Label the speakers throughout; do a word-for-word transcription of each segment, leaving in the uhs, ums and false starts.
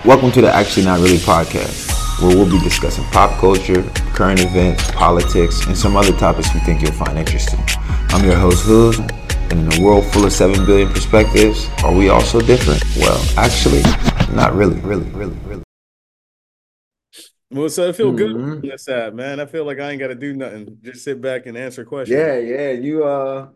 Speaker 1: Welcome to the Actually Not Really podcast, where we'll be discussing pop culture, current events, politics, and some other topics we think you'll find interesting. I'm your host, Hood, and in a world full of seven billion perspectives, are we all so different? Well, actually, not really, really, really, really.
Speaker 2: Well, so I feel good on
Speaker 1: Mm-hmm.
Speaker 2: that side, man. I feel like I ain't got to do nothing. Just sit back and answer questions.
Speaker 1: Yeah, yeah. You uh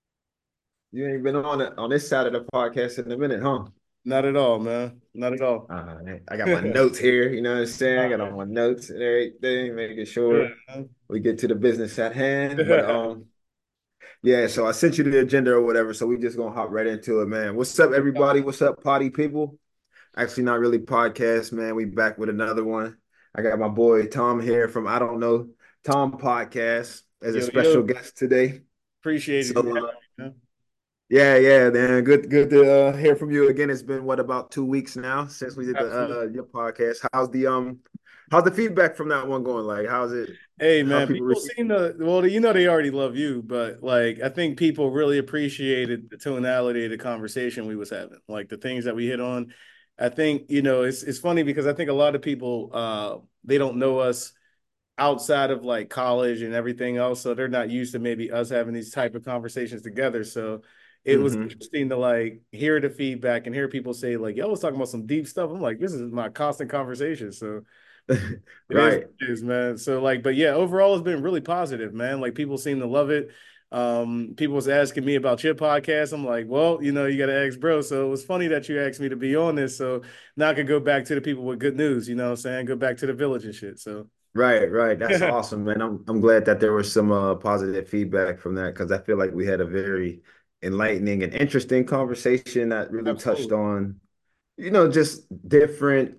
Speaker 1: you ain't been on it on this side of the podcast in a minute, huh?
Speaker 2: Not at all, man. Not at all.
Speaker 1: Uh, I got my notes here, you know what I'm saying? I got
Speaker 2: Oh,
Speaker 1: all my notes and everything, making
Speaker 2: yeah,
Speaker 1: sure
Speaker 2: man.
Speaker 1: we get to the business at hand. But
Speaker 2: Yeah.
Speaker 1: um Yeah, so I sent you the agenda or whatever, so we just gonna hop right into it, man. What's up, everybody? What's up, potty people? Actually, not really podcast, man. We back with another one. I got my boy Tom here from I don't know Tom Podcast as a
Speaker 2: Yo,
Speaker 1: special
Speaker 2: yo,
Speaker 1: guest today.
Speaker 2: appreciate you
Speaker 1: So
Speaker 2: for having
Speaker 1: uh,
Speaker 2: me, man.
Speaker 1: yeah, yeah, man. Good, good to uh, hear from you again. It's been what about two weeks now since we did the
Speaker 2: Absolutely.
Speaker 1: uh your podcast. How's the um, how's the feedback from that one going? Like, how's it?
Speaker 2: Hey,
Speaker 1: How
Speaker 2: man,
Speaker 1: people
Speaker 2: people
Speaker 1: receive?
Speaker 2: seem to, well, you know, they already love you, but like, I think people really appreciated the tonality of the conversation we was having, like the things that we hit on. I think, you know, it's it's funny because I think a lot of people, uh, they don't know us outside of like college and everything else, so they're not used to maybe us having these type of conversations together. So it was
Speaker 1: Mm-hmm.
Speaker 2: interesting to like hear the feedback and hear people say like, "Yo, I was talking about some deep stuff." I'm like, "This is my constant conversation." So it is
Speaker 1: Right.
Speaker 2: what it is, man. So like, but yeah, overall it's been really positive, man. Like people seem to love it. Um, people was asking me about your podcast. I'm like, well, you know, you got to ask bro. So it was funny that you asked me to be on this. So now I could go back to the people with good news, you know what I'm saying? Go back to the village and shit. So
Speaker 1: Right, right. That's awesome, man. I'm I'm glad that there was some uh, positive feedback from that because I feel like we had a very enlightening and interesting conversation that really touched
Speaker 2: absolutely.
Speaker 1: on, you know, just different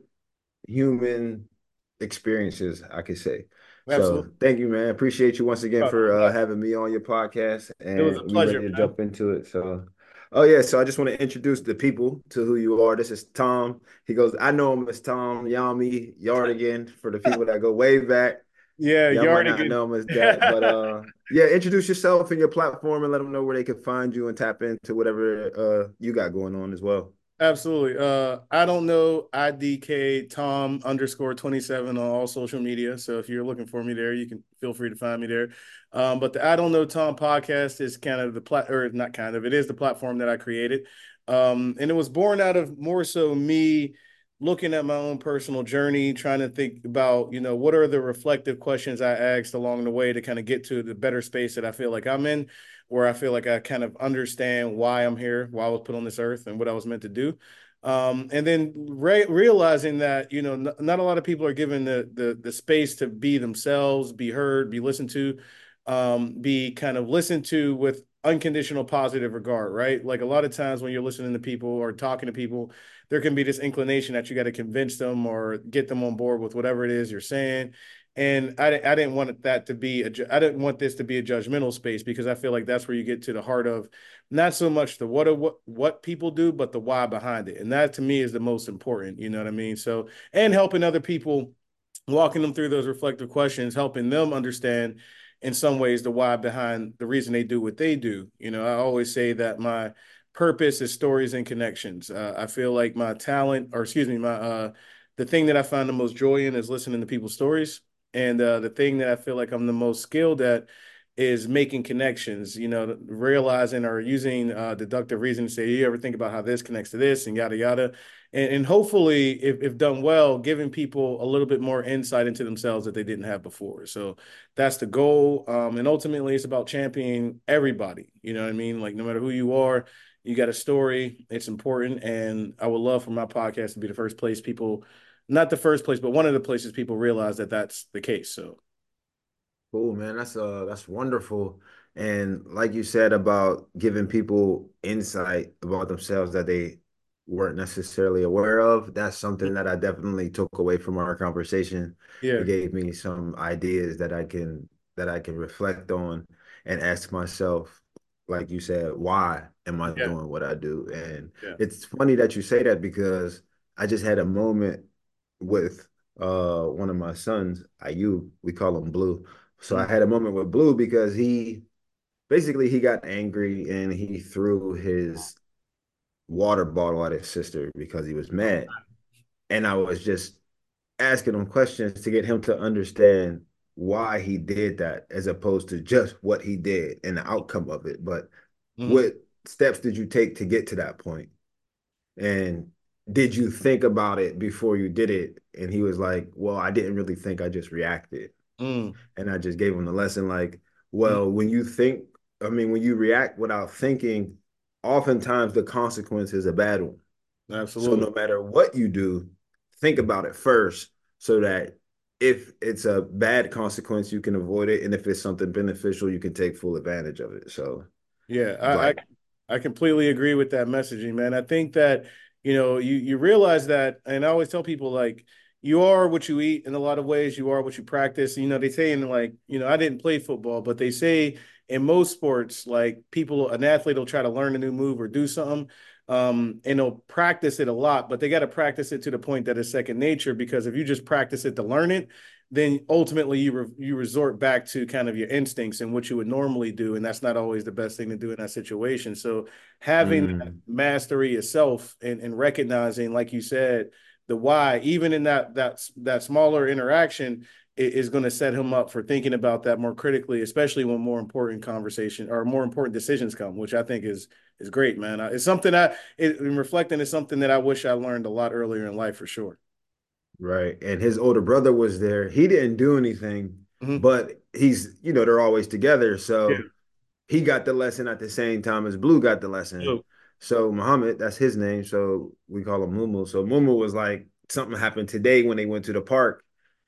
Speaker 1: human experiences, I could say. So
Speaker 2: Absolutely.
Speaker 1: thank you, man. Appreciate you once again
Speaker 2: Oh, no
Speaker 1: for uh,
Speaker 2: problem.
Speaker 1: having me on your podcast,
Speaker 2: It was
Speaker 1: and
Speaker 2: a
Speaker 1: we ready
Speaker 2: pleasure,
Speaker 1: to
Speaker 2: man.
Speaker 1: jump into it. So, oh yeah, so I just want to introduce the people to who you are. This is Tom. He goes, I know him as Tom Yami Yardigan for the people that go way back.
Speaker 2: Yeah,
Speaker 1: Y'all might not
Speaker 2: Yardigan.
Speaker 1: know him as that, but uh, yeah, introduce yourself and your platform and let them know where they can find you and tap into whatever uh you got going on as well.
Speaker 2: Absolutely. Uh, I don't know I D K Tom underscore twenty-seven on all social media. So if you're looking for me there, you can feel free to find me there. Um, but the I don't know Tom podcast is kind of the plat or not kind of, it is the platform that I created. Um, and it was born out of more so me looking at my own personal journey, trying to think about, you know, what are the reflective questions I asked along the way to kind of get to the better space that I feel like I'm in, where I feel like I kind of understand why I'm here, why I was put on this earth, and what I was meant to do. Um, and then re- realizing that you know n- not a lot of people are given the, the the space to be themselves, be heard, be listened to, um, be kind of listened to with unconditional positive regard, right? Like a lot of times when you're listening to people or talking to people, there can be this inclination that you got to convince them or get them on board with whatever it is you're saying. And I, I didn't want that to be a, I didn't want this to be a judgmental space because I feel like that's where you get to the heart of not so much the what what what people do, but the why behind it. And that to me is the most important. You know what I mean? So and helping other people, walking them through those reflective questions, helping them understand in some ways the why behind the reason they do what they do. You know, I always say that my purpose is stories and connections. Uh, I feel like my talent, or excuse me, my uh, the thing that I find the most joy in is listening to people's stories. And uh, the thing that I feel like I'm the most skilled at is making connections, you know, realizing or using uh, deductive reasoning to say, you ever think about how this connects to this and yada, yada. And, and hopefully, if, if done well, giving people a little bit more insight into themselves that they didn't have before. So that's the goal. Um, and ultimately, it's about championing everybody. You know what I mean? Like, no matter who you are, you got a story. It's important. And I would love for my podcast to be the first place people, not the first place, but one of the places people realize that that's the case. So,
Speaker 1: Cool, man. That's uh that's wonderful. And like you said about giving people insight about themselves that they weren't necessarily aware of, that's something that I definitely took away from our conversation.
Speaker 2: yeah,
Speaker 1: It gave me some ideas that I can that I can reflect on and ask myself, like you said, why am I
Speaker 2: yeah,
Speaker 1: doing what I do? And
Speaker 2: yeah.
Speaker 1: it's funny that you say that because I just had a moment with uh one of my sons, Ayu, we call him Blue. So I
Speaker 2: Mm.
Speaker 1: had a moment with Blue because he basically he got angry and he threw his water bottle at his sister because he was mad. and I was just asking him questions to get him to understand why he did that as opposed to just what he did and the outcome of it. But
Speaker 2: Mm-hmm.
Speaker 1: what steps did you take to get to that point? And did you think about it before you did it? And he was like, well, I didn't really think, I just reacted.
Speaker 2: Mm,
Speaker 1: And I just gave him the lesson like,
Speaker 2: mm,
Speaker 1: well, when you think, I mean, when you react without thinking, oftentimes the consequence is a bad one. So
Speaker 2: absolutely.
Speaker 1: no matter what you do, think about it first so that if it's a bad consequence, you can avoid it. And if it's something beneficial, you can take full advantage of it. So
Speaker 2: Yeah, I, I
Speaker 1: like,
Speaker 2: I completely agree with that messaging, man. I think that, you know, you you realize that, and I always tell people like you are what you eat in a lot of ways, you are what you practice. You know, they say in like, you know, I didn't play football, but they say in most sports, like people, an athlete will try to learn a new move or do something. Um, and they'll practice it a lot, but they got to practice it to the point that it's second nature because if you just practice it to learn it, then ultimately you re- you resort back to kind of your instincts and what you would normally do, and that's not always the best thing to do in that situation. So having that
Speaker 1: mm,
Speaker 2: mastery yourself and, and recognizing, like you said, the why, even in that that that smaller interaction, is going to set him up for thinking about that more critically, especially when more important conversation or more important decisions come, which I think is is great, man. It's something I it, in reflecting is something that I wish I learned a lot earlier in life for sure.
Speaker 1: right. And his older brother was there. He didn't do anything,
Speaker 2: Mm-hmm.
Speaker 1: but he's, you know, they're always together.
Speaker 2: Yeah.
Speaker 1: So he got the lesson at the same time as Blue got the lesson.
Speaker 2: So,
Speaker 1: So Muhammad, that's his name. So we call him Mumu. So Mumu was like, something happened today when they went to the park,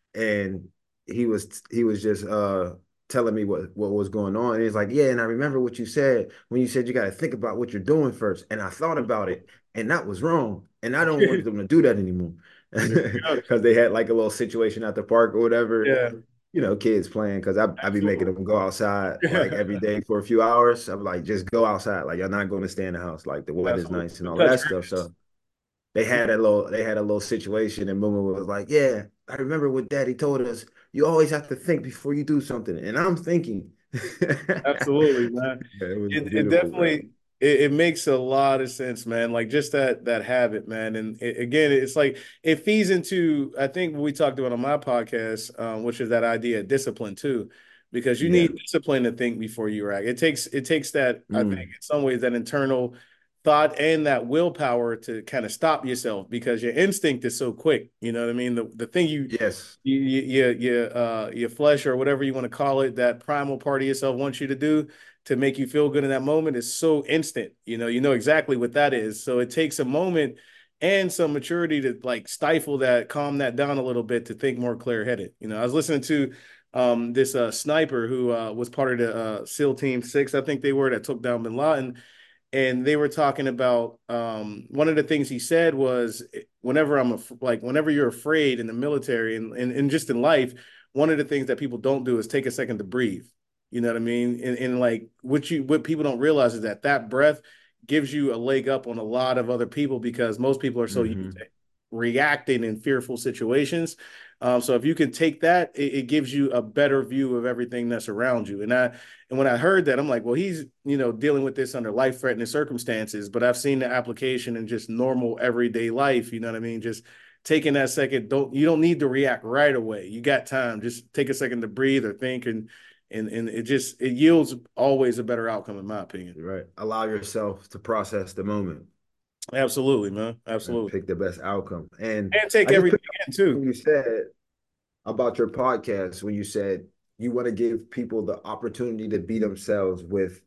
Speaker 1: and he was he was just uh telling me what what was going on. And he's like, yeah, and I remember what you said when you said you got to think about what you're doing first. And I thought about it, and that was wrong. And I don't want them to do that anymore because they had like a little situation at the park or whatever.
Speaker 2: yeah,
Speaker 1: You know, kids playing because I I be making
Speaker 2: absolutely.
Speaker 1: them go outside like every day for a few hours. I'm like, just go outside. Like you're not going to stay in the house. Like the weather's
Speaker 2: Absolutely.
Speaker 1: nice and all of
Speaker 2: Touch
Speaker 1: that stuff.
Speaker 2: grass.
Speaker 1: So they had a little they had a little situation, and Muma was like, yeah, I remember what Daddy told us. You always have to think before you do something. And I'm thinking.
Speaker 2: Absolutely, man.
Speaker 1: It was
Speaker 2: It it
Speaker 1: beautiful, bro.
Speaker 2: definitely it, it makes a lot of sense, man. Like just that that habit, man. And it, again, it's like it feeds into I think what we talked about on my podcast, um, which is that idea of discipline too, because you
Speaker 1: Yeah.
Speaker 2: need discipline to think before you act. It takes it takes that I think
Speaker 1: Mm.
Speaker 2: in some ways that internal thought and that willpower to kind of stop yourself because your instinct is so quick. You know what I mean? The the thing you
Speaker 1: Yes.
Speaker 2: you, you, you, uh, your flesh or whatever you want to call it, that primal part of yourself wants you to do to make you feel good in that moment is so instant. You know, you know exactly what that is. So it takes a moment and some maturity to like stifle that, calm that down a little bit to think more clear headed. You know, I was listening to um, this uh, sniper who uh, was part of the uh, SEAL Team Six, I think they were, that took down Bin Laden, and they were talking about um, one of the things he said was whenever I'm af- like whenever you're afraid in the military and, and, and just in life, one of the things that people don't do is take a second to breathe. You know what I mean? And, and like what you what people don't realize is that that breath gives you a leg up on a lot of other people because most people are so used
Speaker 1: Hmm.
Speaker 2: to reacting in fearful situations. Um, so if you can take that, it, it gives you a better view of everything that's around you. And I and when I heard that, I'm like, well, he's, you know, dealing with this under life threatening circumstances, but I've seen the application in just normal everyday life. You know what I mean? Just taking that second, don't, you don't need to react right away. You got time. Just take a second to breathe or think. And, and, and it just, it yields always a better outcome, in my opinion.
Speaker 1: Right. Allow yourself to process the moment
Speaker 2: Absolutely, man.
Speaker 1: and
Speaker 2: Absolutely.
Speaker 1: pick the best outcome. And
Speaker 2: And take
Speaker 1: I just
Speaker 2: everything
Speaker 1: picked up
Speaker 2: in too.
Speaker 1: when you said about your podcast, when you said you want to give people the opportunity to be themselves with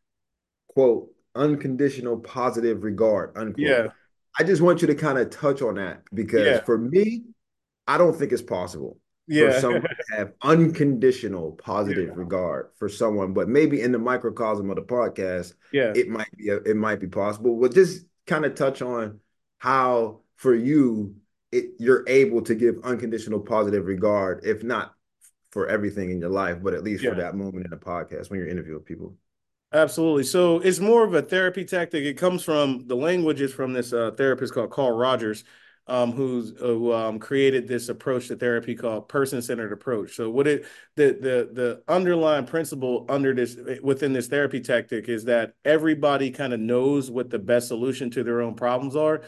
Speaker 1: quote, unconditional positive regard, unquote.
Speaker 2: Yeah.
Speaker 1: I just want you to kind of touch on that because
Speaker 2: Yeah.
Speaker 1: for me, I don't think it's possible for
Speaker 2: Yeah.
Speaker 1: someone to have unconditional positive
Speaker 2: Yeah.
Speaker 1: regard for someone, but maybe in the microcosm of the podcast,
Speaker 2: Yeah.
Speaker 1: it might be a, it might be possible. But just kind of touch on how for you it, you're able to give unconditional positive regard, if not for everything in your life, but at least for
Speaker 2: Yeah.
Speaker 1: that moment in a podcast when you're interviewing people.
Speaker 2: Absolutely. So it's more of a therapy tactic. It comes from the language is from this uh, therapist called Carl Rogers, um, who's who um, created this approach to therapy called person-centered approach. So what it the the the underlying principle under this within this therapy tactic is that everybody kind of knows what the best solution to their own problems are.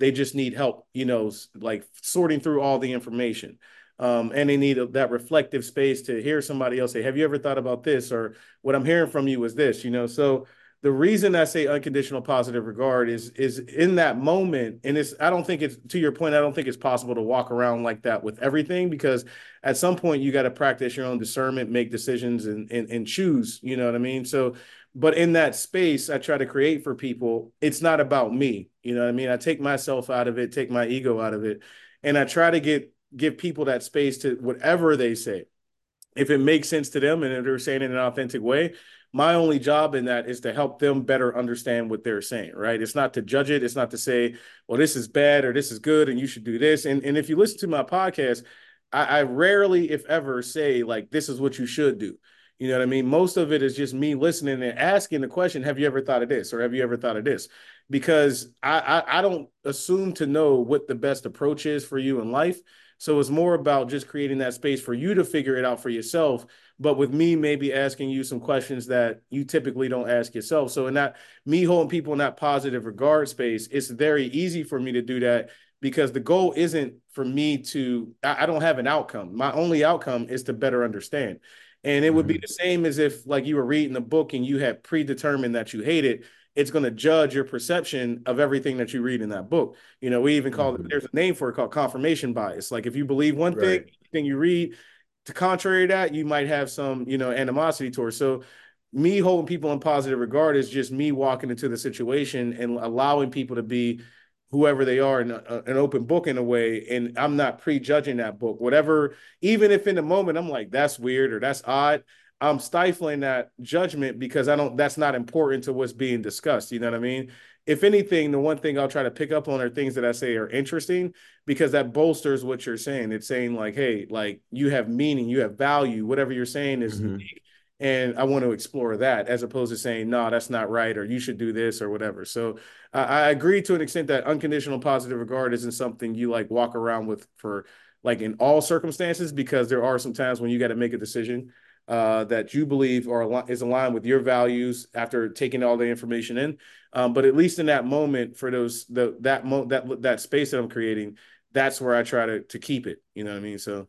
Speaker 2: They just need help, you know, like sorting through all the information. Um, and they need a, that reflective space to hear somebody else say, have you ever thought about this? Or what I'm hearing from you is this, you know? So the reason I say unconditional positive regard is, is in that moment. And it's, I don't think it's, to your point, I don't think it's possible to walk around like that with everything, because at some point you got to practice your own discernment, make decisions and, and, and choose, you know what I mean? So, but in that space I try to create for people, it's not about me. You know what I mean? I take myself out of it, take my ego out of it. And I try to get, give people that space to whatever they say. If it makes sense to them and if they're saying it in an authentic way, my only job in that is to help them better understand what they're saying, right? It's not to judge it. It's not to say, well, this is bad or this is good and you should do this. And, and if you listen to my podcast, I, I rarely, if ever, say like, this is what you should do. You know what I mean? Most of it is just me listening and asking the question, have you ever thought of this? Or have you ever thought of this? Because I, I, I don't assume to know what the best approach is for you in life. So it's more about just creating that space for you to figure it out for yourself. But with me, maybe asking you some questions that you typically don't ask yourself. So in that, me holding people in that positive regard space, it's very easy for me to do that, because the goal isn't for me to, I, I don't have an outcome. My only outcome is to better understand. And it would be
Speaker 1: Mm-hmm.
Speaker 2: the same as if like you were reading a book and you had predetermined that you hate it. It's going to judge your perception of everything that you read in that book. You know, we even call it,
Speaker 1: Mm-hmm.
Speaker 2: there's a name for it called confirmation bias. Like if you believe one thing,
Speaker 1: Right.
Speaker 2: thing you read, to contrary to that, you might have some, you know, animosity towards. So me holding people in positive regard is just me walking into the situation and allowing people to be whoever they are in a, an open book in a way. And I'm not prejudging that book, whatever, even if in the moment I'm like, that's weird or that's odd, I'm stifling that judgment because I don't, that's not important to what's being discussed. You know what I mean? If anything, the one thing I'll try to pick up on are things that I say are interesting, because that bolsters what you're saying. It's saying like, hey, like you have meaning, you have value, whatever you're saying is
Speaker 1: Mm-hmm.
Speaker 2: unique. And I want to explore that, as opposed to saying, no, that's not right, or you should do this or whatever. So I, I agree to an extent that unconditional positive regard isn't something you like walk around with for like in all circumstances, because there are some times when you got to make a decision uh, that you believe are is aligned with your values after taking all the information in. Um, but at least in that moment, for those the that mo that that space that I'm creating, that's where I try to to keep it. You know what I mean? So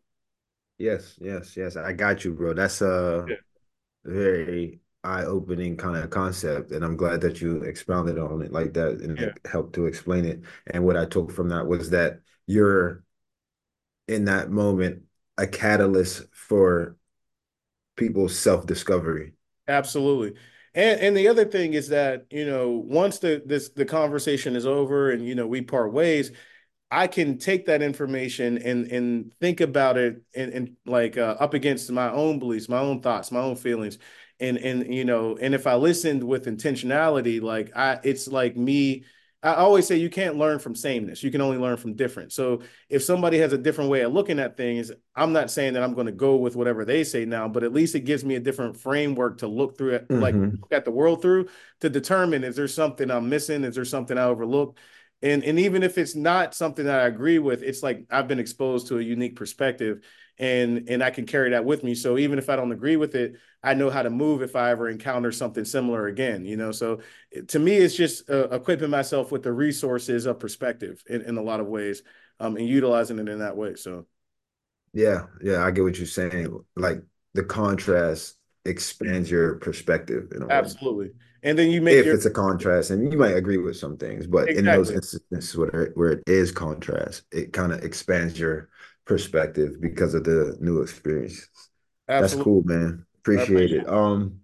Speaker 1: Yes, yes, yes. I got you, bro. That's a
Speaker 2: yeah,
Speaker 1: very eye-opening kind of concept, and I'm glad that you expounded on it like that and
Speaker 2: yeah,
Speaker 1: like helped to explain it. And what I took from that was that you're in that moment a catalyst for people's self-discovery.
Speaker 2: absolutely. And and the other thing is that, you know, once the this the conversation is over and you know we part ways, I can take that information and and think about it and, and like uh, up against my own beliefs, my own thoughts, my own feelings, and and you know, and if I listened with intentionality, like I, it's like me. I always say you can't learn from sameness. You can only learn from different. So if somebody has a different way of looking at things, I'm not saying that I'm going to go with whatever they say now, but at least it gives me a different framework to look through it, like
Speaker 1: Mm-hmm.
Speaker 2: look at the world through, to determine, is there something I'm missing? Is there something I overlooked? And and even if it's not something that I agree with, it's like I've been exposed to a unique perspective, and and I can carry that with me. So even if I don't agree with it, I know how to move if I ever encounter something similar again, you know. So to me, it's just uh, equipping myself with the resources of perspective in, in a lot of ways, um, and utilizing it in that way. So
Speaker 1: Yeah, yeah, I get what you're saying. Like the contrast expands your perspective in a way.
Speaker 2: absolutely. And then you make
Speaker 1: If
Speaker 2: your
Speaker 1: it's a contrast, and you might agree with some things, but in those
Speaker 2: exactly,
Speaker 1: instances where, where it is contrast, it kind of expands your perspective because of the new experience. That's
Speaker 2: absolutely.
Speaker 1: cool, man.
Speaker 2: I
Speaker 1: Appreciate
Speaker 2: appreciate
Speaker 1: it.
Speaker 2: it.
Speaker 1: Um,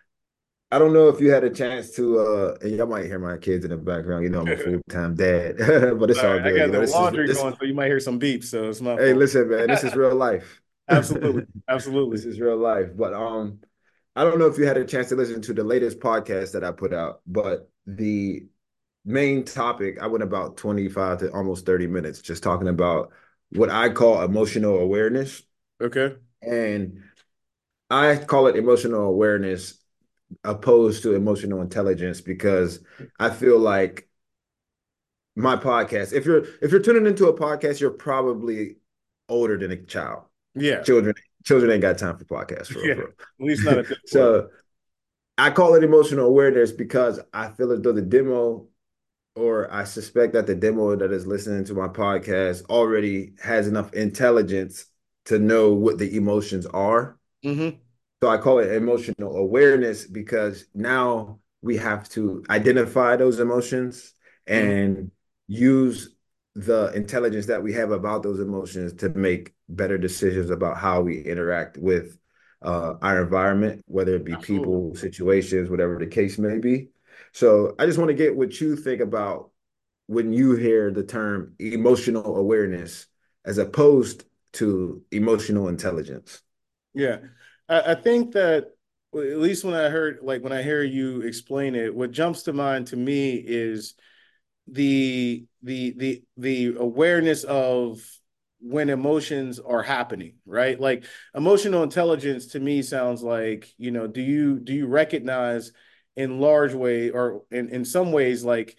Speaker 1: I don't know if you had a chance to, uh, and y'all might hear my kids in the background. You know, I'm a full-time dad, but it's
Speaker 2: All
Speaker 1: all
Speaker 2: right, I
Speaker 1: good.
Speaker 2: got
Speaker 1: You know,
Speaker 2: the
Speaker 1: this is
Speaker 2: laundry
Speaker 1: this.
Speaker 2: going, so you might hear some beeps. So it's my
Speaker 1: Hey,
Speaker 2: fault.
Speaker 1: listen, man, this is real life.
Speaker 2: Absolutely, absolutely.
Speaker 1: This is real life. But um, I don't know if you had a chance to listen to the latest podcast that I put out, but the main topic, I went about twenty-five to almost thirty minutes just talking about what I call emotional awareness.
Speaker 2: Okay.
Speaker 1: And I call it emotional awareness opposed to emotional intelligence because I feel like my podcast, if you're if you're tuning into a podcast, you're probably older than a child.
Speaker 2: Yeah.
Speaker 1: Children children ain't got time for podcasts for real,
Speaker 2: Yeah.
Speaker 1: for
Speaker 2: At least not
Speaker 1: real.
Speaker 2: at this point.
Speaker 1: So I call it emotional awareness because I feel as though the demo or I suspect that the demo that is listening to my podcast already has enough intelligence to know what the emotions are.
Speaker 2: Mm-hmm.
Speaker 1: So I call it emotional awareness because now we have to identify those emotions
Speaker 2: Mm-hmm.
Speaker 1: and use the intelligence that we have about those emotions to make better decisions about how we interact with uh, our environment, whether it be
Speaker 2: Absolutely.
Speaker 1: people, situations, whatever the case may be. So I just want to get what you think about when you hear the term emotional awareness as opposed to emotional intelligence.
Speaker 2: Yeah. I, I think that well, at least when I heard like when I hear you explain it, what jumps to mind to me is the the the the awareness of when emotions are happening, right? Like emotional intelligence to me sounds like, you know, do you do you recognize in large way or in, in some ways like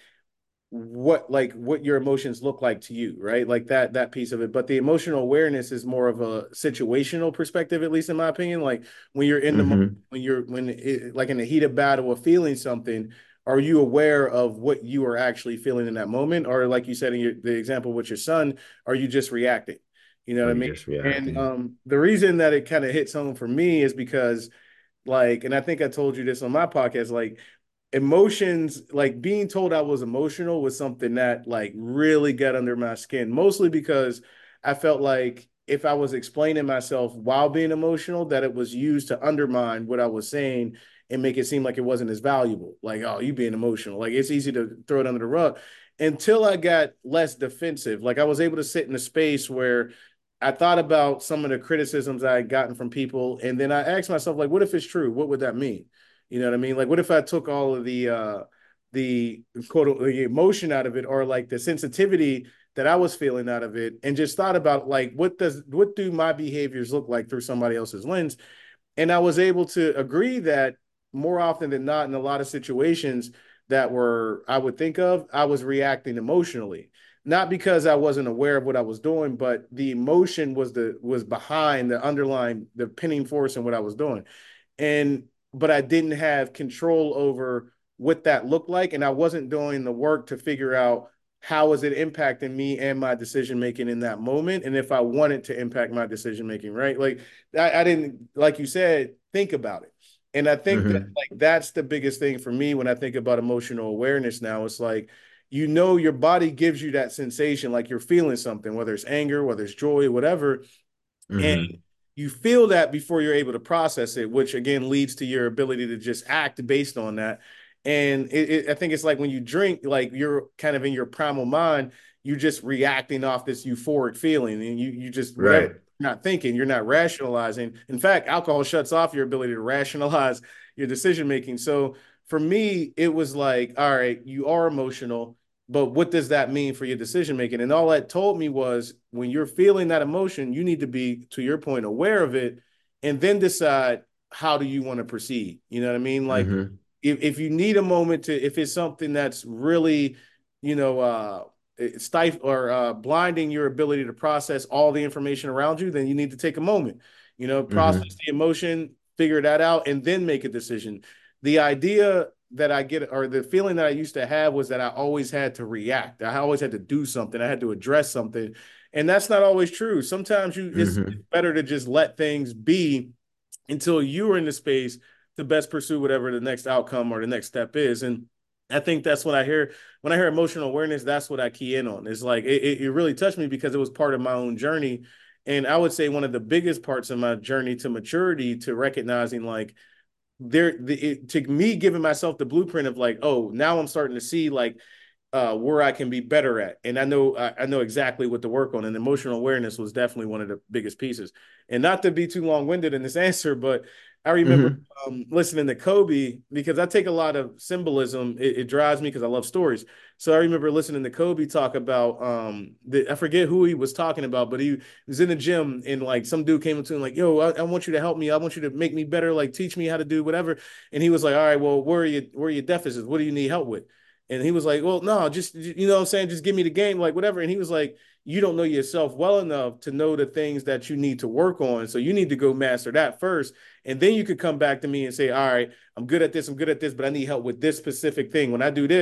Speaker 2: what like what your emotions look like to you, right? Like that that piece of it. But the emotional awareness is more of a situational perspective, at least in my opinion. Like when you're in the moment,
Speaker 1: Mm-hmm.
Speaker 2: when you're when it, like in the heat of battle or feeling something, are you aware of what you are actually feeling in that moment? Or like you said in your, the example with your son, are you just reacting? You know what
Speaker 1: Are
Speaker 2: I
Speaker 1: you
Speaker 2: mean?
Speaker 1: just
Speaker 2: And
Speaker 1: reacting?
Speaker 2: um, the reason that it kind of hits home for me is because like, and I think I told you this on my podcast, like emotions, like being told I was emotional was something that like really got under my skin, mostly because I felt like if I was explaining myself while being emotional, that it was used to undermine what I was saying and make it seem like it wasn't as valuable. Like, oh, you being emotional. Like it's easy to throw it under the rug until I got less defensive. Like I was able to sit in a space where I thought about some of the criticisms I had gotten from people, and then I asked myself, like, what if it's true? What would that mean? You know what I mean? Like, what if I took all of the uh the quote the emotion out of it, or like the sensitivity that I was feeling out of it, and just thought about like what does what do my behaviors look like through somebody else's lens? And I was able to agree that more often than not, in a lot of situations that were I would think of, I was reacting emotionally. Not because I wasn't aware of what I was doing, but the emotion was the was behind the underlying the pinning force in what I was doing. And but I didn't have control over what that looked like, and I wasn't doing the work to figure out how is it impacting me and my decision making in that moment, and if I wanted to impact my decision making, right? Like I, I didn't, like you said, think about it. And I think that
Speaker 1: Mm-hmm.
Speaker 2: like that's the biggest thing for me when I think about emotional awareness now. It's like you know your body gives you that sensation, like you're feeling something, whether it's anger, whether it's joy, whatever, and
Speaker 1: Mm-hmm.
Speaker 2: you feel that before you're able to process it, which again leads to your ability to just act based on that. And it, it, I think it's like when you drink, like you're kind of in your primal mind, you're just reacting off this euphoric feeling, and you you just whatever
Speaker 1: Right.
Speaker 2: you're not thinking, you're not rationalizing. In fact, alcohol shuts off your ability to rationalize your decision making. So for me, it was like, all right, you are emotional, but what does that mean for your decision making? And all that told me was when you're feeling that emotion, you need to be, to your point, aware of it and then decide how do you want to proceed. You know what I mean? Like
Speaker 1: Mm-hmm.
Speaker 2: if, if you need a moment to, if it's something that's really, you know, uh, stifle or uh, blinding your ability to process all the information around you, then you need to take a moment, you know,
Speaker 1: Mm-hmm.
Speaker 2: process the emotion, figure that out, and then make a decision. The idea that I get or the feeling that I used to have was that I always had to react. I always had to do something. I had to address something. And that's not always true. Sometimes you it's
Speaker 1: Mm-hmm.
Speaker 2: better to just let things be until you're in the space to best pursue whatever the next outcome or the next step is. And I think that's what I hear when I hear emotional awareness. That's what I key in on. It's like it, it really touched me because it was part of my own journey. And I would say one of the biggest parts of my journey to maturity, to recognizing like there the, it, to me giving myself the blueprint of like, oh, now I'm starting to see like uh, where I can be better at. And I know I, I know exactly what to work on. And emotional awareness was definitely one of the biggest pieces. And not to be too long winded in this answer, but I remember
Speaker 1: Mm-hmm.
Speaker 2: um, listening to Kobe because I take a lot of symbolism. It, it drives me because I love stories. So I remember listening to Kobe talk about um, the, I forget who he was talking about, but he was in the gym and like some dude came up to him like, "Yo, I, I want you to help me. I want you to make me better. Like teach me how to do whatever." And he was like, "All right, well, where are you? Where are your deficits? What do you need help with?" And he was like, well, no, just, you know what I'm saying? Just give me the game, like whatever. And he was like, you don't know yourself well enough to know the things that you need to work on. So you need to go master that first. And then you could come back to me and say, all right, I'm good at this. I'm good at this, but I need help with this specific thing. When I do this,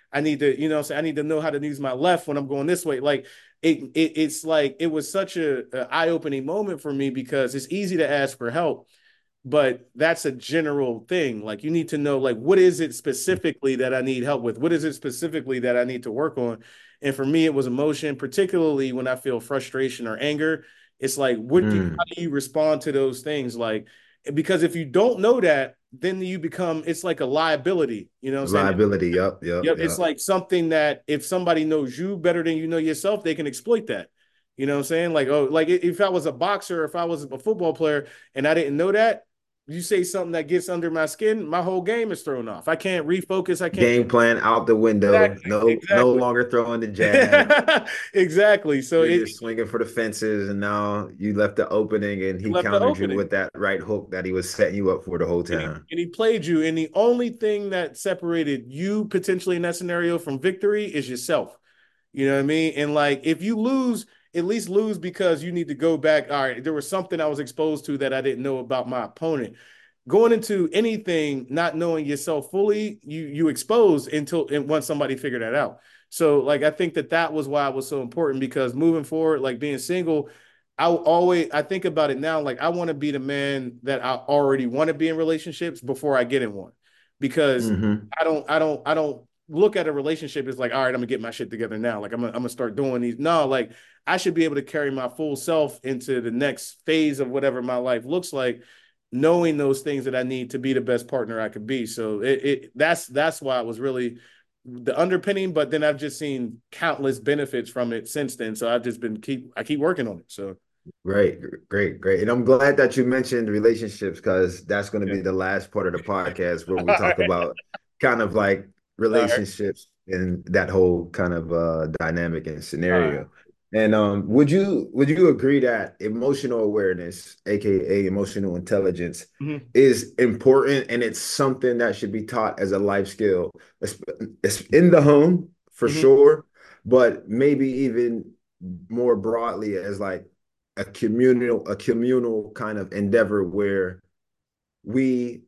Speaker 2: I need to, you know, say I need to know how to use my left when I'm going this way. Like it, it it's like it was such a, a eye-opening moment for me because it's easy to ask for help, but that's a general thing. Like you need to know, like, what is it specifically that I need help with? What is it specifically that I need to work on? And for me, it was emotion, particularly when I feel frustration or anger. It's like, what do you,
Speaker 1: Mm.
Speaker 2: how do you respond to those things? Like, because if you don't know that, then you become, it's like a liability. You know what I'm saying?
Speaker 1: Liability. Yep. Yep.
Speaker 2: Yep. It's
Speaker 1: Yep.
Speaker 2: like something that if somebody knows you better than you know yourself, they can exploit that. You know what I'm saying? Like, oh, like if I was a boxer, if I was a football player and I didn't know that, you say something that gets under my skin, my whole game is thrown off. I can't refocus. I can't.
Speaker 1: Game plan out the window.
Speaker 2: Exactly.
Speaker 1: No, no
Speaker 2: Exactly.
Speaker 1: longer throwing the jab.
Speaker 2: Exactly. So
Speaker 1: You're
Speaker 2: it
Speaker 1: just swinging for the fences, and now you left the opening, and
Speaker 2: you
Speaker 1: he
Speaker 2: left the
Speaker 1: countered you
Speaker 2: opening.
Speaker 1: with that right hook that he was setting you up for the whole
Speaker 2: And he,
Speaker 1: time.
Speaker 2: and he played you. And the only thing that separated you potentially in that scenario from victory is yourself. You know what I mean? And like if you lose, at least lose because you need to go back. All right, there was something I was exposed to that I didn't know about my opponent. Going into anything not knowing yourself fully, you you expose until and once somebody figured that out. So like I think that that was why it was so important because moving forward, like being single, I always I think about it now. Like I want to be the man that I already want to be in relationships before I get in one, because
Speaker 1: Mm-hmm.
Speaker 2: I don't I don't I don't look at a relationship as like, all right, I'm gonna get my shit together now. Like I'm gonna, I'm gonna start doing these. No, like I should be able to carry my full self into the next phase of whatever my life looks like, knowing those things that I need to be the best partner I could be. So it, it that's that's why it was really the underpinning. But then I've just seen countless benefits from it since then. So I've just been keep I keep working on it. So
Speaker 1: Great, great, great. And I'm glad that you mentioned relationships because that's going to
Speaker 2: yeah.
Speaker 1: be the last part of the podcast where we
Speaker 2: All
Speaker 1: talk
Speaker 2: right.
Speaker 1: about kind of like
Speaker 2: All right.
Speaker 1: relationships and that whole kind of uh dynamic and
Speaker 2: All right.
Speaker 1: scenario. And um would you would you agree that emotional awareness, aka emotional intelligence,
Speaker 2: Mhm.
Speaker 1: is important and it's something that should be taught as a life skill? It's, it's in the home for
Speaker 2: Mhm.
Speaker 1: sure, but maybe even more broadly as like a communal a communal kind of endeavor where we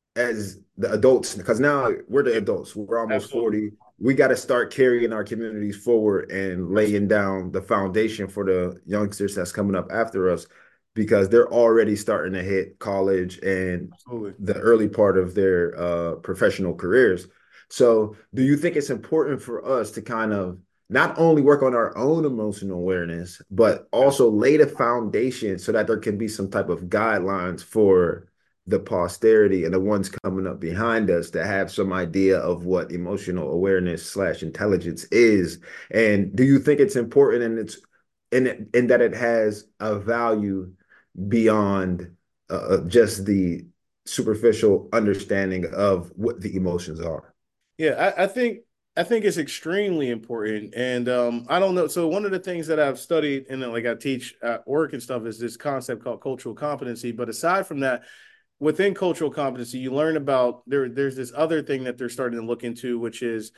Speaker 1: as the adults, because now we're the
Speaker 2: Yeah.
Speaker 1: adults, we're almost
Speaker 2: Absolutely.
Speaker 1: forty, we got to start carrying our communities forward and laying
Speaker 2: Absolutely.
Speaker 1: down the foundation for the youngsters that's coming up after us because they're already starting to hit college and
Speaker 2: Absolutely.
Speaker 1: the early part of their uh, professional careers. So do you think it's important for us to kind of not only work on our own emotional awareness, but
Speaker 2: Yeah.
Speaker 1: also lay the foundation so that there can be some type of guidelines for the posterity and the ones coming up behind us to have some idea of what emotional awareness slash intelligence is? And do you think it's important and it's in in that it has a value beyond uh, just the superficial understanding of what the emotions are?
Speaker 2: Yeah, I, I think I think it's extremely important, and um, I don't know. So one of the things that I've studied and then, like I teach at work and stuff is this concept called cultural competency. But aside from that, within cultural competency, you learn about there. There's this other thing that they're starting to look into, which is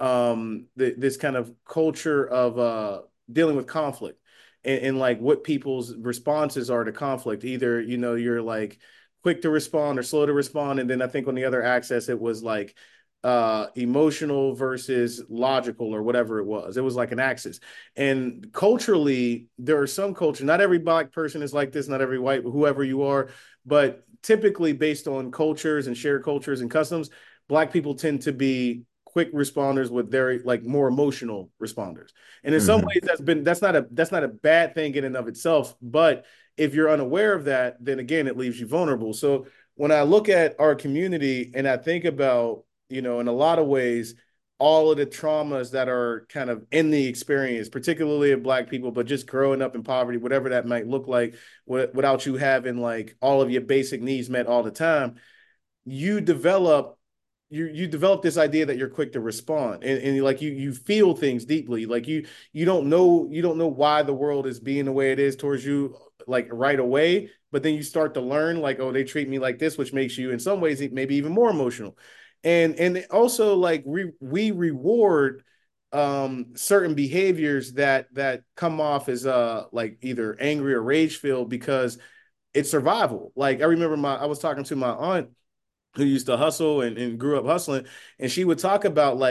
Speaker 2: um, the, this kind of culture of uh, dealing with conflict and, and like what people's responses are to conflict. Either you know you're like quick to respond or slow to respond, and then I think on the other axis it was like uh emotional versus logical or whatever it was. It was like an axis. And culturally, there are some cultures, not every black person is like this, not every white, whoever you are, but typically based on cultures and shared cultures and customs, black people tend to be quick responders with very like more emotional responders. And in some
Speaker 1: Mm-hmm.
Speaker 2: ways that's been that's not a that's not a bad thing in and of itself, but if you're unaware of that, then again it leaves you vulnerable. So when I look at our community and I think about, you know, in a lot of ways, all of the traumas that are kind of in the experience, particularly of Black people, but just growing up in poverty, whatever that might look like, without you having like all of your basic needs met all the time, you develop you you develop this idea that you're quick to respond, and, and like you you feel things deeply, like you you don't know you don't know why the world is being the way it is towards you like right away, but then you start to learn like, oh, they treat me like this, which makes you in some ways maybe even more emotional. And and also like we we reward um certain behaviors that that come off as uh like either angry or rage filled because it's survival. Like I remember my I was talking to my aunt who used to hustle and, and grew up hustling, and she would talk about like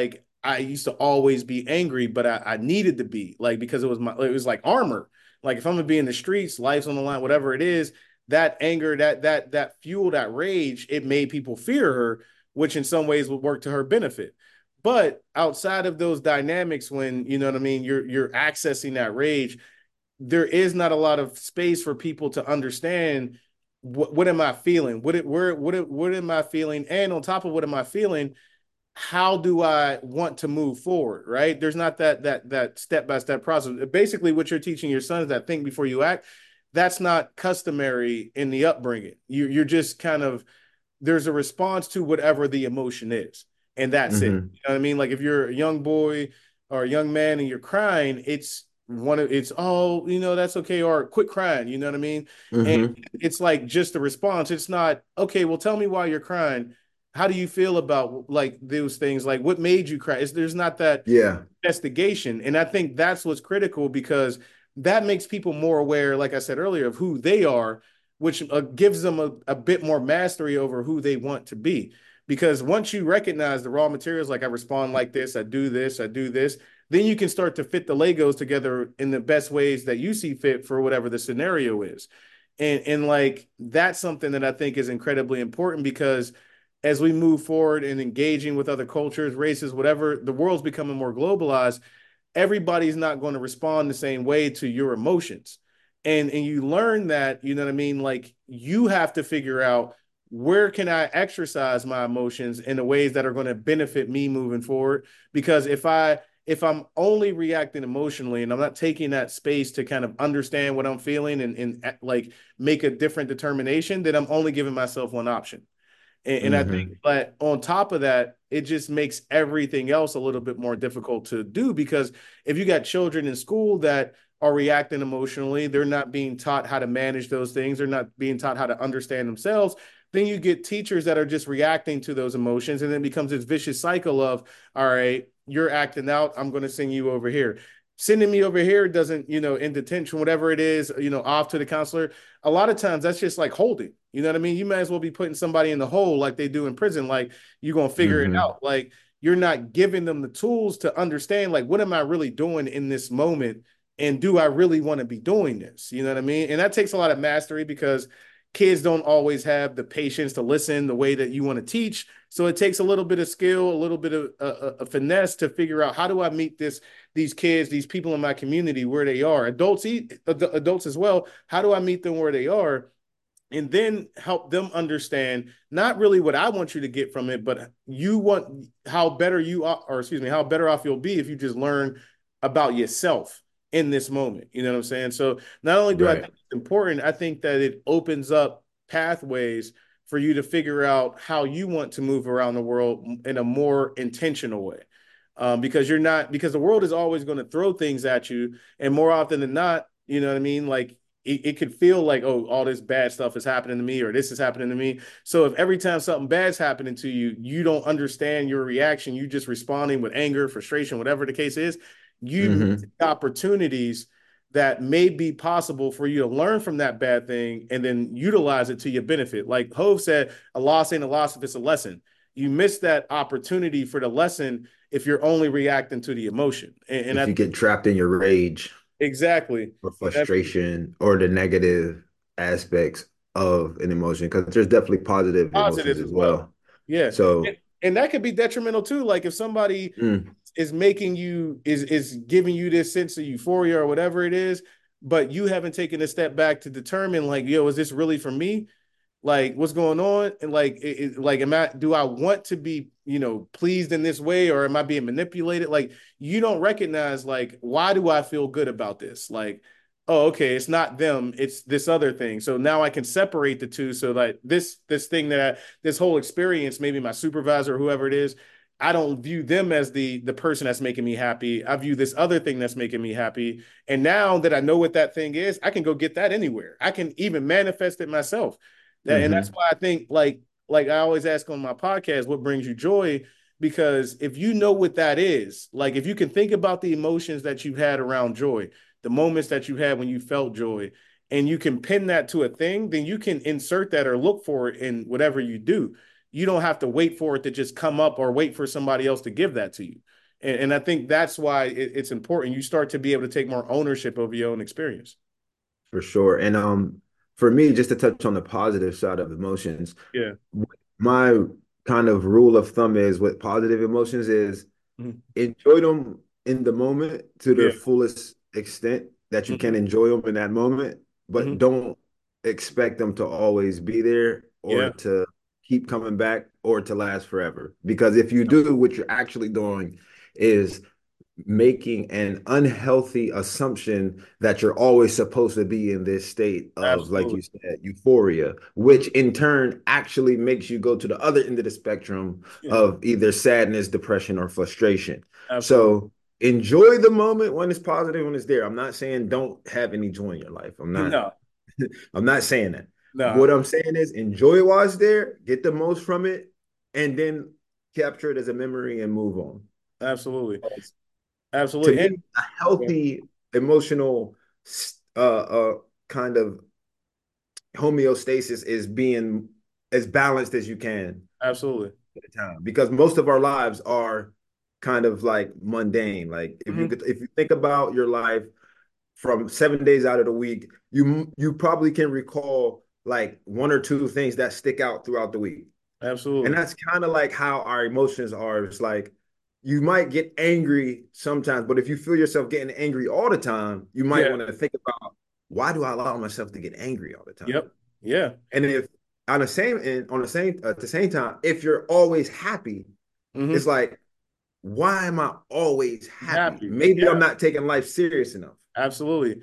Speaker 2: I used to always be angry, but I, I needed to be like because it was my it was like armor. Like if I'm gonna be in the streets, life's on the line, whatever it is, that anger, that that that fuel, that rage, it made people fear her, which in some ways would work to her benefit. But outside of those dynamics, when you know what I mean, you're you're accessing that rage, there is not a lot of space for people to understand what, what am I feeling? What it where what it, what am I feeling? And on top of what am I feeling, how do I want to move forward? Right? There's not that that that step by step process. Basically, what you're teaching your sons that think before you act. That's not customary in the upbringing. You, you're just kind of there's a response to whatever the emotion is, and that's it. You
Speaker 1: Mm-hmm.
Speaker 2: know what I mean? Like if you're a young boy or a young man and you're crying, it's one of it's oh you know that's okay or quit crying. You know what I mean? And
Speaker 1: Mm-hmm.
Speaker 2: it's like just a response. It's not okay. Well, tell me why you're crying. How do you feel about like those things? Like what made you cry? It's, there's not that
Speaker 1: Yeah.
Speaker 2: investigation. And I think that's what's critical because that makes people more aware, like I said earlier, of who they are, which uh, gives them a, a bit more mastery over who they want to be. Because once you recognize the raw materials, like I respond like this, I do this, I do this, then you can start to fit the Legos together in the best ways that you see fit for whatever the scenario is. And, and like that's something that I think is incredibly important because as we move forward and engaging with other cultures, races, whatever, the world's becoming more globalized. Everybody's not going to respond the same way to your emotions. And and you learn that, you know what I mean? Like you have to figure out where can I exercise my emotions in the ways that are going to benefit me moving forward? Because if I if I'm only reacting emotionally and I'm not taking that space to kind of understand what I'm feeling and, and like make a different determination, then I'm only giving myself one option. And, and I think,
Speaker 1: Mm-hmm.
Speaker 2: but on top of that, it just makes everything else a little bit more difficult to do because if you got children in school that are reacting emotionally, they're not being taught how to manage those things, they're not being taught how to understand themselves. Then you get teachers that are just reacting to those emotions, and then it becomes this vicious cycle of, all right, you're acting out, I'm going to send you over here. Sending me over here doesn't, you know, in detention, whatever it is, you know, off to the counselor. A lot of times that's just like holding. You know what I mean? You might as well be putting somebody in the hole like they do in prison. Like you're gonna figure it
Speaker 1: Mm-hmm.
Speaker 2: out. Like you're not giving them the tools to understand. Like what am I really doing in this moment? And do I really want to be doing this? You know what I mean? And that takes a lot of mastery because kids don't always have the patience to listen the way that you want to teach. So it takes a little bit of skill, a little bit of a, a finesse to figure out how do I meet this these kids, these people in my community where they are. Adults, adults as well. How do I meet them where they are? And then help them understand not really what I want you to get from it, but you want how better you are, or excuse me, how better off you'll be if you just learn about yourself in this moment. You know what I'm saying? So not only do I
Speaker 1: Right.
Speaker 2: think it's important, I think that it opens up pathways for you to figure out how you want to move around the world in a more intentional way. Um, because you're not because the world is always going to throw things at you, and more often than not, you know what I mean? Like it, it could feel like, oh, all this bad stuff is happening to me or this is happening to me. So if every time something bad's happening to you, you don't understand your reaction, you just responding with anger, frustration, whatever the case is, you miss
Speaker 1: Mm-hmm.
Speaker 2: opportunities that may be possible for you to learn from that bad thing and then utilize it to your benefit. Like Hove said, a loss ain't a loss if it's a lesson. You miss that opportunity for the lesson if you're only reacting to the emotion. And, and
Speaker 1: If
Speaker 2: I
Speaker 1: you get trapped in your rage
Speaker 2: exactly.
Speaker 1: or
Speaker 2: That
Speaker 1: frustration or the negative aspects of an emotion, because there's definitely positive emotions
Speaker 2: positives
Speaker 1: as
Speaker 2: as well.
Speaker 1: well.
Speaker 2: Yeah. And,
Speaker 1: So,
Speaker 2: and that could be detrimental too. Like if somebody
Speaker 1: mm,
Speaker 2: is making you is is giving you this sense of euphoria or whatever it is, but you haven't taken a step back to determine like, yo, is this really for me? Like what's going on? And like it, it- like am I do I want to be, you know, pleased in this way or am I being manipulated? Like you don't recognize like why do I feel good about this? Like, oh, okay, it's not them, it's this other thing. So now I can separate the two so that this this thing that I, this whole experience, maybe my supervisor or whoever it is, I don't view them as the the person that's making me happy. I view this other thing that's making me happy. And now that I know what that thing is, I can go get that anywhere. I can even manifest it myself. That, and that's
Speaker 1: mm-hmm,
Speaker 2: why I think like like I always ask on my podcast, what brings you joy? Because if you know what that is, like if you can think about the emotions that you've had around joy, the moments that you had when you felt joy, and you can pin that to a thing, then you can insert that or look for it in whatever you do. You don't have to wait for it to just come up or wait for somebody else to give that to you. And, and I think that's why it, it's important. You start to be able to take more ownership over your own experience.
Speaker 1: For sure. And um, for me, just to touch on the positive side of emotions,
Speaker 2: Yeah.
Speaker 1: my kind of rule of thumb is with positive emotions is
Speaker 2: Mhm.
Speaker 1: enjoy them in the moment to their
Speaker 2: Yeah.
Speaker 1: fullest extent that you can
Speaker 2: Hmm.
Speaker 1: enjoy them in that moment, but
Speaker 2: Hmm.
Speaker 1: don't expect them to always be there or
Speaker 2: Yeah.
Speaker 1: to keep coming back or to last forever. Because if you do, what you're actually doing is making an unhealthy assumption that you're always supposed to be in this state of, like
Speaker 2: Absolutely.
Speaker 1: you said, euphoria,
Speaker 2: Hmm.
Speaker 1: which in turn actually makes you go to the other end of the spectrum
Speaker 2: Yeah.
Speaker 1: of either sadness, depression, or frustration.
Speaker 2: Absolutely.
Speaker 1: So enjoy the moment when it's positive, when it's there. I'm not saying don't have any joy in your life. I'm not,
Speaker 2: No,
Speaker 1: I'm not saying that.
Speaker 2: no,
Speaker 1: What I'm saying is enjoy it while it's there, get the most from it, and then capture it as a memory and move on.
Speaker 2: absolutely.
Speaker 1: To
Speaker 2: Absolutely.
Speaker 1: me,
Speaker 2: And
Speaker 1: a healthy emotional uh, uh, kind of homeostasis is being as balanced as you can
Speaker 2: absolutely.
Speaker 1: at the time, because most of our lives are kind of like mundane. Like if you
Speaker 2: Hmm.
Speaker 1: could, if you think about your life from seven days out of the week, you you probably can recall like one or two things that stick out throughout the week. And
Speaker 2: Absolutely.
Speaker 1: that's kind of like how our emotions are. It's like you might get angry sometimes, but if you feel yourself getting angry all the time, you might
Speaker 2: Yeah.
Speaker 1: want to think about, why do I allow myself to get angry all the time?
Speaker 2: Yep. Yeah.
Speaker 1: And if on the same and on the same at the same time, if you're always happy, it's
Speaker 2: Hmm.
Speaker 1: like, why am I always happy?
Speaker 2: Happy.
Speaker 1: Maybe I'm
Speaker 2: Yeah.
Speaker 1: not taking life serious enough.
Speaker 2: Absolutely.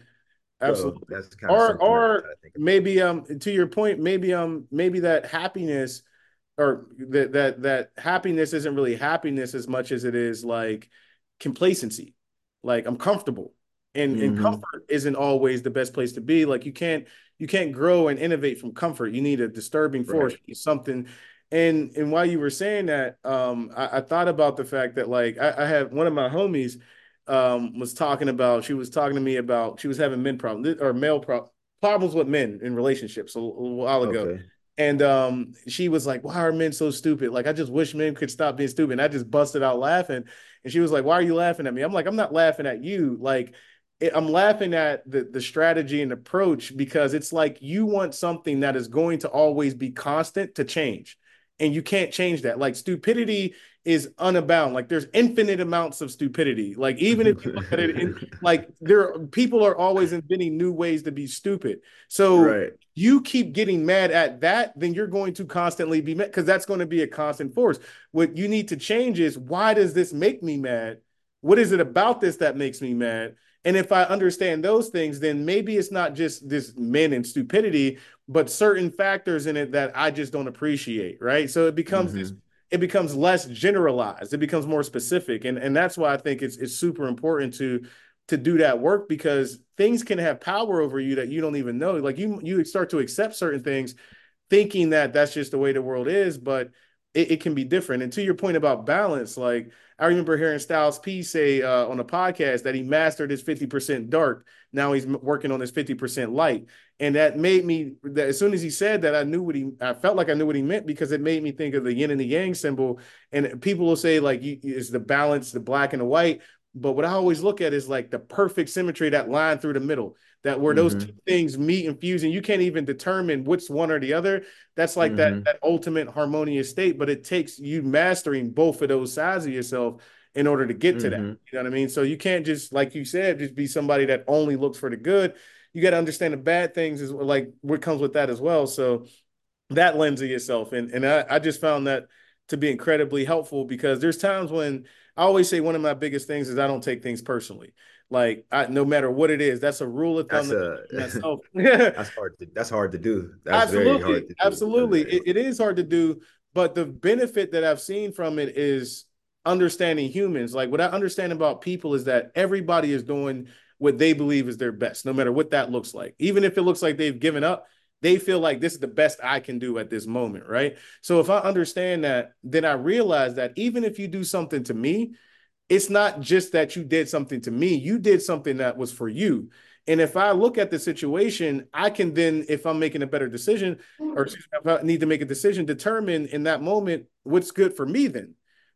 Speaker 1: So
Speaker 2: Absolutely.
Speaker 1: that's kind of
Speaker 2: Or
Speaker 1: something I
Speaker 2: or
Speaker 1: try to think about.
Speaker 2: maybe um to your point, maybe um maybe that happiness or that that that happiness isn't really happiness as much as it is like complacency. Like I'm comfortable. And and
Speaker 1: Mm-hmm.
Speaker 2: comfort isn't always the best place to be. Like you can't you can't grow and innovate from comfort. You need a disturbing force,
Speaker 1: Right.
Speaker 2: something. And and while you were saying that, um, I, I thought about the fact that like I, I had one of my homies um was talking about she was talking to me about she was having men problems or male pro- problems with men in relationships a, a while ago.
Speaker 1: Okay.
Speaker 2: And um, she was like, "Why are men so stupid? Like, I just wish men could stop being stupid." And I just busted out laughing. And she was like, "Why are you laughing at me?" I'm like, "I'm not laughing at you. Like, it, I'm laughing at the the strategy and approach because it's like you want something that is going to always be constant to change, and you can't change that. Like, stupidity is unabound. Like, there's infinite amounts of stupidity. Like, even if you look at it in like there, people are always inventing new ways to be stupid. So
Speaker 1: Right.
Speaker 2: you keep getting mad at that, then you're going to constantly be mad because that's going to be a constant force. What you need to change is why does this make me mad? What is it about this that makes me mad? And if I understand those things, then maybe it's not just this men and stupidity, but certain factors in it that I just don't appreciate, right? So it becomes this,
Speaker 1: Mm-hmm.
Speaker 2: it becomes less generalized. It becomes more specific, and and that's why I think it's it's super important to to do that work because things can have power over you that you don't even know. Like you you start to accept certain things thinking that that's just the way the world is, but it, it can be different. And to your point about balance, like I remember hearing Styles P say uh, on a podcast that he mastered his fifty percent dark. Now he's working on his fifty percent light. And that made me, that as soon as he said that, I knew what he, I felt like I knew what he meant because it made me think of the yin and the yang symbol. And people will say, like, you, it's the balance, the black and the white. But what I always look at is like the perfect symmetry, that line through the middle, that where those two
Speaker 1: Mm-hmm.
Speaker 2: things meet and fuse, and you can't even determine which one or the other. That's like that
Speaker 1: Mm-hmm.
Speaker 2: that ultimate harmonious state. But it takes you mastering both of those sides of yourself in order to get to that.
Speaker 1: Mm-hmm.
Speaker 2: You know what I mean? So you can't just, like you said, just be somebody that only looks for the good. You got to understand the bad things is like what comes with that as well. So that lens of yourself. And and I, I just found that to be incredibly helpful because there's times when I always say one of my biggest things is I don't take things personally. Like I, no matter what it is, that's a rule of thumb
Speaker 1: That's
Speaker 2: that
Speaker 1: a
Speaker 2: myself.
Speaker 1: that's hard to that's hard to do. That's very hard
Speaker 2: Absolutely,
Speaker 1: to do. That's
Speaker 2: absolutely.
Speaker 1: very
Speaker 2: It,
Speaker 1: hard.
Speaker 2: it is hard to do, but the benefit that I've seen from it is understanding humans. Like what I understand about people is that everybody is doing what they believe is their best, no matter what that looks like. Even if it looks like they've given up, they feel like this is the best I can do at this moment, right? So if I understand that, then I realize that even if you do something to me, it's not just that you did something to me, you did something that was for you. And if I look at the situation, I can then, if I'm making a better decision, or if I need to make a decision, determine in that moment what's good for me then.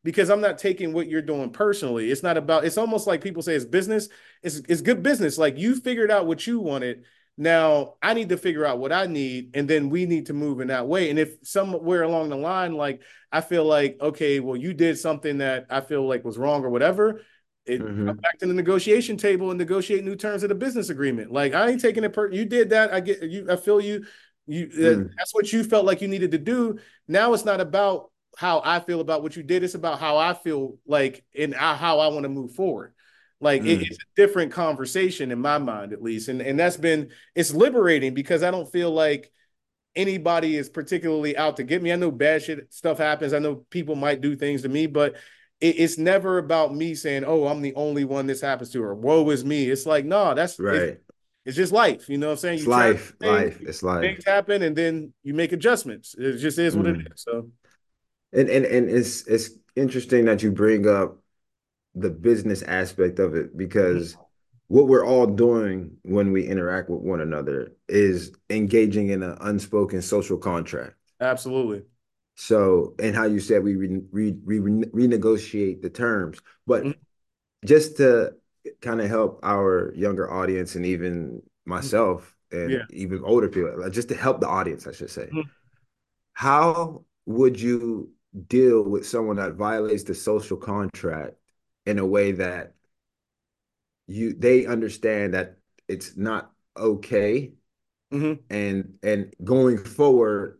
Speaker 2: because I'm not taking what you're doing personally. It's not about, it's almost like people say it's business. It's, it's good business. Like you figured out what you wanted. Now I need to figure out what I need, and then we need to move in that way. And if somewhere along the line, like I feel like, okay, well, you did something that I feel like was wrong or whatever, it come
Speaker 1: Mm-hmm.
Speaker 2: back to the negotiation table and negotiate new terms of the business agreement. Like I ain't taking it per you did that. I get you, I feel you. You uh,
Speaker 1: Mm.
Speaker 2: that's what you felt like you needed to do. Now it's not about how I feel about what you did. It's about how I feel like and how I want to move forward. Like it,
Speaker 1: Mm.
Speaker 2: it's a different conversation in my mind, at least. And and that's been it's liberating because I don't feel like anybody is particularly out to get me. I know bad shit stuff happens. I know people might do things to me, but it, it's never about me saying, "Oh, I'm the only one this happens to," or "Woe is me." It's like, no, that's it's
Speaker 1: Right.
Speaker 2: it's just life. You know what I'm saying?
Speaker 1: It's
Speaker 2: You try
Speaker 1: life.
Speaker 2: things,
Speaker 1: Life. It's life.
Speaker 2: things happen, and then you make adjustments. It just is what it
Speaker 1: Mm.
Speaker 2: is. So,
Speaker 1: And and and it's it's interesting that you bring up the business aspect of it because what we're all doing when we interact with one another is engaging in an unspoken social contract.
Speaker 2: absolutely.
Speaker 1: So, and how you said we re, re, re, renegotiate the terms, but
Speaker 2: Mhm.
Speaker 1: just to kind of help our younger audience and even myself and
Speaker 2: Yeah.
Speaker 1: even older people, like, just to help the audience, I should say,
Speaker 2: Mhm.
Speaker 1: how would you deal with someone that violates the social contract in a way that you they understand that it's not okay,
Speaker 2: Mhm.
Speaker 1: and and going forward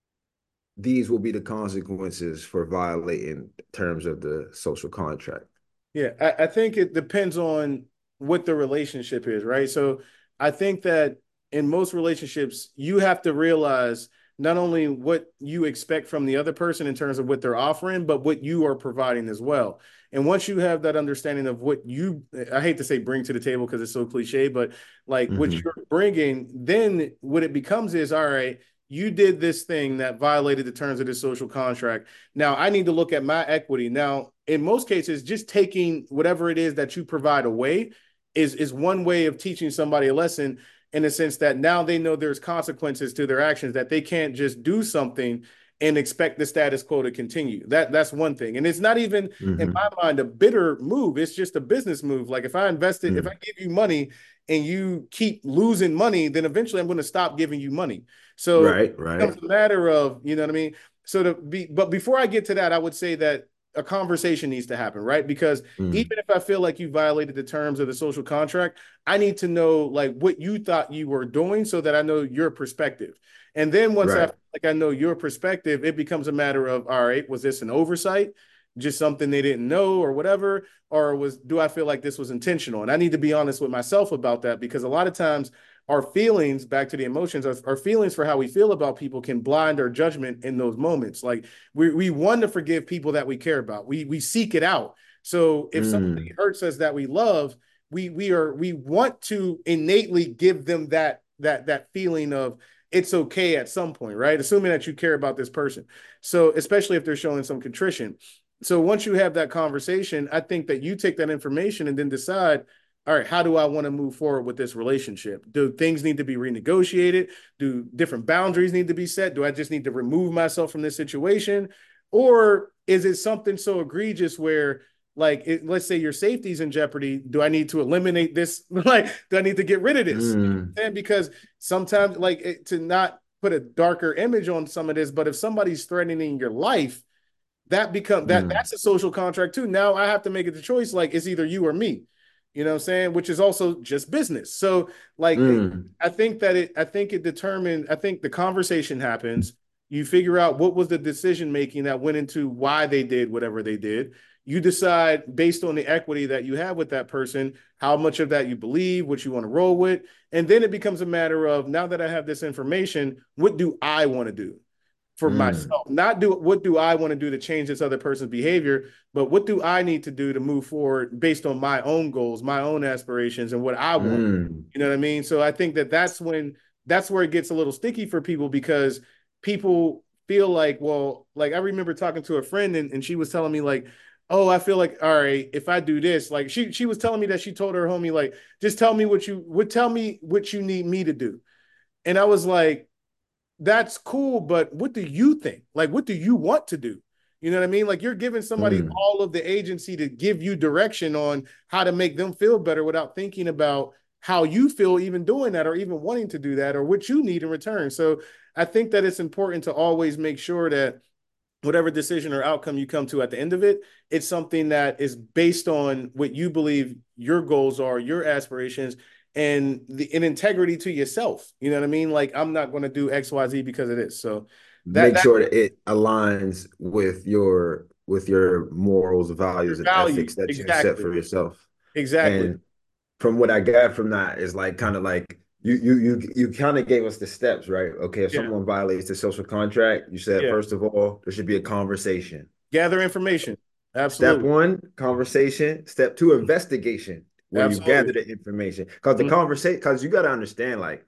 Speaker 1: these will be the consequences for violating terms of the social contract?
Speaker 2: Yeah, I, I think it depends on what the relationship is, right? So I think that in most relationships, you have to realize not only what you expect from the other person in terms of what they're offering, but what you are providing as well. And once you have that understanding of what you, I hate to say bring to the table because it's so cliche, but like what
Speaker 1: Mm-hmm.
Speaker 2: you're bringing, then what it becomes is, all right, you did this thing that violated the terms of this social contract. Now I need to look at my equity. Now, in most cases, just taking whatever it is that you provide away is is one way of teaching somebody a lesson in the sense that now they know there's consequences to their actions, that they can't just do something and expect the status quo to continue. That that's one thing. And it's not even in
Speaker 1: Mm-hmm.
Speaker 2: my mind a bitter move. It's just a business move. Like if I invested, if I
Speaker 1: Mm.
Speaker 2: give you money and you keep losing money, then eventually I'm going to stop giving you money. So
Speaker 1: Right,
Speaker 2: it
Speaker 1: right.
Speaker 2: becomes a matter of, you know what I mean? So to be, but before I get to that, I would say that a conversation needs to happen, right? Because
Speaker 1: Mm.
Speaker 2: even if I feel like you violated the terms of the social contract, I need to know like what you thought you were doing so that I know your perspective. And then once I
Speaker 1: Right.
Speaker 2: feel like I know your perspective, it becomes a matter of, all right, was this an oversight? Just something they didn't know or whatever? Or was do I feel like this was intentional? And I need to be honest with myself about that because a lot of times our feelings, back to the emotions, our, our feelings for how we feel about people can blind our judgment in those moments. Like we we want to forgive people that we care about. We we seek it out. So if somebody
Speaker 1: Mm.
Speaker 2: hurts us that we love, we we are we want to innately give them that that that feeling of it's okay at some point, right? Assuming that you care about this person. So especially if they're showing some contrition. So once you have that conversation, I think that you take that information and then decide, all right, how do I want to move forward with this relationship? Do things need to be renegotiated? Do different boundaries need to be set? Do I just need to remove myself from this situation? Or is it something so egregious where, like, it, let's say your safety's in jeopardy? Do I need to eliminate this? Like, do I need to get rid of this?
Speaker 1: Mm.
Speaker 2: And because sometimes, like, it, to not put a darker image on some of this, but if somebody's threatening your life, that become that
Speaker 1: Mm.
Speaker 2: that's a social contract too. Now I have to make it the choice, like it's either you or me. You know what I'm saying? Which is also just business. So like
Speaker 1: Mm.
Speaker 2: I think that it I think it determined, I think the conversation happens. You figure out what was the decision making that went into why they did whatever they did. You decide based on the equity that you have with that person, how much of that you believe, what you want to roll with. And then it becomes a matter of now that I have this information, what do I want to do for
Speaker 1: Mm.
Speaker 2: myself? Not do what do I want to do to change this other person's behavior, but what do I need to do to move forward based on my own goals, my own aspirations, and what I want.
Speaker 1: Mm.
Speaker 2: You know what I mean? So I think that that's when that's where it gets a little sticky for people because people feel like, well, like I remember talking to a friend and, and she was telling me like, oh, I feel like, all right, if I do this, like she she was telling me that she told her homie like, just tell me what you would tell me what you need me to do. And I was like, that's cool, but what do you think? Like, what do you want to do? You know what I mean? Like you're giving somebody
Speaker 1: Mm.
Speaker 2: all of the agency to give you direction on how to make them feel better without thinking about how you feel even doing that or even wanting to do that or what you need in return. So I think that it's important to always make sure that whatever decision or outcome you come to at the end of it, it's something that is based on what you believe your goals are, your aspirations, and the in integrity to yourself. You know what I mean? Like I'm not going to do X, Y, Z because of this. So that
Speaker 1: Make
Speaker 2: that
Speaker 1: sure that it aligns with your with your morals, values,
Speaker 2: your
Speaker 1: and ethics
Speaker 2: value.
Speaker 1: that you set
Speaker 2: Exactly.
Speaker 1: for yourself.
Speaker 2: Exactly.
Speaker 1: And from what I got from that is like kind of like you you you you kind of gave us the steps, right? Okay, if
Speaker 2: Yeah.
Speaker 1: someone violates the social contract, you said
Speaker 2: Yeah.
Speaker 1: first of all, there should be a conversation.
Speaker 2: Gather information.
Speaker 1: Step
Speaker 2: Absolutely.
Speaker 1: one, conversation. Step two, investigation, where you gather
Speaker 2: Absolutely.
Speaker 1: the information. Because the
Speaker 2: Mhm.
Speaker 1: conversation, because you got to understand, like,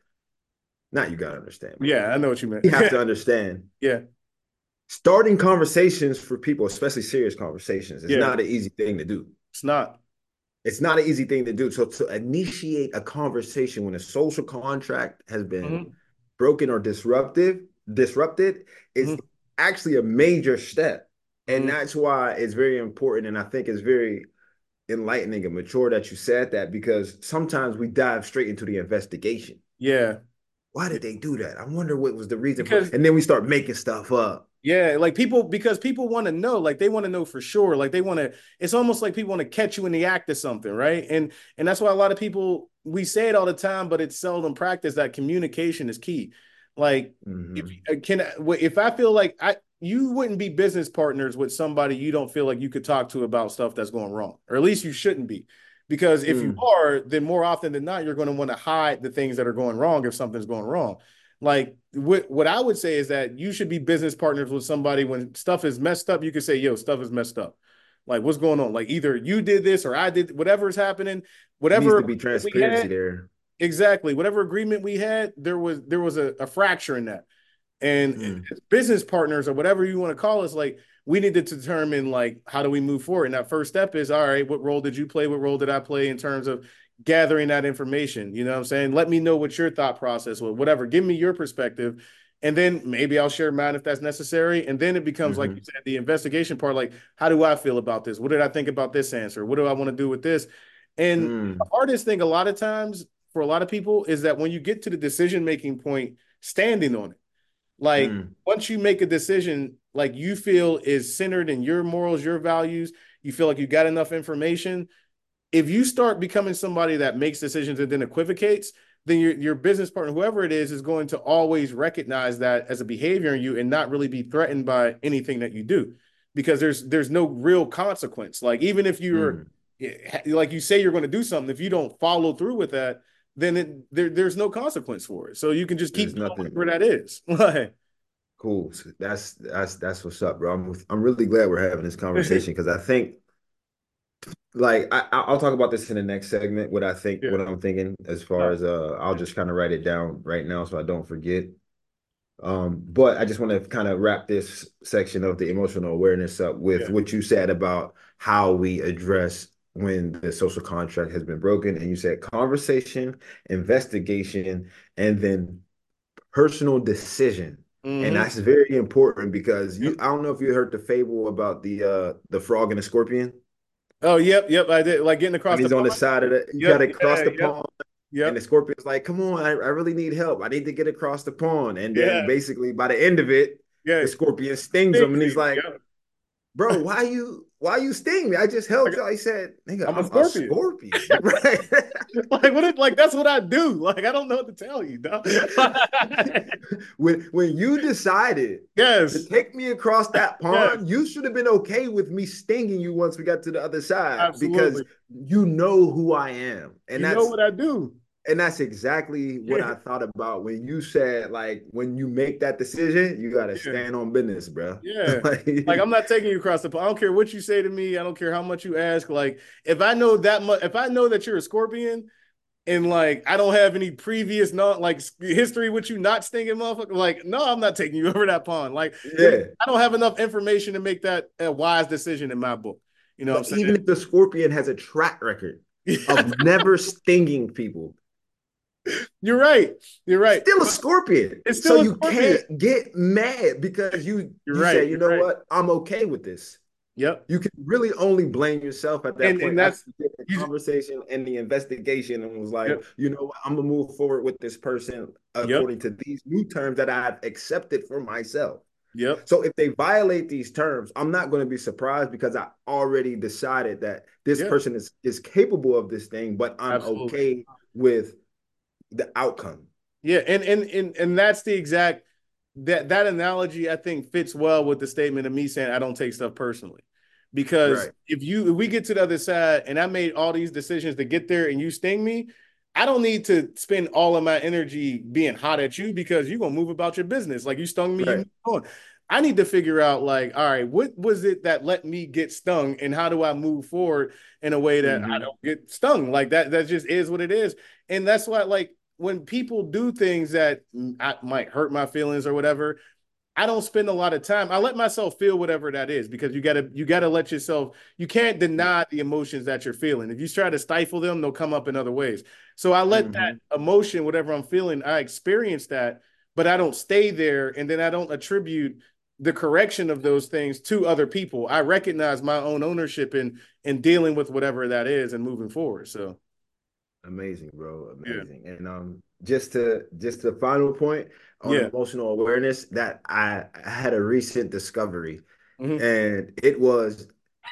Speaker 1: not you got to understand, but
Speaker 2: Yeah, I know what you meant.
Speaker 1: you have to understand
Speaker 2: Yeah.
Speaker 1: starting conversations for people, especially serious conversations, is
Speaker 2: Yeah.
Speaker 1: not an easy thing to do.
Speaker 2: It's not.
Speaker 1: It's not an easy thing to do. So to initiate a conversation when a social contract has been
Speaker 2: Hmm.
Speaker 1: broken or disruptive, disrupted, is
Speaker 2: Hmm.
Speaker 1: actually a major step. And
Speaker 2: Hmm.
Speaker 1: that's why it's very important. And I think it's very enlightening and mature that you said that because sometimes we dive straight into the investigation.
Speaker 2: Yeah.
Speaker 1: Why did they do that? I wonder what was the reason for,
Speaker 2: Because
Speaker 1: and then we start making stuff up.
Speaker 2: yeah, like people because people want to know, like they want to know for sure. Like they want to, it's almost like people want to catch you in the act of something, right? And and that's why a lot of people we say it all the time, but it's seldom practiced that communication is key. Like if
Speaker 1: Mm-hmm.
Speaker 2: uh, can if I feel like I you wouldn't be business partners with somebody you don't feel like you could talk to about stuff that's going wrong, or at least you shouldn't be. Because if you
Speaker 1: Mm.
Speaker 2: are, then more often than not, you're going to want to hide the things that are going wrong if something's going wrong. Like what what I would say is that you should be business partners with somebody when stuff is messed up. You could say, "Yo, stuff is messed up. Like, what's going on? Like, either you did this or I did whatever is happening.
Speaker 1: Needs
Speaker 2: Whatever
Speaker 1: to be
Speaker 2: we
Speaker 1: transparency
Speaker 2: had,
Speaker 1: there.
Speaker 2: exactly. Whatever agreement we had, there was there was a, a fracture in that. And
Speaker 1: Mm.
Speaker 2: as business partners or whatever you want to call us, like we need to determine like how do we move forward. And that first step is all right, what role did you play? What role did I play in terms of gathering that information? You know what I'm saying? Let me know what your thought process was, whatever. Give me your perspective. And then maybe I'll share mine if that's necessary. And then it becomes, like you
Speaker 1: Mm-hmm.
Speaker 2: said, the investigation part, like, how do I feel about this? What did I think about this answer? What do I want to do with this? And the
Speaker 1: Mm.
Speaker 2: hardest thing a lot of times for a lot of people is that when you get to the decision making point, standing on it. Like
Speaker 1: Mm.
Speaker 2: once you make a decision, like you feel is centered in your morals, your values, you feel like you got enough information. If you start becoming somebody that makes decisions and then equivocates, then your your business partner, whoever it is, is going to always recognize that as a behavior in you and not really be threatened by anything that you do, because there's there's no real consequence. Like even if you're
Speaker 1: Mm.
Speaker 2: like you say you're going to do something, if you don't follow through with that, then it, there there's no consequence for it. So you can just keep
Speaker 1: There's
Speaker 2: doing
Speaker 1: nothing.
Speaker 2: whatever that is. Like
Speaker 1: Cool. So that's that's that's what's up, bro. I'm I'm really glad we're having this conversation because I think like I I'll talk about this in the next segment. What I think,
Speaker 2: yeah.
Speaker 1: what I'm thinking, as far
Speaker 2: No.
Speaker 1: as uh, I'll just kind of write it down right now so I don't forget. Um, but I just want to kind of wrap this section of the emotional awareness up with
Speaker 2: Yeah.
Speaker 1: what you said about how we address when the social contract has been broken. And you said conversation, investigation, and then personal decision. And
Speaker 2: Mm-hmm.
Speaker 1: that's very important because you
Speaker 2: Yep.
Speaker 1: I don't know if you heard the fable about the uh the frog and the scorpion.
Speaker 2: Oh, yep, yep. I did like getting
Speaker 1: And
Speaker 2: across the
Speaker 1: he's on the
Speaker 2: pond.
Speaker 1: side of the you
Speaker 2: Yep.
Speaker 1: gotta cross
Speaker 2: Yeah.
Speaker 1: the
Speaker 2: Yep.
Speaker 1: pond. And the
Speaker 2: Yep.
Speaker 1: scorpion's like, come on, I, I really need help. I need to get across the pond. And then
Speaker 2: Yeah.
Speaker 1: basically by the end of it,
Speaker 2: Yeah.
Speaker 1: the scorpion stings him and he's
Speaker 2: Stinky.
Speaker 1: like,
Speaker 2: Yep.
Speaker 1: bro, why you why you sting me? I just helped
Speaker 2: Like,
Speaker 1: you. He said, nigga,
Speaker 2: I'm a
Speaker 1: I'm a
Speaker 2: scorpion.
Speaker 1: scorpion. Right.
Speaker 2: Like what? It, like that's what I do. Like I don't know what to tell you, dog.
Speaker 1: when when you decided to
Speaker 2: Yes.
Speaker 1: take me across that
Speaker 2: Yes.
Speaker 1: pond, you should have been okay with me stinging you once we got to the other side because
Speaker 2: Absolutely.
Speaker 1: you know who I am. And
Speaker 2: You know
Speaker 1: that's
Speaker 2: what I do.
Speaker 1: and that's exactly what
Speaker 2: Yeah.
Speaker 1: I thought about when you said like when you make that decision, you gotta
Speaker 2: Yeah.
Speaker 1: stand on business, bro.
Speaker 2: Yeah.
Speaker 1: Like,
Speaker 2: Like I'm not taking you across the pond. I don't care what you say to me. I don't care how much you ask. Like if I know that much, if I know that you're a scorpion and like I don't have any previous not like history with you not stinging motherfucker, like no, I'm not taking you over that pond. Like then
Speaker 1: yeah.
Speaker 2: I don't have enough information to make that a wise decision in my book. You know
Speaker 1: But
Speaker 2: what
Speaker 1: even
Speaker 2: I'm
Speaker 1: if the scorpion has a track record
Speaker 2: saying?
Speaker 1: of never stinging people,
Speaker 2: You're right. You're right.
Speaker 3: Still a scorpion.
Speaker 2: It's
Speaker 3: So
Speaker 2: still a
Speaker 3: you
Speaker 2: scorpion.
Speaker 3: can't get mad because you
Speaker 2: You're
Speaker 3: you
Speaker 2: right.
Speaker 3: say, you
Speaker 2: You're
Speaker 3: know
Speaker 2: right.
Speaker 3: what, I'm okay with this.
Speaker 2: Yep.
Speaker 3: You can really only blame yourself at that
Speaker 2: And
Speaker 3: point
Speaker 2: and
Speaker 3: after
Speaker 2: that's
Speaker 3: you get the
Speaker 2: you.
Speaker 3: conversation and the investigation and was like,
Speaker 2: Yep.
Speaker 3: you know what, I'm gonna move forward with this person
Speaker 2: Yep.
Speaker 3: according to these new terms that I've accepted for myself.
Speaker 2: Yep.
Speaker 3: So if they violate these terms, I'm not going to be surprised because I already decided that this
Speaker 2: Yeah.
Speaker 3: person is is capable of this thing, but I'm
Speaker 2: Absolutely.
Speaker 3: okay with the outcome.
Speaker 2: Yeah. And and and and that's the exact that that analogy I think fits well with the statement of me saying I don't take stuff personally. Because
Speaker 3: Right.
Speaker 2: if you if we get to the other side and I made all these decisions to get there and you sting me, I don't need to spend all of my energy being hot at you because you're gonna move about your business. Like you stung me, you
Speaker 3: Right.
Speaker 2: move on. I need to figure out like, all right, what was it that let me get stung and how do I move forward in a way that I
Speaker 3: Mm-hmm.
Speaker 2: don't get stung? Like that, that just is what it is. And that's why, like, when people do things that I, might hurt my feelings or whatever, I don't spend a lot of time. I let myself feel whatever that is because you gotta you gotta let yourself. You can't deny the emotions that you're feeling. If you try to stifle them, they'll come up in other ways. So I let that
Speaker 3: Mm-hmm.
Speaker 2: emotion, whatever I'm feeling, I experience that, but I don't stay there, and then I don't attribute the correction of those things to other people. I recognize my own ownership in in dealing with whatever that is and moving forward. So
Speaker 3: Amazing, bro.
Speaker 2: yeah,
Speaker 3: Amazing. And um just to just the final point on
Speaker 2: yeah,
Speaker 3: emotional awareness that I, I had a recent discovery
Speaker 2: mm-hmm.
Speaker 3: and it was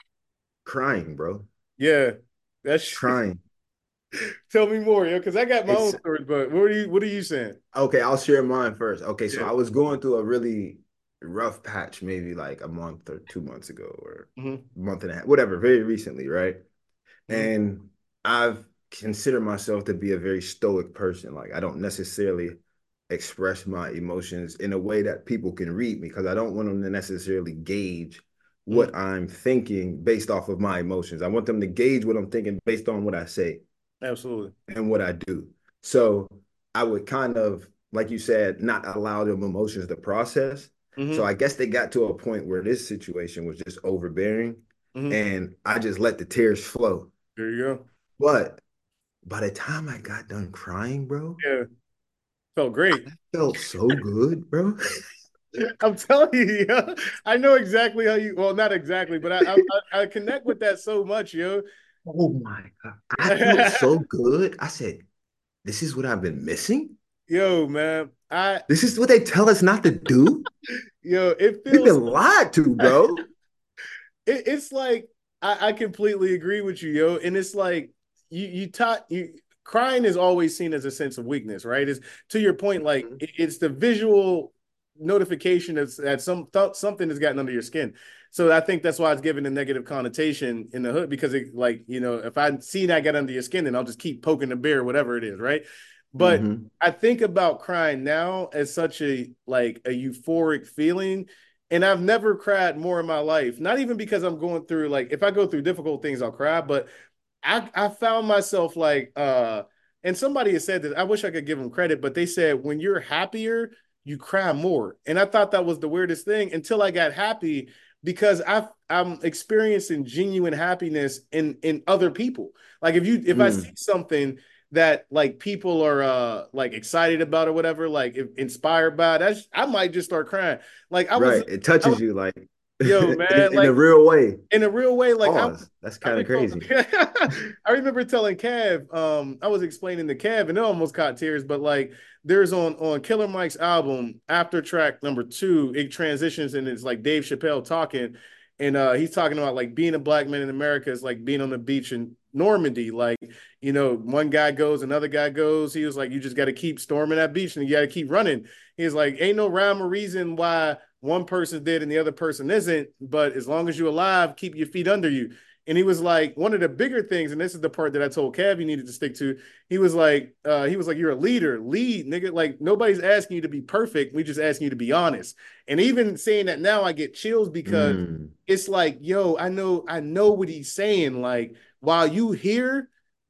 Speaker 3: crying, bro.
Speaker 2: Yeah. That's
Speaker 3: Crying.
Speaker 2: tell me more, yo, because I got my
Speaker 3: It's
Speaker 2: own stories. But what are you what are you saying?
Speaker 3: okay, I'll share mine first. Okay, so
Speaker 2: Yeah.
Speaker 3: I was going through a really rough patch maybe like a month or two months ago or
Speaker 2: Mm-hmm.
Speaker 3: a month and a half, whatever, very recently, right?
Speaker 2: Mm-hmm.
Speaker 3: And I've considered myself to be a very stoic person. Like I don't necessarily express my emotions in a way that people can read me because I don't want them to necessarily gauge
Speaker 2: Mm-hmm.
Speaker 3: what I'm thinking based off of my emotions. I want them to gauge what I'm thinking based on what I say
Speaker 2: Absolutely.
Speaker 3: and what I do. So I would kind of, like you said, not allow them emotions to process. So
Speaker 2: Mm-hmm.
Speaker 3: I guess they got to a point where this situation was just overbearing
Speaker 2: Mm-hmm.
Speaker 3: and I just let the tears flow.
Speaker 2: There you go.
Speaker 3: But by the time I got done crying, bro,
Speaker 2: Yeah. Felt great.
Speaker 3: I felt so good, bro.
Speaker 2: I'm telling you, yo. I know exactly how you well, not exactly, but I I, I connect with that so much, yo.
Speaker 3: Oh my God. I felt so good. I said, this is what I've been missing.
Speaker 2: Yo, man. I
Speaker 3: This is what they tell us not to do.
Speaker 2: yo, it
Speaker 3: We've
Speaker 2: feels
Speaker 3: been lied to, bro.
Speaker 2: it, it's like I, I completely agree with you, yo. And it's like you you taught you crying is always seen as a sense of weakness, right? Is to your point, like it, it's the visual notification that's that some th- something has gotten under your skin. So I think that's why it's given a negative connotation in the hood because it like you know if I see that get under your skin, then I'll just keep poking the bear, whatever it is, right? But
Speaker 3: Mm-hmm.
Speaker 2: I think about crying now as such a like a euphoric feeling and I've never cried more in my life. Not even because I'm going through like if I go through difficult things, I'll cry. But I I found myself like uh, and somebody has said that I wish I could give them credit, but they said when you're happier, you cry more. And I thought that was the weirdest thing until I got happy because I I'm experiencing genuine happiness in in other people. Like if you if I see
Speaker 3: Mm.
Speaker 2: something that like people are uh like excited about or whatever, like if, inspired by that, I might just start crying. Like I was,
Speaker 3: Right. It
Speaker 2: I was,
Speaker 3: touches you like
Speaker 2: yo,
Speaker 3: in,
Speaker 2: man,
Speaker 3: in a
Speaker 2: like
Speaker 3: real way.
Speaker 2: in a real way, like I,
Speaker 3: Pause. That's
Speaker 2: I
Speaker 3: kind of
Speaker 2: recall,
Speaker 3: crazy.
Speaker 2: I remember telling Cav, um, I was explaining to Cav, and it almost caught tears, but like there's on on Killer Mike's album, after track number two, it transitions and it's like Dave Chappelle talking, and uh he's talking about like being a black man in America is like being on the beach in Normandy, like you know, one guy goes, another guy goes. He was like, you just got to keep storming that beach and you got to keep running. He's like, ain't no rhyme or reason why one person's dead and the other person isn't, but as long as you're alive, keep your feet under you. And he was like, one of the bigger things, and this is the part that I told Cav you needed to stick to. He was like, uh, he was like, you're a leader, lead, nigga. Like nobody's asking you to be perfect. We just asking you to be honest. And even saying that now, I get chills because
Speaker 3: Mm.
Speaker 2: it's like, yo, I know, I know what he's saying. Like while you here,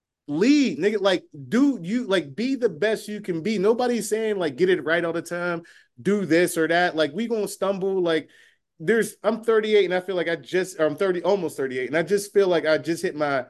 Speaker 2: lead, nigga. Like, do you like be the best you can be? Nobody's saying like get it right all the time, do this or that. Like, we gonna stumble. Like, there's I'm thirty-eight and I feel like I just or I'm thirty, almost thirty-eight, and I just feel like I just hit my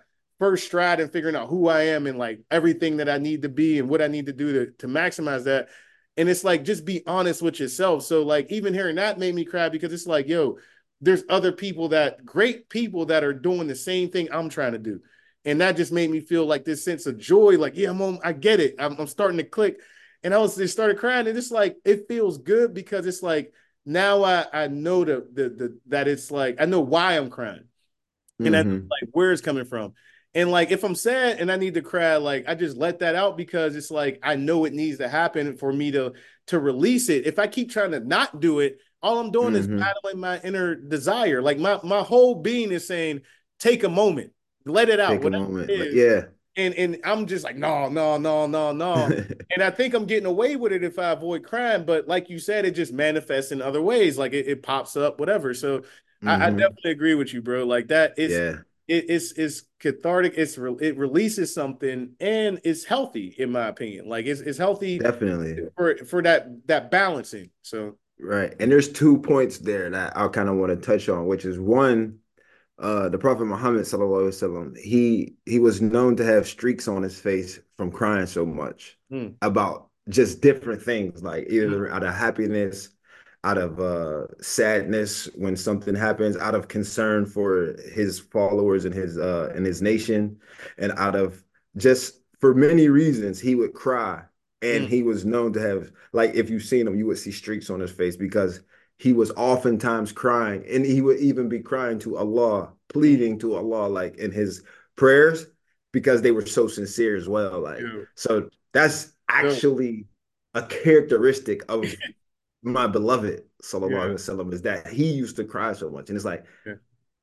Speaker 2: first stride in figuring out who I am and like everything that I need to be and what I need to do to, to maximize that. And it's like, just be honest with yourself. So like, even hearing that made me cry, because it's like, yo, there's other people that great people that are doing the same thing I'm trying to do. And that just made me feel like this sense of joy. Like, yeah, I'm on, I get it. I'm, I'm starting to click. And I was just started crying. And it's like, it feels good, because it's like, now I, I know the, the, the, that it's like, I know why I'm crying. And that's
Speaker 3: Mm-hmm.
Speaker 2: like where it's coming from. And like, if I'm sad and I need to cry, like I just let that out, because it's like, I know it needs to happen for me to, to release it. If I keep trying to not do it, all I'm doing is
Speaker 3: Mm-hmm.
Speaker 2: battling my inner desire. Like my, my whole being is saying, take a moment, let it out,
Speaker 3: Take a
Speaker 2: whatever
Speaker 3: moment.
Speaker 2: it
Speaker 3: Like,
Speaker 2: is.
Speaker 3: yeah.
Speaker 2: And, and I'm just like, no, no, no, no, no. And I think I'm getting away with it if I avoid crime. But like you said, it just manifests in other ways. Like it, it pops up, whatever. So I, I
Speaker 3: Mm-hmm.
Speaker 2: definitely agree with you, bro. Like that is,
Speaker 3: Yeah.
Speaker 2: it, it's it's cathartic. It's it releases something, and it's healthy, in my opinion. Like it's it's healthy
Speaker 3: Definitely.
Speaker 2: for for that that balancing. So
Speaker 3: Right. And there's two points there that I kind of want to touch on, which is one, uh, the Prophet Muhammad sallallahu alaihi wasallam, he he was known to have streaks on his face from crying so much
Speaker 2: mm,
Speaker 3: about just different things, like
Speaker 2: mm,
Speaker 3: either out of happiness, out of uh, sadness when something happens, out of concern for his followers and his uh, and his nation, and out of just for many reasons he would cry. And
Speaker 2: mm,
Speaker 3: he was known to have, like, if you've seen him, you would see streaks on his face because he was oftentimes crying, and he would even be crying to Allah,
Speaker 2: mm,
Speaker 3: pleading to Allah, like in his prayers, because they were so sincere as well. Like,
Speaker 2: yo,
Speaker 3: so that's
Speaker 2: yo,
Speaker 3: actually a characteristic of my beloved, sallallahu
Speaker 2: yeah,
Speaker 3: alaihi wasallam, is that he used to cry so much. And it's like,
Speaker 2: yeah,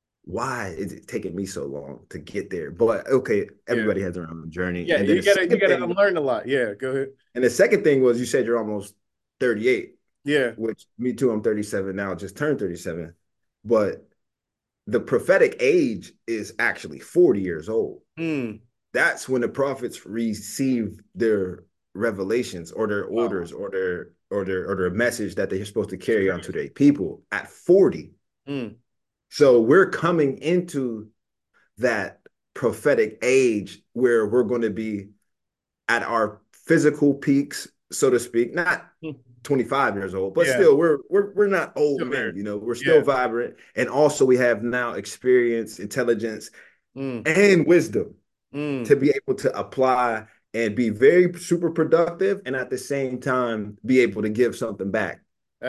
Speaker 3: why is it taking me so long to get there? But okay,
Speaker 2: yeah,
Speaker 3: everybody has their own journey.
Speaker 2: yeah.
Speaker 3: And then
Speaker 2: You
Speaker 3: the
Speaker 2: gotta you
Speaker 3: second
Speaker 2: gotta
Speaker 3: thing,
Speaker 2: unlearn a lot. Yeah, go ahead.
Speaker 3: and the second thing was, you said you're almost thirty-eight,
Speaker 2: Yeah.
Speaker 3: which me too, I'm thirty-seven now, just turned thirty-seven. But the prophetic age is actually forty years old.
Speaker 2: Mm,
Speaker 3: That's when the prophets receive their revelations or their
Speaker 2: wow.
Speaker 3: orders or their or their or their message that they're supposed to carry on to their people at forty.
Speaker 2: Mm,
Speaker 3: So we're coming into that prophetic age where we're going to be at our physical peaks, so to speak, not
Speaker 2: mm,
Speaker 3: twenty-five years old, but
Speaker 2: yeah.
Speaker 3: still we're we're we're not old
Speaker 2: Still
Speaker 3: men,
Speaker 2: there.
Speaker 3: you know, we're still
Speaker 2: Yeah.
Speaker 3: vibrant. And also we have now experience, intelligence,
Speaker 2: Mm,
Speaker 3: and wisdom to
Speaker 2: mm,
Speaker 3: be able to apply and be very super productive, and at the same time be able to give something back.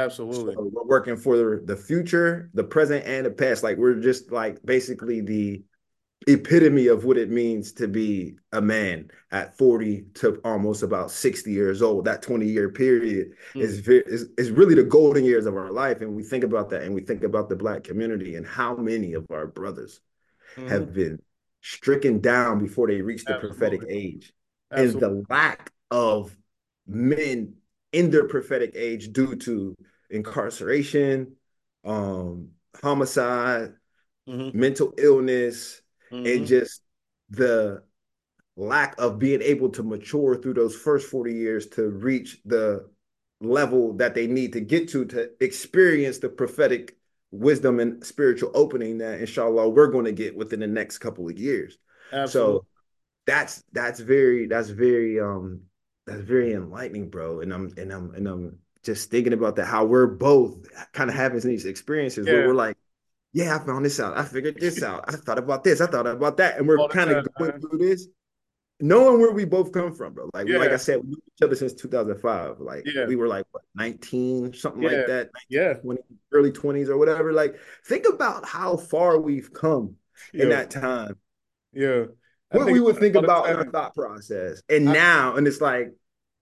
Speaker 3: So
Speaker 2: absolutely.
Speaker 3: we're working for the future, the present, and the past. Like, we're just like basically the epitome of what it means to be a man at forty to almost about sixty years old. That twenty year period
Speaker 2: Mm,
Speaker 3: is, very, is is really the golden years of our life. And we think about that, and we think about the Black community and how many of our brothers
Speaker 2: mm-hmm.
Speaker 3: have been stricken down before they reach the prophetic
Speaker 2: Absolutely.
Speaker 3: age. And
Speaker 2: Absolutely.
Speaker 3: the lack of men in their prophetic age due to incarceration, um, homicide,
Speaker 2: Mm-hmm.
Speaker 3: mental illness, and
Speaker 2: Mm-hmm.
Speaker 3: just the lack of being able to mature through those first forty years to reach the level that they need to get to to experience the prophetic wisdom and spiritual opening that inshallah we're going to get within the next couple of years.
Speaker 2: Absolutely.
Speaker 3: So that's that's very that's very um that's very enlightening, bro. And I'm and I'm and I'm just thinking about that, how we're both kind of having these experiences where
Speaker 2: Yeah.
Speaker 3: we're like, yeah, I found this out. I figured this out. I thought about this. I thought about that. And we're
Speaker 2: All the
Speaker 3: kind of
Speaker 2: time,
Speaker 3: going
Speaker 2: man.
Speaker 3: through this, knowing where we both come from, bro. Like we, like I
Speaker 2: Yeah.
Speaker 3: said, we knew each other since two thousand five. Like
Speaker 2: Yeah.
Speaker 3: we were like what, nineteen, something
Speaker 2: Yeah.
Speaker 3: like that,
Speaker 2: Yeah.
Speaker 3: nineteen, twenty, early twenties or whatever. Like, think about how far we've come in
Speaker 2: Yo.
Speaker 3: that time.
Speaker 2: Yeah. I
Speaker 3: What
Speaker 2: think
Speaker 3: we would
Speaker 2: about it
Speaker 3: think
Speaker 2: all the
Speaker 3: about in our
Speaker 2: time.
Speaker 3: thought process. And
Speaker 2: I,
Speaker 3: now, and it's like,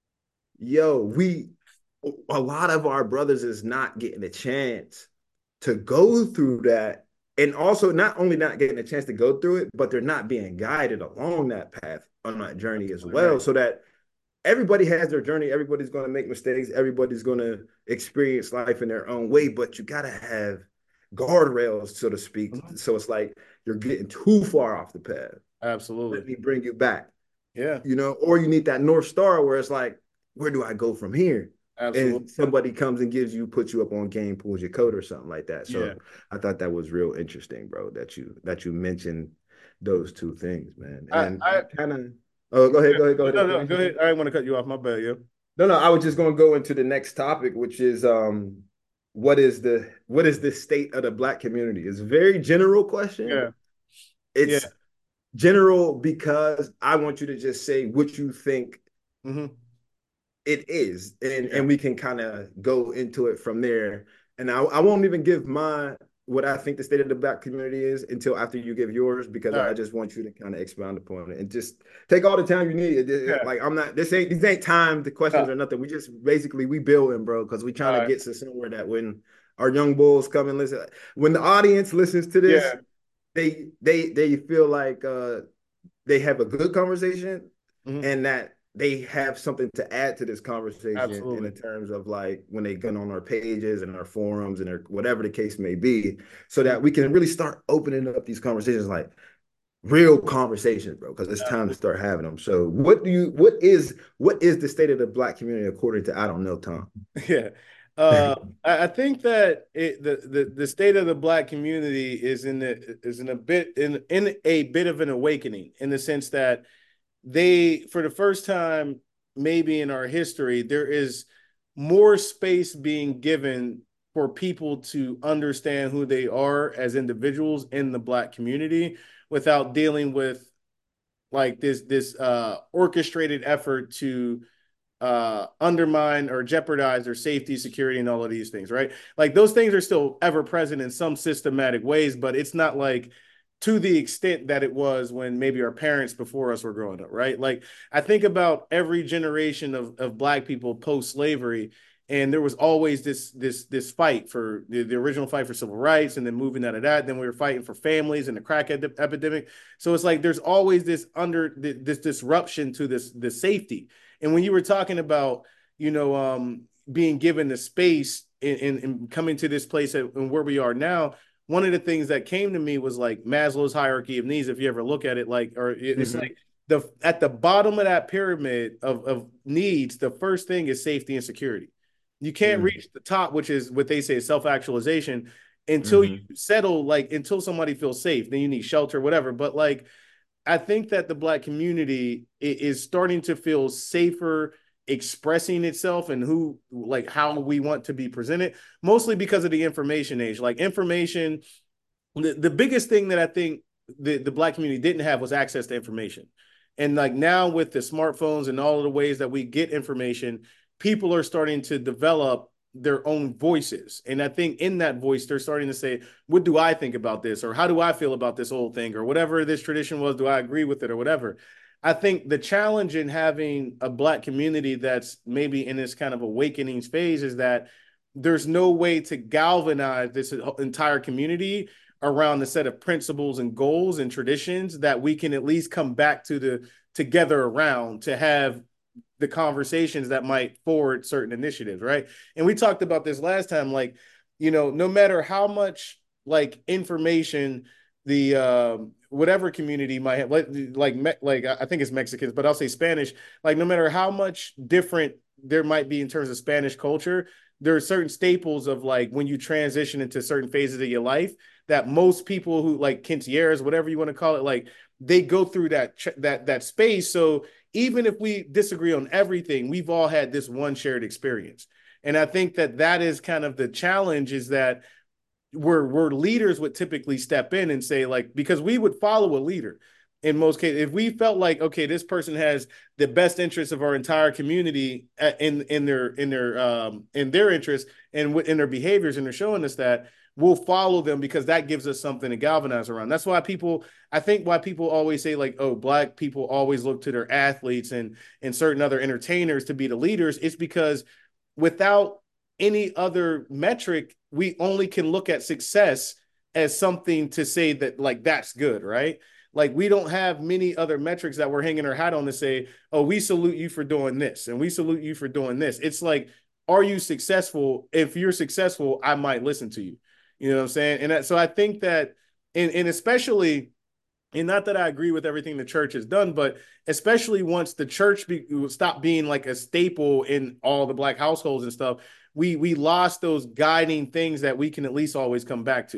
Speaker 3: yo, we a lot of our brothers is not getting a chance to go through that. And also not only not getting a chance to go through it, but they're not being guided along that path on that journey as well.
Speaker 2: right.
Speaker 3: So that everybody has their journey, everybody's going to make mistakes, everybody's going to experience life in their own way, but you got to have guardrails, so to speak.
Speaker 2: Mhm.
Speaker 3: So it's like you're getting too far off the path. Let
Speaker 2: Absolutely.
Speaker 3: me bring you back,
Speaker 2: Yeah.
Speaker 3: you know, or you need that North Star where it's like, where do I go from here?
Speaker 2: Absolutely.
Speaker 3: And somebody comes and gives you, puts you up on game, pulls your coat or something like that.
Speaker 2: Yeah.
Speaker 3: So I thought that was real interesting, bro, that you that you mentioned those two things, man.
Speaker 2: I,
Speaker 3: And
Speaker 2: I
Speaker 3: kind of, oh, go ahead, go ahead, go
Speaker 2: no,
Speaker 3: ahead.
Speaker 2: no,
Speaker 3: Finish
Speaker 2: go
Speaker 3: your
Speaker 2: ahead.
Speaker 3: thing.
Speaker 2: I didn't want to cut you off. My bad, yo.
Speaker 3: No, no, I was just going to go into the next topic, which is um, what is the what is the state of the Black community? It's a very general question.
Speaker 2: Yeah, yeah.
Speaker 3: It's general because I want you to just say what you think
Speaker 2: Mm-hmm.
Speaker 3: it is, and
Speaker 2: Yeah.
Speaker 3: and we can kind of go into it from there. And I, I won't even give my what I think the state of the Black community is until after you give yours, because
Speaker 2: All
Speaker 3: I
Speaker 2: right.
Speaker 3: just want you to kind of expound upon it and just take all the time you need.
Speaker 2: Yeah.
Speaker 3: Like I'm not this ain't these ain't time the questions
Speaker 2: Uh,
Speaker 3: or nothing. We just basically we building, bro, because we trying
Speaker 2: all
Speaker 3: to
Speaker 2: right.
Speaker 3: get to somewhere that when our young bulls come and listen, when the audience listens to this,
Speaker 2: Yeah.
Speaker 3: they they they feel like uh they have a good conversation
Speaker 2: Mm-hmm.
Speaker 3: and that they have something to add to this conversation in the
Speaker 2: Absolutely.
Speaker 3: terms of like when they get on our pages and our forums and their, whatever the case may be, so that
Speaker 2: Mm-hmm.
Speaker 3: we can really start opening up these conversations, like real conversations, bro, because it's time to
Speaker 2: Absolutely.
Speaker 3: start having them. So what do you what is what is the state of the Black community according to I don't know, Tom?
Speaker 2: Yeah. Uh, I, I think that it, the, the the state of the Black community is in the is in a bit in in a bit of an awakening, in the sense that they, for the first time maybe in our history, there is more space being given for people to understand who they are as individuals in the Black community without dealing with like this this uh orchestrated effort to uh undermine or jeopardize their safety, security, and all of these things, right? Like those things are still ever present in some systematic ways, but it's not like to the extent that it was when maybe our parents before us were growing up, right? Like I think about every generation of, of Black people post-slavery, and there was always this this this fight for the, the original fight for civil rights, and then moving out of that, then we were fighting for families and the crack ed- epidemic. So it's like there's always this under this disruption to this this safety. And when you were talking about, you know, um, being given the space and, coming to this place and where we are now, one of the things that came to me was like Maslow's hierarchy of needs. If you ever look at it, like, or it's
Speaker 3: Mm-hmm.
Speaker 2: like the at the bottom of that pyramid of, of needs, the first thing is safety and security. You can't
Speaker 3: Mm-hmm.
Speaker 2: reach the top, which is what they say self-actualization, until you
Speaker 3: Mm-hmm.
Speaker 2: settle, like until somebody feels safe. Then you need shelter, whatever. But like I think that the Black community is starting to feel safer expressing itself and who, like, how we want to be presented, mostly because of the information age. Like information, the, the biggest thing that I think the, the Black community didn't have was access to information. And like now with the smartphones and all of the ways that we get information, people are starting to develop their own voices. And I think in that voice, they're starting to say, what do I think about this? Or how do I feel about this whole thing? Or whatever this tradition was, do I agree with it or whatever? I think the challenge in having a Black community that's maybe in this kind of awakening phase is that there's no way to galvanize this entire community around a set of principles and goals and traditions that we can at least come back to the together around to have the conversations that might forward certain initiatives, right? And we talked about this last time, like, you know, no matter how much like information the uh, whatever community might have, like, like, like I think it's Mexicans, but I'll say Spanish. Like, no matter how much different there might be in terms of Spanish culture, there are certain staples of like when you transition into certain phases of your life that most people who like quinceañeras, whatever you want to call it, like they go through that that that space. So even if we disagree on everything, we've all had this one shared experience. And I think that that is kind of the challenge, is that where, where leaders would typically step in and say, like, because we would follow a leader in most cases. If we felt like, okay, this person has the best interests of our entire community in, in their, in their, um, in their interests and in their behaviors, and they're showing us that, we'll follow them because that gives us something to galvanize around. That's why people, I think why people always say like, oh, Black people always look to their athletes and, and certain other entertainers to be the leaders. It's because without any other metric, we only can look at success as something to say that like, that's good, right? Like we don't have many other metrics that we're hanging our hat on to say, oh, we salute you for doing this and we salute you for doing this. It's like, are you successful? If you're successful, I might listen to you. You know what I'm saying? And that, so I think that, and, and especially, and not that I agree with everything the church has done, but especially once the church be, stopped being like a staple in all the Black households and stuff, we we lost those guiding things that we can at least always come back to.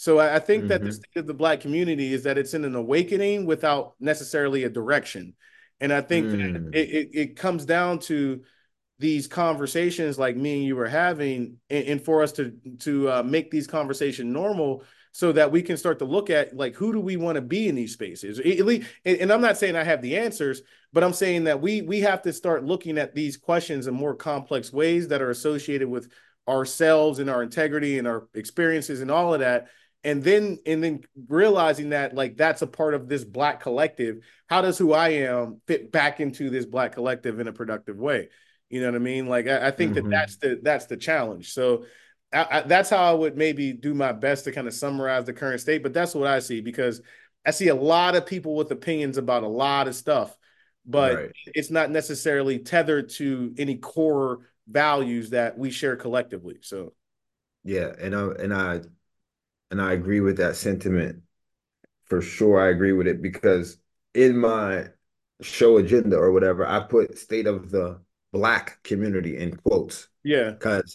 Speaker 2: So I, I think that the
Speaker 3: Mm-hmm.
Speaker 2: state of the Black community is that it's in an awakening without necessarily a direction. And I think that
Speaker 3: Mm.
Speaker 2: it, it, it comes down to these conversations like me and you were having, and, and for us to to uh, make these conversations normal so that we can start to look at like who do we want to be in these spaces. And, and I'm not saying I have the answers, but I'm saying that we we have to start looking at these questions in more complex ways that are associated with ourselves and our integrity and our experiences and all of that. And then and then realizing that like that's a part of this Black collective. How does who I am fit back into this Black collective in a productive way? You know what I mean? Like I, I think that
Speaker 3: Mm-hmm.
Speaker 2: that's the that's the challenge. So I, I, that's how I would maybe do my best to kind of summarize the current state. But that's what I see, because I see a lot of people with opinions about a lot of stuff, but
Speaker 3: Right.
Speaker 2: it's not necessarily tethered to any core values that we share collectively. So
Speaker 3: Yeah, and I and I and I agree with that sentiment for sure. I agree with it because in my show agenda or whatever, I put state of the Black community in quotes
Speaker 2: yeah,
Speaker 3: because,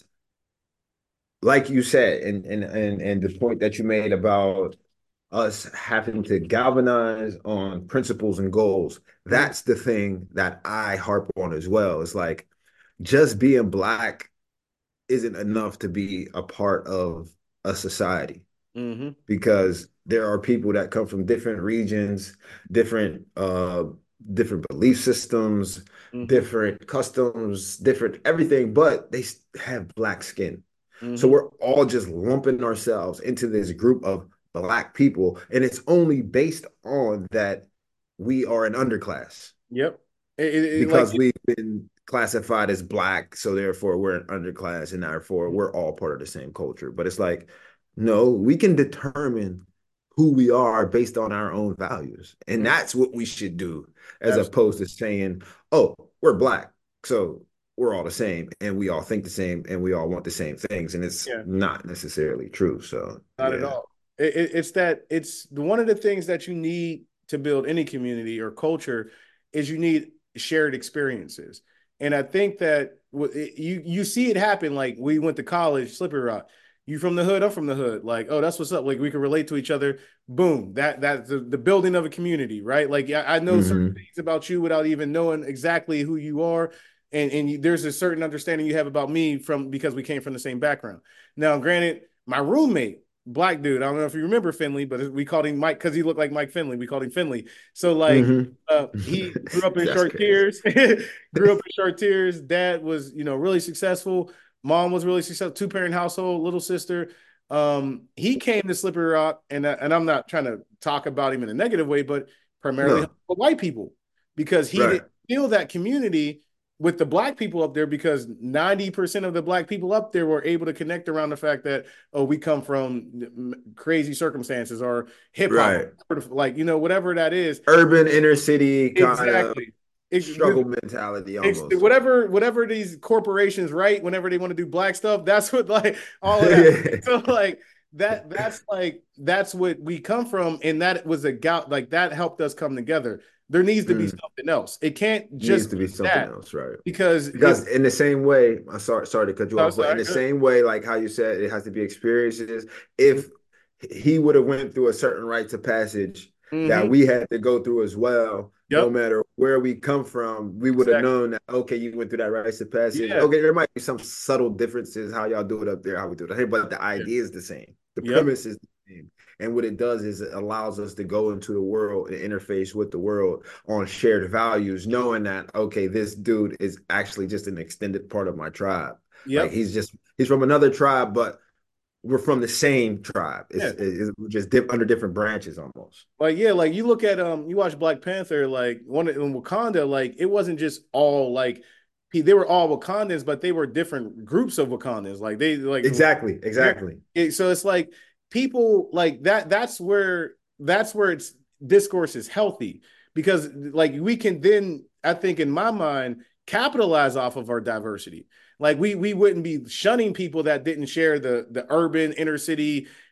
Speaker 3: like you said, and and and and the point that you made about us having to galvanize on principles and goals,
Speaker 2: mm,
Speaker 3: that's the thing that I harp on as well. It's like just being Black isn't enough to be a part of a society
Speaker 2: mm-hmm,
Speaker 3: because there are people that come from different regions, different uh different belief systems,
Speaker 2: mm-hmm,
Speaker 3: different customs, different everything, but they have Black skin. So
Speaker 2: mm-hmm.
Speaker 3: we're all just lumping ourselves into this group of Black people, and it's only based on that we are an underclass
Speaker 2: Yep. It, it, it, like
Speaker 3: because we've been classified as Black, so therefore we're an underclass, and therefore we're all part of the same culture. But it's like, no, we can determine who we are based on our own values, and
Speaker 2: mm,
Speaker 3: that's what we should do, as
Speaker 2: absolutely.
Speaker 3: opposed to saying, "Oh, we're Black, so we're all the same, and we all think the same, and we all want the same things," and it's
Speaker 2: Yeah.
Speaker 3: not necessarily true. So,
Speaker 2: Not at
Speaker 3: yeah.
Speaker 2: all. It, it, it's that it's one of the things that you need to build any community or culture is you need shared experiences. And I think that you you see it happen. Like we went to college, Slippery Rock. You from the hood, I'm from the hood. Like, oh, that's what's up. Like we can relate to each other. Boom. That that's the, the building of a community, right? Like yeah, I know certain
Speaker 3: Mm-hmm.
Speaker 2: things about you without even knowing exactly who you are. And and you, there's a certain understanding you have about me from because we came from the same background. Now, granted, my roommate Black dude. I don't know if you remember Finley, but we called him Mike because he looked like Mike Finley. We called him Finley. So like uh, he grew up
Speaker 3: Mm-hmm.
Speaker 2: in
Speaker 3: That's crazy.
Speaker 2: Chartiers, grew up in Chartiers. Dad was, you know, really successful. Mom was really successful, two parent household, little sister. Um, he came to Slippery Rock, and uh, and I'm not trying to talk about him in a negative way, but primarily
Speaker 3: No,
Speaker 2: for white people because he
Speaker 3: right.
Speaker 2: didn't feel that community with the Black people up there because ninety percent of the Black people up there were able to connect around the fact that, oh, we come from crazy circumstances or hip hop,
Speaker 3: Right.
Speaker 2: like, you know, whatever that is.
Speaker 3: Urban inner city kind of
Speaker 2: Exactly. It,
Speaker 3: struggle mentality
Speaker 2: it's
Speaker 3: almost.
Speaker 2: whatever, whatever these corporations write, whenever they want to do Black stuff, that's what like all of that. So like that, that's like, that's what we come from. And that was a gout, like that helped us come together. There needs to be
Speaker 3: Mm,
Speaker 2: something else. It can't
Speaker 3: needs
Speaker 2: just
Speaker 3: to be
Speaker 2: be
Speaker 3: something
Speaker 2: that
Speaker 3: else, right?
Speaker 2: because if,
Speaker 3: Because in the same way, I'm sorry, sorry to cut you
Speaker 2: no,
Speaker 3: off, but in
Speaker 2: sorry,
Speaker 3: the
Speaker 2: good.
Speaker 3: same way, like how you said, it has to be experiences.
Speaker 2: Mm-hmm.
Speaker 3: If he would have went through a certain rites of passage that
Speaker 2: Mm-hmm.
Speaker 3: we had to go through as well, no
Speaker 2: Yep.
Speaker 3: matter where we come from, we would have
Speaker 2: Exactly.
Speaker 3: known that, okay, you went through that rites of passage.
Speaker 2: Yeah.
Speaker 3: Okay, there might be some subtle differences how y'all do it up there, how we do it here, but the
Speaker 2: Yeah.
Speaker 3: idea is the same. The
Speaker 2: Yep.
Speaker 3: premise is the same. And what it does is it allows us to go into the world and interface with the world on shared values, knowing that, okay, this dude is actually just an extended part of my tribe. Like
Speaker 2: Yep.
Speaker 3: he's just, he's from another tribe, but we're from the same tribe. It's,
Speaker 2: Yeah.
Speaker 3: it's just dip, under different branches almost.
Speaker 2: Like, yeah, like you look at um, you watch Black Panther, like one in Wakanda, like it wasn't just all like they were all Wakandans, but they were different groups of Wakandans. Like they like
Speaker 3: Exactly, exactly.
Speaker 2: so it's like people like that. That's where that's where it's discourse is healthy because like we can then I think in my mind capitalize off of our diversity. Like we we wouldn't be shunning people that didn't share the the urban inner city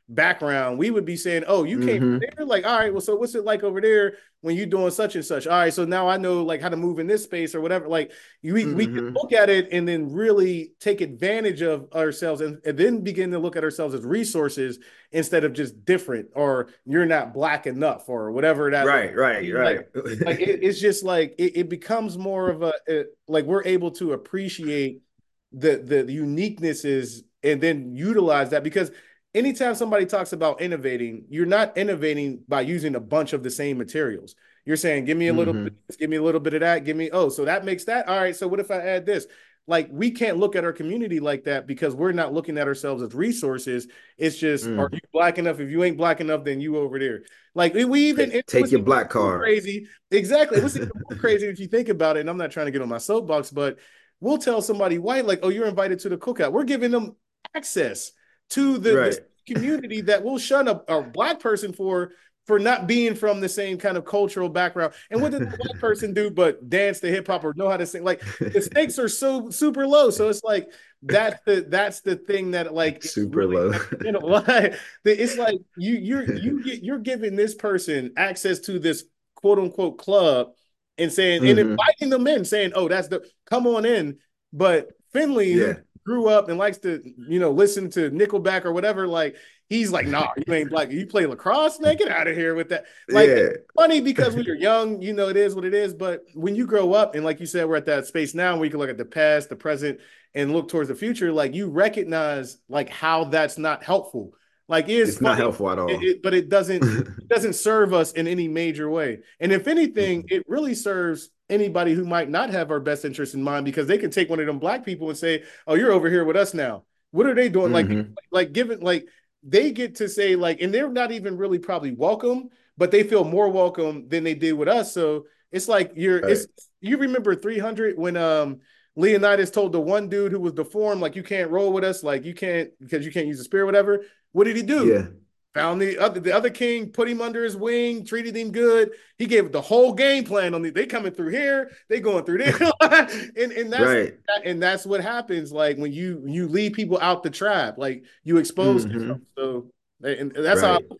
Speaker 2: background, we would be saying, oh, you came from
Speaker 3: Mm-hmm.
Speaker 2: there? Like, all right, well, so what's it like over there when you're doing such and such? All right, so now I know like how to move in this space or whatever. Like we, we can
Speaker 3: Mm-hmm.
Speaker 2: look at it and then really take advantage of ourselves and, and then begin to look at ourselves as resources instead of just different or you're not black enough or whatever that looks
Speaker 3: Right, right,
Speaker 2: like.
Speaker 3: right.
Speaker 2: Like it, it's just like it, it becomes more of a it, like we're able to appreciate the the uniquenesses and then utilize that because anytime somebody talks about innovating, you're not innovating by using a bunch of the same materials. You're saying, give me a little
Speaker 3: Mm-hmm.
Speaker 2: bit, of this, give me a little bit of that, give me, oh, so that makes that. All right. So what if I add this? Like we can't look at our community like that because we're not looking at ourselves as resources. It's just, are
Speaker 3: Mm.
Speaker 2: you black enough? If you ain't black enough, then you over there. Like we even
Speaker 3: Take,
Speaker 2: it
Speaker 3: take
Speaker 2: was
Speaker 3: your
Speaker 2: even
Speaker 3: black
Speaker 2: more
Speaker 3: card.
Speaker 2: crazy. Exactly. It was even more crazy if you think about it. And I'm not trying to get on my soapbox, but we'll tell somebody white, like, oh, you're invited to the cookout. We're giving them access to the, the
Speaker 3: Right.
Speaker 2: community that will shun a, a black person for for not being from the same kind of cultural background. And what does the white person do but dance to hip hop or know how to sing? Like the stakes are so super low. So it's like that's the that's the thing that like is
Speaker 3: Super
Speaker 2: really
Speaker 3: low.
Speaker 2: you know like it's like you you're you get you're giving this person access to this quote unquote club and saying and
Speaker 3: Mm-hmm.
Speaker 2: inviting them in saying oh that's the come on in but Finley who
Speaker 3: Yeah.
Speaker 2: grew up and likes to you know listen to Nickelback or whatever like he's like nah you ain't black you play lacrosse man get out of here with that like it's
Speaker 3: Yeah.
Speaker 2: funny because when you're young you know it is what it is but when you grow up and like you said we're at that space now where you can look at the past the present and look towards the future like you recognize like how that's not helpful like it is
Speaker 3: It's not
Speaker 2: funny
Speaker 3: helpful at
Speaker 2: it,
Speaker 3: all.
Speaker 2: it, but it doesn't it doesn't serve us in any major way and if anything it really serves anybody who might not have our best interest in mind because they can take one of them black people and say oh you're over here with us now what are they doing like
Speaker 3: Mm-hmm.
Speaker 2: like given like they get to say like and they're not even really probably welcome but they feel more welcome than they did with us so it's like you're
Speaker 3: Right.
Speaker 2: it's you remember three hundred when um Leonidas told the one dude who was deformed like you can't roll with us like you can't because you can't use the spear whatever what did he do
Speaker 3: Yeah.
Speaker 2: found the other the other king, put him under his wing, treated him good. He gave the whole game plan on the they coming through here, they going through there. and and that's
Speaker 3: Right.
Speaker 2: and that's what happens like when you you lead people out the trap, like you expose yourself.
Speaker 3: Mm-hmm.
Speaker 2: So and that's how
Speaker 3: Right.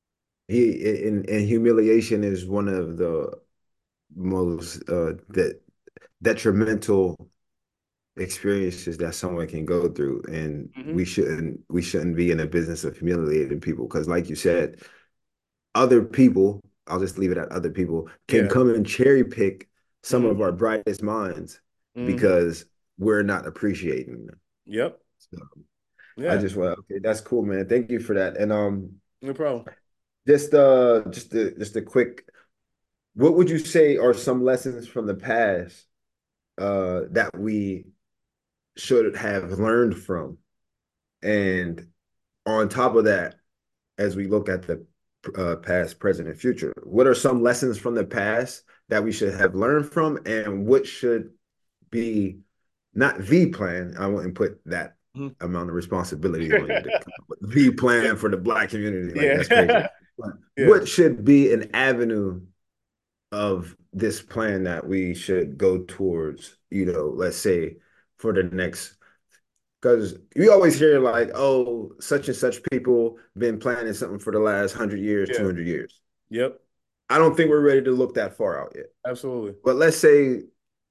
Speaker 3: He and, and humiliation is one of the most uh that detrimental experiences that someone can go through, and
Speaker 2: mm-hmm.
Speaker 3: we shouldn't we shouldn't be in a business of humiliating people because like you said other people, I'll just leave it at other people, can
Speaker 2: Yeah.
Speaker 3: come and cherry pick some
Speaker 2: Mm-hmm.
Speaker 3: of our brightest minds
Speaker 2: Mm-hmm.
Speaker 3: because we're not appreciating them.
Speaker 2: Yep.
Speaker 3: So I
Speaker 2: Yeah.
Speaker 3: just well, okay, that's cool, man. Thank you for that. And um,
Speaker 2: No problem.
Speaker 3: just uh, just a just a quick, what would you say are some lessons from the past uh that we should have learned from? And on top of that, as we look at the uh, past, present, and future, what are some lessons from the past that we should have learned from, and what should be not the plan? I wouldn't put that
Speaker 2: Mhm.
Speaker 3: amount of responsibility on you to come up with the plan for the black community. Like
Speaker 2: Yeah.
Speaker 3: that's crazy. But
Speaker 2: Yeah.
Speaker 3: what should be an avenue of this plan that we should go towards? You know, let's say for the next because we always hear like, oh, such and such people been planning something for the last hundred years, two
Speaker 2: Yeah.
Speaker 3: hundred years.
Speaker 2: Yep.
Speaker 3: I don't think we're ready to look that far out yet.
Speaker 2: Absolutely.
Speaker 3: But let's say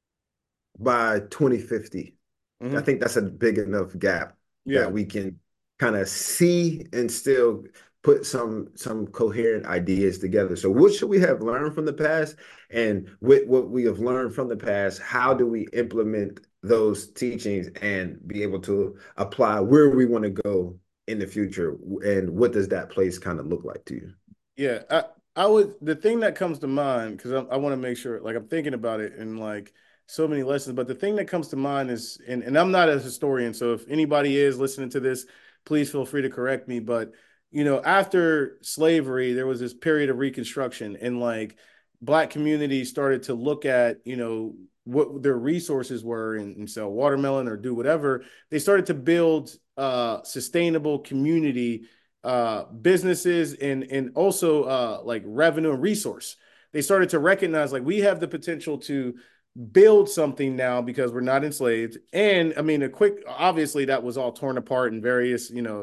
Speaker 3: by twenty fifty,
Speaker 2: Mm-hmm.
Speaker 3: I think that's a big enough gap
Speaker 2: Yeah.
Speaker 3: that we can kind of see and still put some some coherent ideas together. So what should we have learned from the past? And with what we have learned from the past, how do we implement those teachings and be able to apply where we want to go in the future? And what does that place kind of look like to you?
Speaker 2: Yeah, I, I would. The thing that comes to mind because I, I want to make sure, like, I'm thinking about it and like so many lessons. But the thing that comes to mind is, and, and I'm not a historian, so if anybody is listening to this, please feel free to correct me. But you know, after slavery, there was this period of Reconstruction, and like Black communities started to look at, you know, what their resources were and, and sell watermelon or do whatever. They started to build uh, sustainable community uh, businesses and and also uh, like revenue and resource. They started to recognize like we have the potential to build something now because we're not enslaved. And I mean, a quick obviously that was all torn apart in various you know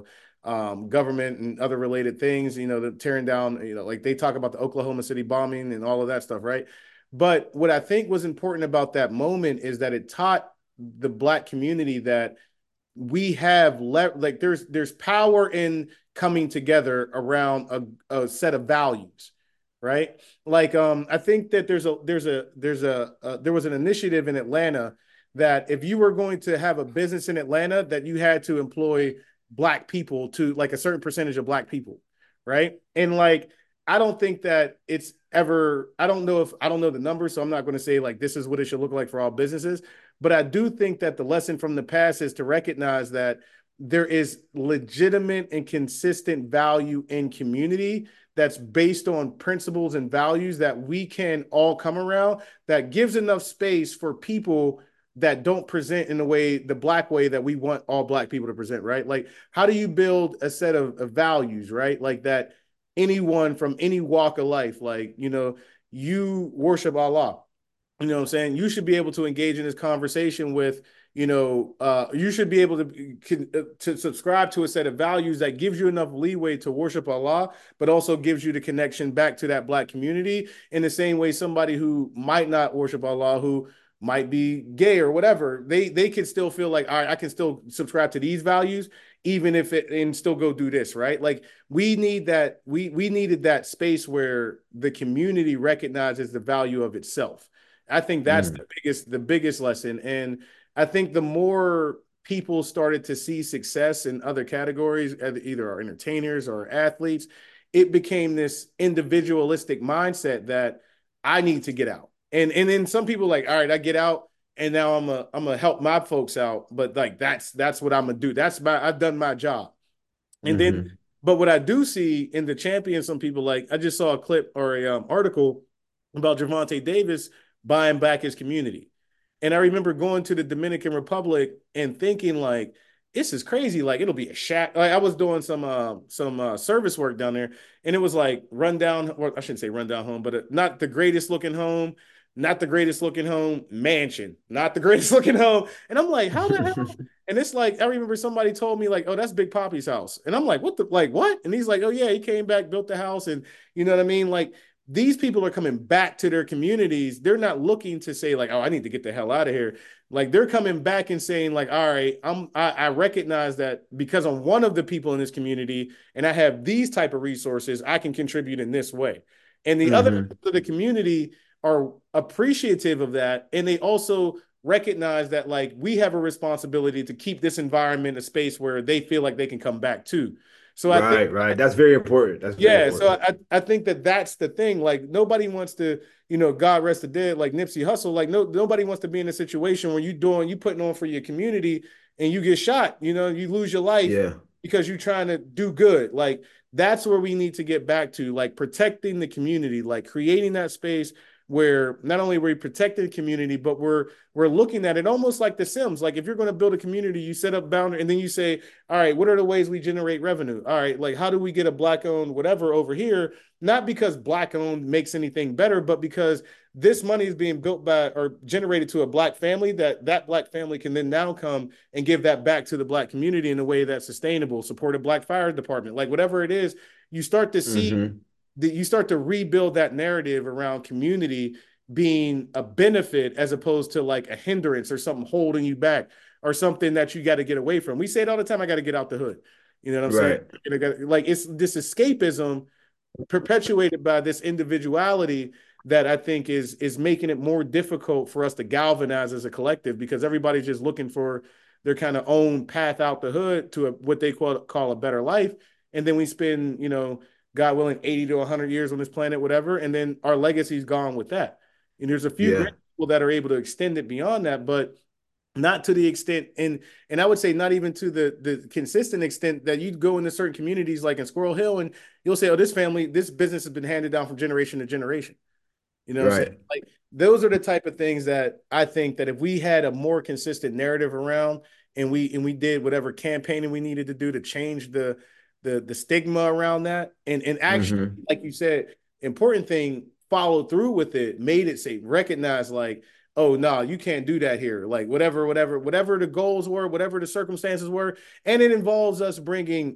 Speaker 2: um, government and other related things, you know, the tearing down, you know, like they talk about the Oklahoma City bombing and all of that stuff, right? But what I think was important about that moment is that it taught the Black community that we have le- like there's there's power in coming together around a, a set of values, right? Like um I think that there's a there's a there's a uh, there was an initiative in Atlanta that if you were going to have a business in Atlanta, that you had to employ Black people, to like a certain percentage of Black people, right? And like I don't think that it's ever, I don't know if I don't know the numbers, so I'm not going to say like this is what it should look like for all businesses. But I do think that the lesson from the past is to recognize that there is legitimate and consistent value in community that's based on principles and values that we can all come around, that gives enough space for people that don't present in the way, the Black way that we want all Black people to present, right? Like, how do you build a set of, of values, right? Like that anyone from any walk of life, like, you know, you worship Allah. You know what I'm saying? You should be able to engage in this conversation with, you know, uh, you should be able to, to subscribe to a set of values that gives you enough leeway to worship Allah, but also gives you the connection back to that Black community in the same way somebody who might not worship Allah, who might be gay or whatever, they they can still feel like, all right, I can still subscribe to these values, even if it, and still go do this, right? Like we need that, we we needed that space where the community recognizes the value of itself. I think that's mm. the biggest, the biggest lesson. And I think the more people started to see success in other categories, either our entertainers or athletes, it became this individualistic mindset that I need to get out. And and then some people like, all right, I get out and now I'm a I'm gonna help my folks out. But like that's that's what I'm gonna do. That's my I've done my job. And mm-hmm. then, but what I do see in the champion, some people like, I just saw a clip or a um, article about Gervonta Davis buying back his community. And I remember going to the Dominican Republic and thinking like, this is crazy. Like it'll be a shack. Like I was doing some uh, some uh, service work down there, and it was like rundown, or I shouldn't say rundown home, but not the greatest looking home, not the greatest looking home, mansion, not the greatest looking home. And I'm like, how the hell? And it's like, I remember somebody told me like, oh, that's Big Papi's house. And I'm like, what the, like, what? And he's like, oh yeah, he came back, built the house. And you know what I mean? Like, these people are coming back to their communities. They're not looking to say like, oh, I need to get the hell out of here. Like they're coming back and saying like, all right, I'm, I, I recognize that because I'm one of the people in this community and I have these type of resources, I can contribute in this way. And the mm-hmm. other people of the community are appreciative of that. And they also recognize that like, we have a responsibility to keep this environment a space where they feel like they can come back to. So
Speaker 3: right,
Speaker 2: I think,
Speaker 3: right. That's very important. That's very
Speaker 2: yeah.
Speaker 3: important.
Speaker 2: So I, I think that that's the thing. Like nobody wants to, you know, God rest the dead, like Nipsey Hussle. Like no, nobody wants to be in a situation where you doing, you putting on for your community and you get shot. You know, you lose your life
Speaker 3: yeah.
Speaker 2: because you're trying to do good. Like that's where we need to get back to, like protecting the community, like creating that space where not only we're protecting the community, but we're we're looking at it almost like The Sims. Like if you're going to build a community, you set up boundary and then you say, all right, what are the ways we generate revenue? All right, like how do we get a Black owned whatever over here? Not because Black owned makes anything better, but because this money is being built by or generated to a Black family, that that Black family can then now come and give that back to the Black community in a way that's sustainable, support a Black fire department, like whatever it is. You start to see mm-hmm. that you start to rebuild that narrative around community being a benefit as opposed to like a hindrance or something holding you back or something that you got to get away from. We say it all the time, I got to get out the hood. You know what I'm right. saying? Like it's this escapism perpetuated by this individuality that I think is, is making it more difficult for us to galvanize as a collective because everybody's just looking for their kind of own path out the hood to a, what they call, call a better life. And then we spend, you know, God willing, eighty to one hundred years on this planet, whatever. And then our legacy's gone with that. And there's a few yeah. great people that are able to extend it beyond that, but not to the extent, and and I would say not even to the, the consistent extent that you'd go into certain communities like in Squirrel Hill and you'll say, oh, this family, this business has been handed down from generation to generation. You know what right. I'm saying? Like those are the type of things that I think that if we had a more consistent narrative around and we and we did whatever campaigning we needed to do to change the the the stigma around that and and actually mm-hmm. like you said, important thing, followed through with it, made it say recognize like, oh no, you can't do that here, like whatever whatever whatever the goals were, whatever the circumstances were. And it involves us bringing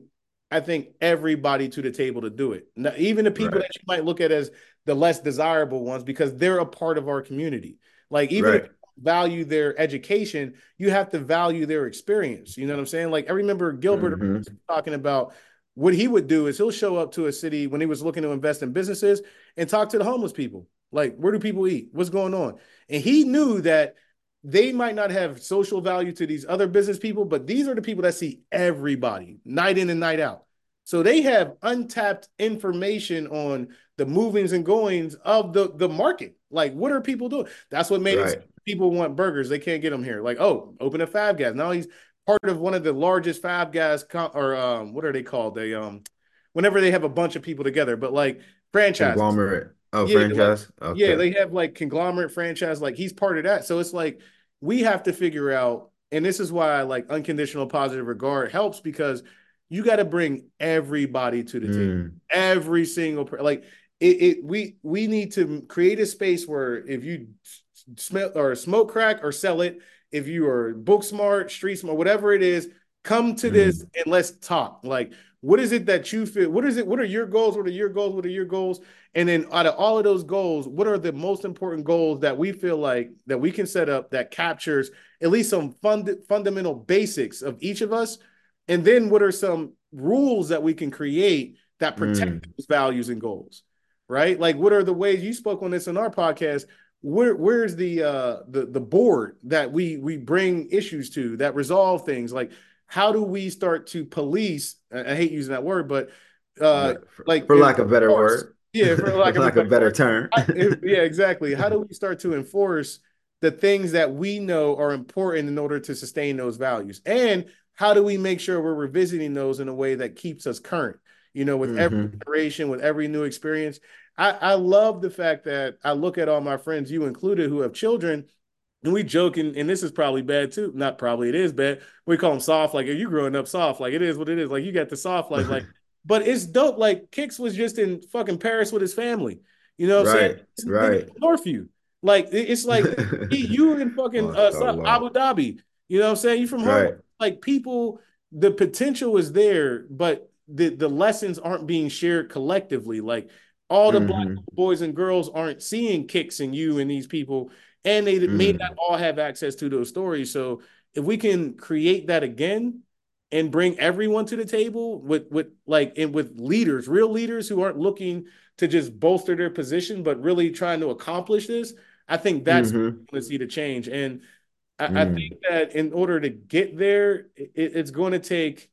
Speaker 2: I think everybody to the table to do it. Now, even the people
Speaker 3: Right.
Speaker 2: that you might look at as the less desirable ones, because they're a part of our community. Like, even if
Speaker 3: Right.
Speaker 2: you value their education, you have to value their experience. You know what I'm saying? Like, I remember Gilbert
Speaker 3: Mm-hmm.
Speaker 2: talking about what he would do is he'll show up to a city when he was looking to invest in businesses and talk to the homeless people. Like, where do people eat? What's going on? And he knew that they might not have social value to these other business people, but these are the people that see everybody night in and night out. So they have untapped information on the movings and goings of the, the market. Like, what are people doing? That's what made
Speaker 3: Right.
Speaker 2: it. People want burgers. They can't get them here. Like, oh, open a Five Guys. Now he's part of one of the largest Five Guys, or um, what are they called? They um, whenever they have a bunch of people together, but like franchises.
Speaker 3: Conglomerate. Oh,
Speaker 2: Yeah, like,
Speaker 3: franchise.
Speaker 2: yeah,
Speaker 3: Okay.
Speaker 2: they have like conglomerate franchise. Like, he's part of that. So it's like we have to figure out, and this is why like unconditional positive regard helps, because you got to bring everybody to the table.
Speaker 3: Mm.
Speaker 2: Every single per- like it, it. We we need to create a space where if you smell or smoke crack or sell it, if you are book smart, street smart, whatever it is, come to this
Speaker 3: Mm.
Speaker 2: and let's talk. Like, what is it that you feel? What is it? What are your goals? What are your goals? What are your goals? And then out of all of those goals, what are the most important goals that we feel like that we can set up that captures at least some fund, fundamental basics of each of us? And then what are some rules that we can create that protect
Speaker 3: Mm.
Speaker 2: those values and goals, right? Like, what are the ways you spoke on this in our podcast? Where where's the uh the the board that we we bring issues to that resolve things? Like, how do we start to police? I hate using that word, but uh,
Speaker 3: For,
Speaker 2: like
Speaker 3: for lack of a better
Speaker 2: enforce,
Speaker 3: word.
Speaker 2: yeah, for lack
Speaker 3: for
Speaker 2: of a
Speaker 3: lack
Speaker 2: better,
Speaker 3: of a better
Speaker 2: word.
Speaker 3: term.
Speaker 2: I, yeah, exactly. How do we start to enforce the things that we know are important in order to sustain those values? And how do we make sure we're revisiting those in a way that keeps us current? You know, with every
Speaker 3: Mm-hmm.
Speaker 2: iteration, with every new experience. I, I love the fact that I look at all my friends, you included, who have children, and we joke, and, and this is probably bad too. Not probably, it is bad. We call them soft. Like, are you growing up soft? Like, it is what it is. Like, you got the soft life. Like, but it's dope. Like, Kix was just in fucking Paris with his family. You know what I'm saying?
Speaker 3: Right.
Speaker 2: This nigga
Speaker 3: Right.
Speaker 2: from Northview. Like, it's like he, you in fucking uh, Abu Dhabi. You know what I'm saying? You from home.
Speaker 3: Right.
Speaker 2: Like, people, the potential is there, but the the lessons aren't being shared collectively. Like, all the
Speaker 3: Mm-hmm.
Speaker 2: black boys and girls aren't seeing Kix and you and these people, and they may
Speaker 3: Mm.
Speaker 2: not all have access to those stories. So if we can create that again and bring everyone to the table with with like and with leaders, real leaders who aren't looking to just bolster their position, but really trying to accomplish this, I think that's
Speaker 3: Mm-hmm.
Speaker 2: what we're going to see the change. And I, I
Speaker 3: Mm.
Speaker 2: think that in order to get there, it, it's going to take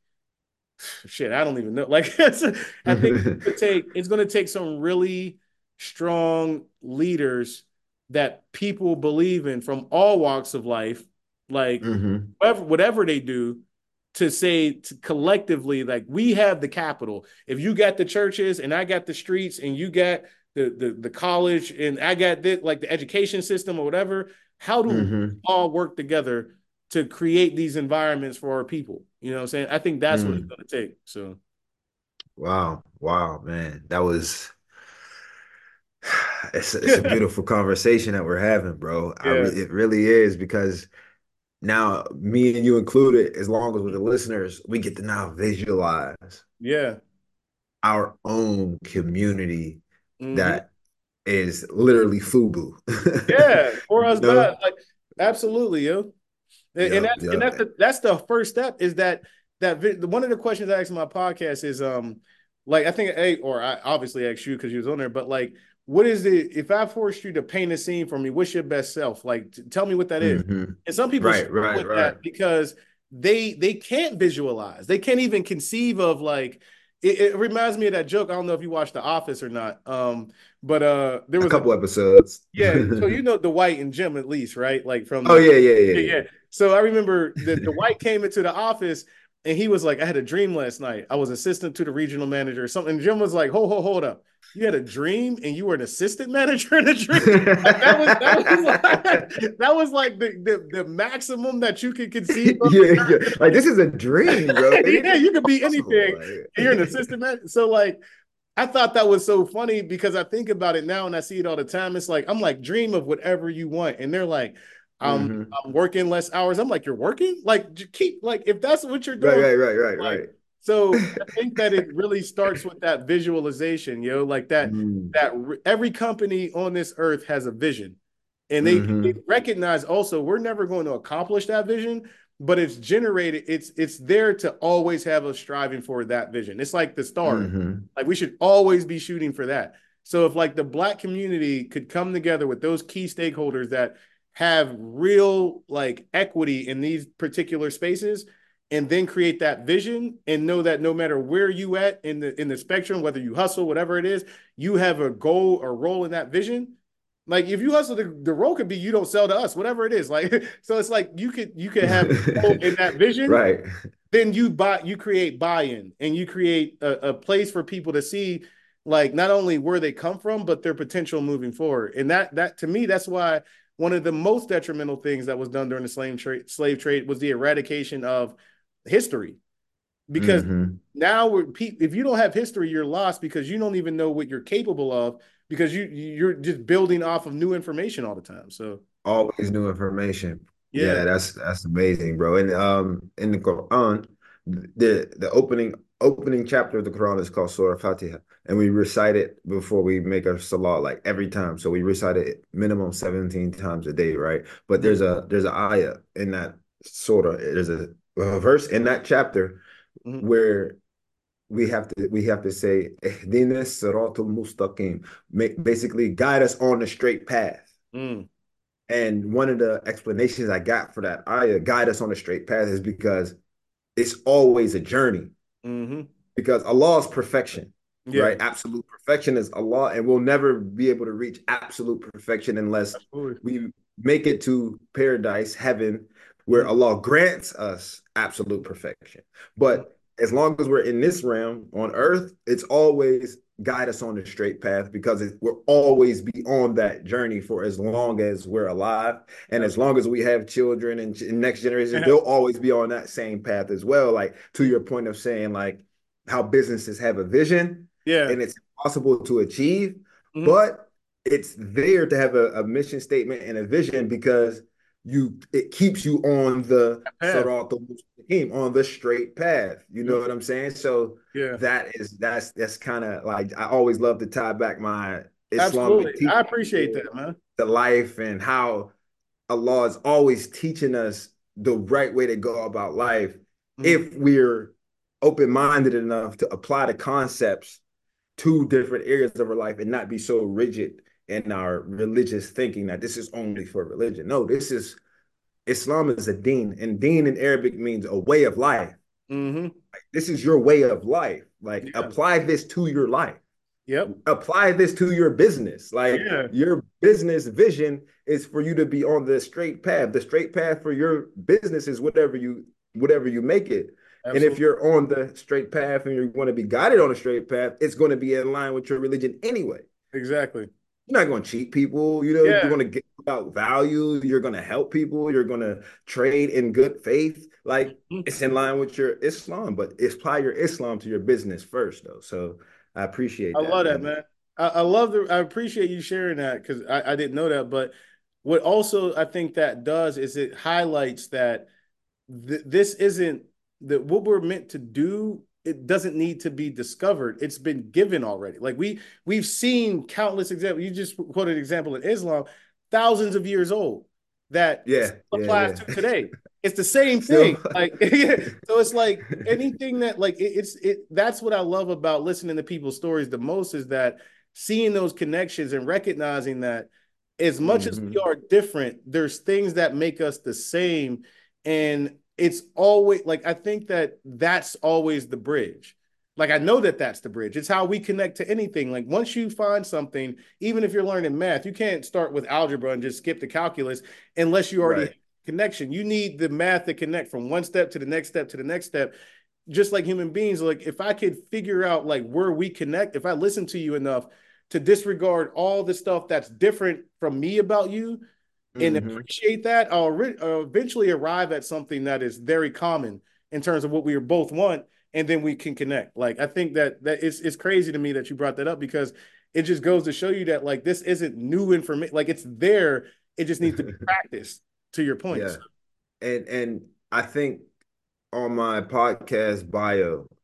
Speaker 2: shit. I don't even know. Like, it's, I think it's going to take it's going to take some really strong leaders that people believe in from all walks of life, like
Speaker 3: Mm-hmm.
Speaker 2: whatever, whatever they do, to say to collectively, like, we have the capital. If you got the churches and I got the streets and you got the the, the college and I got this, like the education system or whatever, how do
Speaker 3: Mm-hmm.
Speaker 2: we all work together to create these environments for our people? You know what I'm saying? I think that's
Speaker 3: Mm.
Speaker 2: what it's going to take. So,
Speaker 3: wow, wow, man, that was it's it's a beautiful conversation that we're having, bro. I
Speaker 2: yeah,
Speaker 3: re it really is, because now me and you included, as long as with the listeners, we get to now visualize
Speaker 2: yeah,
Speaker 3: our own community
Speaker 2: mm-hmm.
Speaker 3: that is literally FUBU.
Speaker 2: Yeah, for
Speaker 3: You
Speaker 2: us, bad.
Speaker 3: know?
Speaker 2: Like, absolutely, yo. And, and
Speaker 3: Yep,
Speaker 2: that's and
Speaker 3: yep.
Speaker 2: that's the that's the first step. Is that that vi- one of the questions I asked in my podcast is um like I think hey or I obviously asked you because you was on there, but like, what is it if I forced you to paint a scene for me? What's your best self? Like, t- tell me what that is.
Speaker 3: Mm-hmm.
Speaker 2: And some people
Speaker 3: Right,
Speaker 2: struggle
Speaker 3: right,
Speaker 2: with
Speaker 3: right.
Speaker 2: that because they they can't visualize. They can't even conceive of like. It, it reminds me of that joke. I don't know if you watched The Office or not. Um, but uh, there
Speaker 3: A
Speaker 2: was a
Speaker 3: couple episodes.
Speaker 2: yeah. So you know Dwight and Jim at least, right? Like from
Speaker 3: Oh
Speaker 2: the
Speaker 3: yeah, yeah, yeah,
Speaker 2: yeah,
Speaker 3: yeah.
Speaker 2: yeah. So I remember that Dwight came into the office and he was like, I had a dream last night. I was assistant to the regional manager or something. And Jim was like, hold, hold, hold up. You had a dream and you were an assistant manager in a dream. Like, that was that was like, that was like the, the the maximum that you could conceive of.
Speaker 3: Yeah, yeah. Like, this is a dream, bro. It
Speaker 2: Yeah, you could be
Speaker 3: possible.
Speaker 2: anything.
Speaker 3: Like,
Speaker 2: You're an assistant manager. So like I thought that was so funny because I think about it now and I see it all the time. It's like, I'm like, dream of whatever you want. And they're like, um,
Speaker 3: mm-hmm.
Speaker 2: I'm working less hours. I'm like, you're working? Like, keep, like, if that's what you're
Speaker 3: Right,
Speaker 2: doing,
Speaker 3: right, right, right,
Speaker 2: like,
Speaker 3: right.
Speaker 2: So I think that it really starts with that visualization, yo, like that,
Speaker 3: Mm.
Speaker 2: that every company on this earth has a vision. And they, they
Speaker 3: Mm-hmm.
Speaker 2: recognize also we're never going to accomplish that vision, but it's generated, it's it's there to always have us striving for that vision. It's like the stars.
Speaker 3: Mm-hmm.
Speaker 2: Like we should always be shooting for that. So if like the Black community could come together with those key stakeholders that have real like equity in these particular spaces, and then create that vision and know that no matter where you at in the in the spectrum, whether you hustle, whatever it is, you have a goal or role in that vision. Like if you hustle, the, the role could be you don't sell to us, whatever it is. Like so, it's like you could you could have hope in that vision.
Speaker 3: Right.
Speaker 2: Then you buy you create buy-in and you create a, a place for people to see like not only where they come from but their potential moving forward. And that that to me that's why one of the most detrimental things that was done during the slave trade slave trade was the eradication of history, because
Speaker 3: Mm-hmm.
Speaker 2: now we're if you don't have history you're lost because you don't even know what you're capable of because you you're just building off of new information all the time. So
Speaker 3: Always new information.
Speaker 2: yeah.
Speaker 3: Yeah, that's that's amazing, bro. And um in the Quran, the the opening opening chapter of the Quran is called Surah Fatiha. And we recite it before we make our salah like every time. So we recite it minimum seventeen times a day, right? But there's a there's an ayah in that surah. There's a, a verse in that chapter
Speaker 2: Mm-hmm.
Speaker 3: where we have to we have to say Ihdina siratul mustaqim. Basically guide us on the straight path.
Speaker 2: Mm.
Speaker 3: And one of the explanations I got for that ayah, guide us on the straight path, is because it's always a journey.
Speaker 2: Mm-hmm.
Speaker 3: Because Allah is perfection,
Speaker 2: Yeah,
Speaker 3: right? Absolute perfection is Allah, and we'll never be able to reach absolute perfection unless
Speaker 2: absolutely.
Speaker 3: we make it to paradise, heaven, where
Speaker 2: Mm-hmm.
Speaker 3: Allah grants us absolute perfection. But as long as we're in this realm on earth, it's always guide us on the straight path because it, we'll always be on that journey for as long as we're alive. And as long as we have children and, and next generations, they'll always be on that same path as well. Like to your point of saying like how businesses have a vision
Speaker 2: Yeah.
Speaker 3: and it's impossible to achieve,
Speaker 2: Mm-hmm.
Speaker 3: but it's there to have a, a mission statement and a vision because you it keeps you on the Sirat al-Mustaqim, on the straight path. You know what I'm saying? So
Speaker 2: Yeah,
Speaker 3: that is that's that's kind of like I always love to tie back my Islamic
Speaker 2: absolutely. I
Speaker 3: teaching
Speaker 2: appreciate that, man.
Speaker 3: to life and how Allah is always teaching us the right way to go about life
Speaker 2: Mm-hmm.
Speaker 3: if we're open-minded enough to apply the concepts to different areas of our life and not be so rigid in our religious thinking that this is only for religion. No, this is Islam is a deen, and deen in Arabic means a way of life.
Speaker 2: Mm-hmm.
Speaker 3: Like, this is your way of life. Like
Speaker 2: Yeah.
Speaker 3: apply this to your life.
Speaker 2: Yep.
Speaker 3: Apply this to your business. Like
Speaker 2: Yeah.
Speaker 3: your business vision is for you to be on the straight path. The straight path for your business is whatever you whatever you make it.
Speaker 2: Absolutely.
Speaker 3: And if you're on the straight path and you're going to be guided on a straight path, it's going to be in line with your religion anyway.
Speaker 2: Exactly.
Speaker 3: You're not going to cheat people. You know,
Speaker 2: Yeah.
Speaker 3: you're going to get about value. You're going to help people. You're going to trade in good faith. Like
Speaker 2: Mm-hmm.
Speaker 3: it's in line with your Islam, but apply your Islam to your business first, though. So I appreciate
Speaker 2: I
Speaker 3: that.
Speaker 2: love that, man. I, I love the. I appreciate you sharing that because I, I didn't know that. But what also I think that does is it highlights that th- this isn't that what we're meant to do. It doesn't need to be discovered. It's been given already. Like we we've seen countless examples. You just quoted an example in Islam, thousands of years old, that
Speaker 3: Yeah, yeah,
Speaker 2: applies
Speaker 3: yeah.
Speaker 2: to today. It's the same
Speaker 3: Still-
Speaker 2: thing. Like so, it's like anything that like it, it's it. That's what I love about listening to people's stories the most is that seeing those connections and recognizing that as much as we
Speaker 3: Mhm.
Speaker 2: are different, there's things that make us the same, and it's always like I think that that's always the bridge. Like I know that that's the bridge. It's how we connect to anything. Like once you find something, even if you're learning math, you can't start with algebra and just skip the calculus unless you already
Speaker 3: Right.
Speaker 2: have connection. You need the math to connect from one step to the next step to the next step. Just like human beings, like if I could figure out like where we connect, if I listen to you enough to disregard all the stuff that's different from me about you and
Speaker 3: Mhm.
Speaker 2: appreciate that, I'll, re- I'll eventually arrive at something that is very common in terms of what we both want, and then we can connect. Like I think that that it's it's crazy to me that you brought that up because it just goes to show you that like this isn't new information. Like it's there, it just needs to be practiced. To your point.
Speaker 3: Yeah. And and I think on my podcast bio,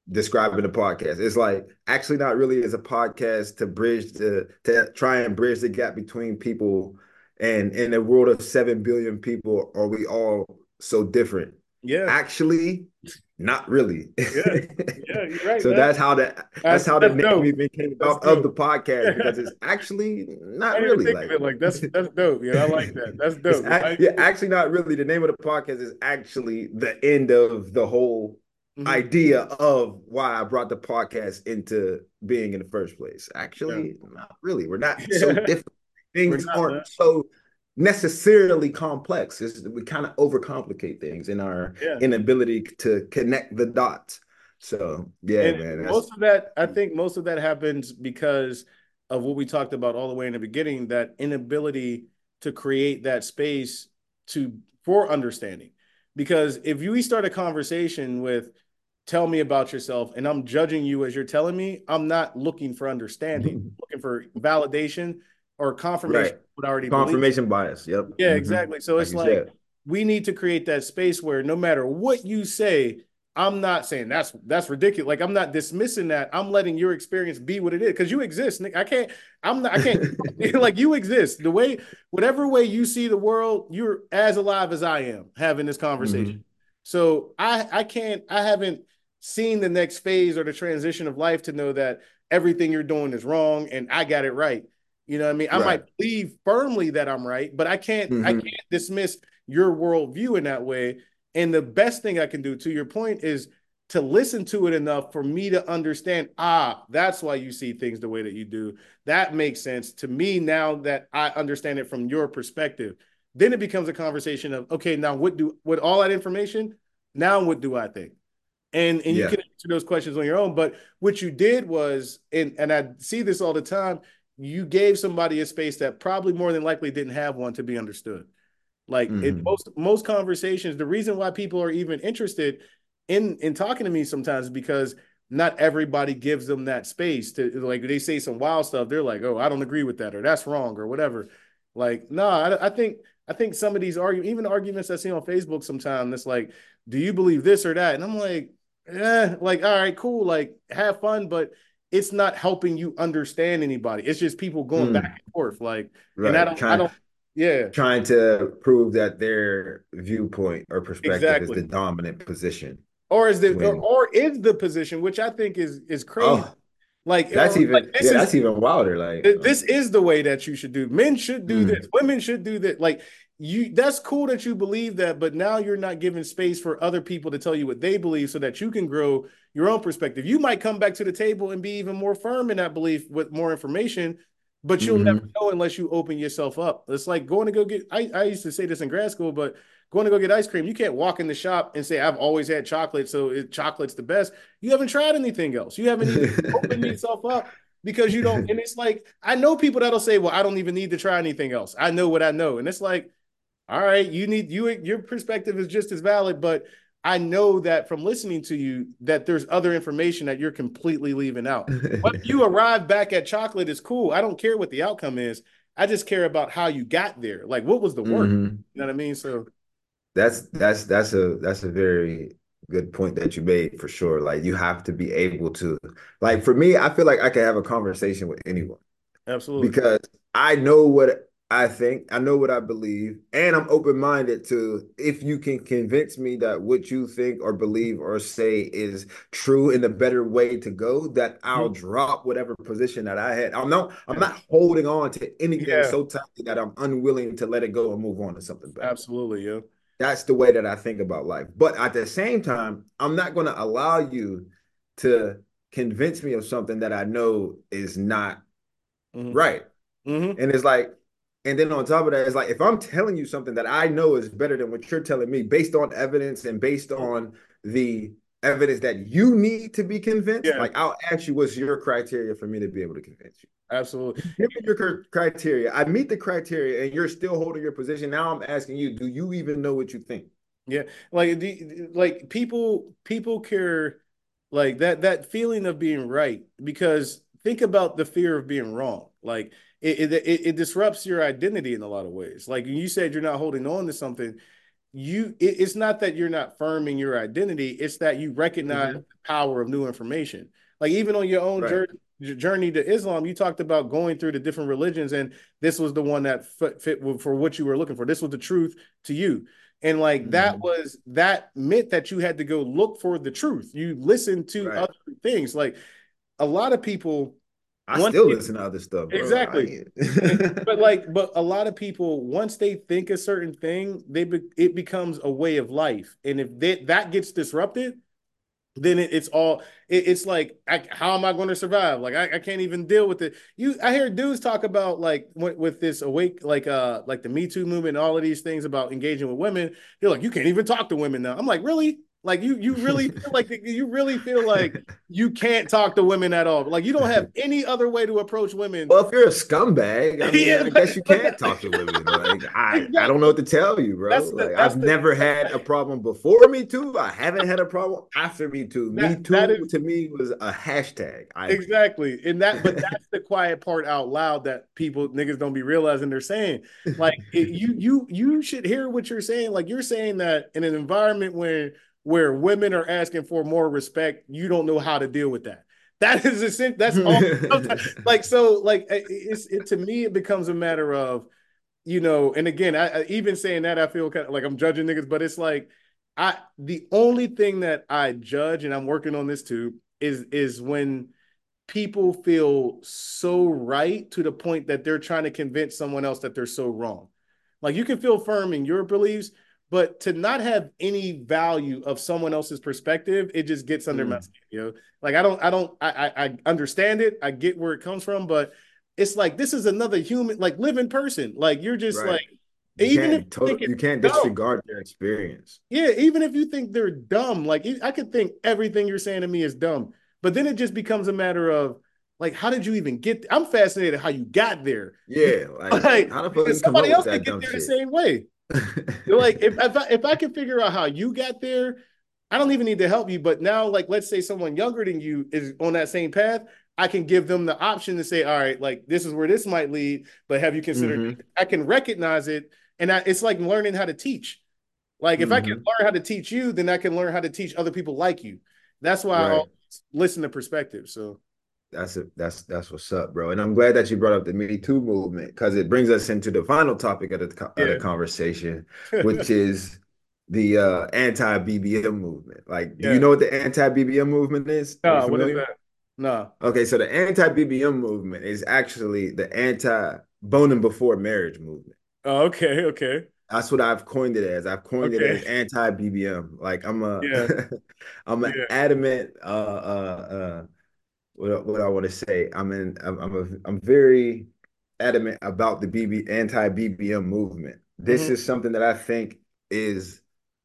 Speaker 3: describing the podcast. It's like actually not really is a podcast to bridge the to try and bridge the gap between people. And in a world of seven billion people, are we all so different?
Speaker 2: Yeah.
Speaker 3: Actually, not really.
Speaker 2: Yeah. Yeah, you're right.
Speaker 3: So
Speaker 2: man.
Speaker 3: that's how that that's,
Speaker 2: That's,
Speaker 3: how the
Speaker 2: that's
Speaker 3: name
Speaker 2: dope.
Speaker 3: even came
Speaker 2: That's
Speaker 3: about of
Speaker 2: dope.
Speaker 3: the podcast, because it's actually not
Speaker 2: I didn't
Speaker 3: really
Speaker 2: think
Speaker 3: like
Speaker 2: of it like that's that's dope. Yeah, I like that. That's
Speaker 3: it's
Speaker 2: dope.
Speaker 3: a-
Speaker 2: I,
Speaker 3: yeah, actually not really. The name of the podcast is actually the end of the whole
Speaker 2: mhm.
Speaker 3: idea of why I brought the podcast into being in the first place. Actually,
Speaker 2: Yeah.
Speaker 3: not really. We're not so different. Things
Speaker 2: not,
Speaker 3: aren't
Speaker 2: man.
Speaker 3: so necessarily complex. It's, we kind of overcomplicate things in our
Speaker 2: Yeah.
Speaker 3: inability to connect the dots. So yeah,
Speaker 2: And
Speaker 3: man. That's,
Speaker 2: most of that, I think most of that happens because of what we talked about all the way in the beginning, that inability to create that space to for understanding. Because if you start a conversation with tell me about yourself and I'm judging you as you're telling me, I'm not looking for understanding, I'm looking for validation or confirmation
Speaker 3: right.
Speaker 2: of what I already believe.
Speaker 3: Confirmation bias. Yep.
Speaker 2: Yeah,
Speaker 3: Mhm.
Speaker 2: exactly. So
Speaker 3: Like
Speaker 2: it's
Speaker 3: you
Speaker 2: like
Speaker 3: said.
Speaker 2: we need to create that space where no matter what you say, I'm not saying that's that's ridiculous. Like I'm not dismissing that. I'm letting your experience be what it is because you exist, Nick. I can't. I'm not. I can't. Like you exist. The way, whatever way you see the world, you're as alive as I am having this conversation.
Speaker 3: Mhm.
Speaker 2: So I I can't. I haven't seen the next phase or the transition of life to know that everything you're doing is wrong and I got it right. You know what I mean? I
Speaker 3: Right.
Speaker 2: might believe firmly that I'm right, but I can't. I
Speaker 3: Mhm.
Speaker 2: can't dismiss your worldview in that way. And the best thing I can do, to your point, is to listen to it enough for me to understand, ah, that's why you see things the way that you do. That makes sense to me now that I understand it from your perspective. Then it becomes a conversation of, okay, now what do, with all that information, now what do I think? And, and you
Speaker 3: Yeah.
Speaker 2: can answer those questions on your own. But what you did was, and, and I see this all the time, you gave somebody a space that probably more than likely didn't have one to be understood. Like
Speaker 3: Mhm.
Speaker 2: in most most conversations, the reason why people are even interested in in talking to me sometimes is because not everybody gives them that space to, like, they say some wild stuff. They're like, oh, I don't agree with that, or that's wrong, or whatever. Like, no, I, I think I think some of these arguments, even arguments I see on Facebook sometimes, it's like, do you believe this or that? And I'm like, eh, like, all right, cool, like, have fun, but it's not helping you understand anybody. It's just people going
Speaker 3: Mm.
Speaker 2: back and forth, like, and
Speaker 3: Right.
Speaker 2: I don't, I
Speaker 3: Trying
Speaker 2: don't, yeah.
Speaker 3: trying to prove that their viewpoint or perspective is
Speaker 2: Exactly.
Speaker 3: the dominant position.
Speaker 2: Or is the or,
Speaker 3: When
Speaker 2: or is the position, which I think is is crazy.
Speaker 3: oh,
Speaker 2: Like,
Speaker 3: that's
Speaker 2: or,
Speaker 3: even
Speaker 2: like this
Speaker 3: yeah,
Speaker 2: is
Speaker 3: that's even wilder. Like
Speaker 2: this is the way that you should do. Men should do this.
Speaker 3: mm,
Speaker 2: Women should do that. Like you, that's cool that you believe that, but now you're not giving space for other people to tell you what they believe, so that you can grow your own perspective. You might come back to the table and be even more firm in that belief with more information, but you'll
Speaker 3: mhm.
Speaker 2: never know unless you open yourself up. It's like going to go get. I, I used to say this in grad school, but going to go get ice cream, you can't walk in the shop and say, I've always had chocolate, so it, chocolate's the best. You haven't tried anything else. You haven't even opened yourself up because you don't. And it's like, I know people that'll say, well, I don't even need to try anything else. I know what I know. And it's like, all right, you need, you, your perspective is just as valid, but I know that from listening to you that there's other information that you're completely leaving out. When you arrive back at chocolate is cool. I don't care what the outcome is. I just care about how you got there. Like, what was the work?
Speaker 3: Mhm.
Speaker 2: You know what I mean? So
Speaker 3: That's that's that's a that's a very good point that you made for sure. Like you have to be able to, like for me, I feel like I can have a conversation with anyone
Speaker 2: absolutely.
Speaker 3: because I know what I think, I know what I believe, and I'm open-minded to if you can convince me that what you think or believe or say is true in a better way to go, that I'll
Speaker 2: Mhm.
Speaker 3: drop whatever position that I had. I'm not I'm not holding on to anything
Speaker 2: Yeah.
Speaker 3: so tightly that I'm unwilling to let it go and move on to something better.
Speaker 2: Absolutely, yeah.
Speaker 3: That's the way that I think about life. But at the same time, I'm not going to allow you to convince me of something that I know is not
Speaker 2: Mhm.
Speaker 3: right.
Speaker 2: Mhm.
Speaker 3: And it's like, and then on top of that, it's like, if I'm telling you something that I know is better than what you're telling me based on evidence and based on the evidence that you need to be convinced,
Speaker 2: Yeah.
Speaker 3: like I'll ask you, what's your criteria for me to be able to convince you?
Speaker 2: Absolutely.
Speaker 3: Give me your cr- criteria. I meet the criteria and you're still holding your position. Now I'm asking you, do you even know what you think?
Speaker 2: Yeah. Like the like people people care, like that that feeling of being right, because think about the fear of being wrong. Like it it, it, it disrupts your identity in a lot of ways. Like you said, you're not holding on to something. you it, it's not that you're not firming your identity, it's that you recognize
Speaker 3: Mhm.
Speaker 2: the power of new information. Like even on your own
Speaker 3: Right.
Speaker 2: journey, journey to Islam, you talked about going through the different religions, and this was the one that fit, fit for what you were looking for. This was the truth to you. And like that
Speaker 3: Mhm.
Speaker 2: was that meant that you had to go look for the truth. You listened to
Speaker 3: Right.
Speaker 2: other things. Like a lot of people,
Speaker 3: I
Speaker 2: once
Speaker 3: still
Speaker 2: they,
Speaker 3: listen to other stuff, bro.
Speaker 2: exactly.
Speaker 3: I,
Speaker 2: But like, but a lot of people, once they think a certain thing, they be, it becomes a way of life. And if they, that gets disrupted, then it, it's all it, it's like I, how am I going to survive? Like I, I can't even deal with it. You I hear dudes talk about like with, with this awake like uh like the Me Too movement and all of these things about engaging with women. They're like, you can't even talk to women now. I'm like, really? Like you you really feel like you really feel like you can't talk to women at all. Like you don't have any other way to approach women.
Speaker 3: well, if you're a scumbag, I mean,
Speaker 2: Yeah,
Speaker 3: I
Speaker 2: but,
Speaker 3: guess you
Speaker 2: but
Speaker 3: can't talk to women. Like, I, I don't know
Speaker 2: exactly.
Speaker 3: what to tell you, bro.
Speaker 2: That's the
Speaker 3: Like,
Speaker 2: that's
Speaker 3: I've
Speaker 2: the
Speaker 3: never had a problem before Me Too. I haven't had a problem after Me Too. Me
Speaker 2: that that
Speaker 3: Too
Speaker 2: is
Speaker 3: to me was a hashtag. I
Speaker 2: exactly. And that, but that's the quiet part out loud that people niggas don't be realizing they're saying. Like it, you, you, you should hear what you're saying. Like you're saying that in an environment where where women are asking for more respect, you don't know how to deal with that. That is a that's all. Like so, like it's it to me, it becomes a matter of you know. And again, I, I even saying that I feel kind of like I'm judging niggas, but it's like I the only thing that I judge, and I'm working on this too, is is when people feel so right to the point that they're trying to convince someone else that they're so wrong. Like you can feel firm in your beliefs, but to not have any value of someone else's perspective, it just gets under my
Speaker 3: Mm,
Speaker 2: skin, you know. Like I don't, I don't, I, I, I understand it. I get where it comes from, but it's like this is another human, like living person. Like you're just
Speaker 3: right.
Speaker 2: like,
Speaker 3: You
Speaker 2: even if
Speaker 3: can't
Speaker 2: you think
Speaker 3: total,
Speaker 2: it's
Speaker 3: you can't
Speaker 2: dumb,
Speaker 3: disregard their experience.
Speaker 2: yeah, even if you think they're dumb, like I could think everything you're saying to me is dumb, but then it just becomes a matter of like, how did you even get? There? I'm fascinated how you got there,
Speaker 3: Yeah, like
Speaker 2: like
Speaker 3: how the fuck
Speaker 2: because
Speaker 3: you come
Speaker 2: somebody
Speaker 3: up with
Speaker 2: else
Speaker 3: that
Speaker 2: could get
Speaker 3: dumb
Speaker 2: there the
Speaker 3: shit?
Speaker 2: same way. Like if if I, if I can figure out how you got there, I don't even need to help you. But now, like, let's say someone younger than you is on that same path. I can give them the option to say, all right, like this is where this might lead, but have you considered?
Speaker 3: Hmm.
Speaker 2: I can recognize it, and I, it's like learning how to teach. Like if I can
Speaker 3: Hmm.
Speaker 2: learn how to teach you, then I can learn how to teach other people like you. That's why I
Speaker 3: Right.
Speaker 2: always listen to perspective. So
Speaker 3: That's it. That's that's what's up, bro. And I'm glad that you brought up the Me Too movement because it brings us into the final topic of the of the
Speaker 2: yeah,
Speaker 3: conversation, which is the uh, anti-B B M movement. Like, do you
Speaker 2: yeah.
Speaker 3: know what the anti-B B M movement is? Are you
Speaker 2: Nah, what is
Speaker 3: familiar?
Speaker 2: that? Nah.
Speaker 3: Okay, so the anti-B B M movement is actually the anti-boning before marriage movement.
Speaker 2: Oh, okay, okay,
Speaker 3: That's what I've coined it as. I've coined it
Speaker 2: okay.
Speaker 3: as anti-B B M. Like I'm a
Speaker 2: Yeah,
Speaker 3: I'm an
Speaker 2: yeah.
Speaker 3: adamant uh uh uh what, what I want to say. I'm in. I'm I'm, a, I'm very adamant about the B B anti-B B M movement. This
Speaker 2: Hmm.
Speaker 3: is something that I think is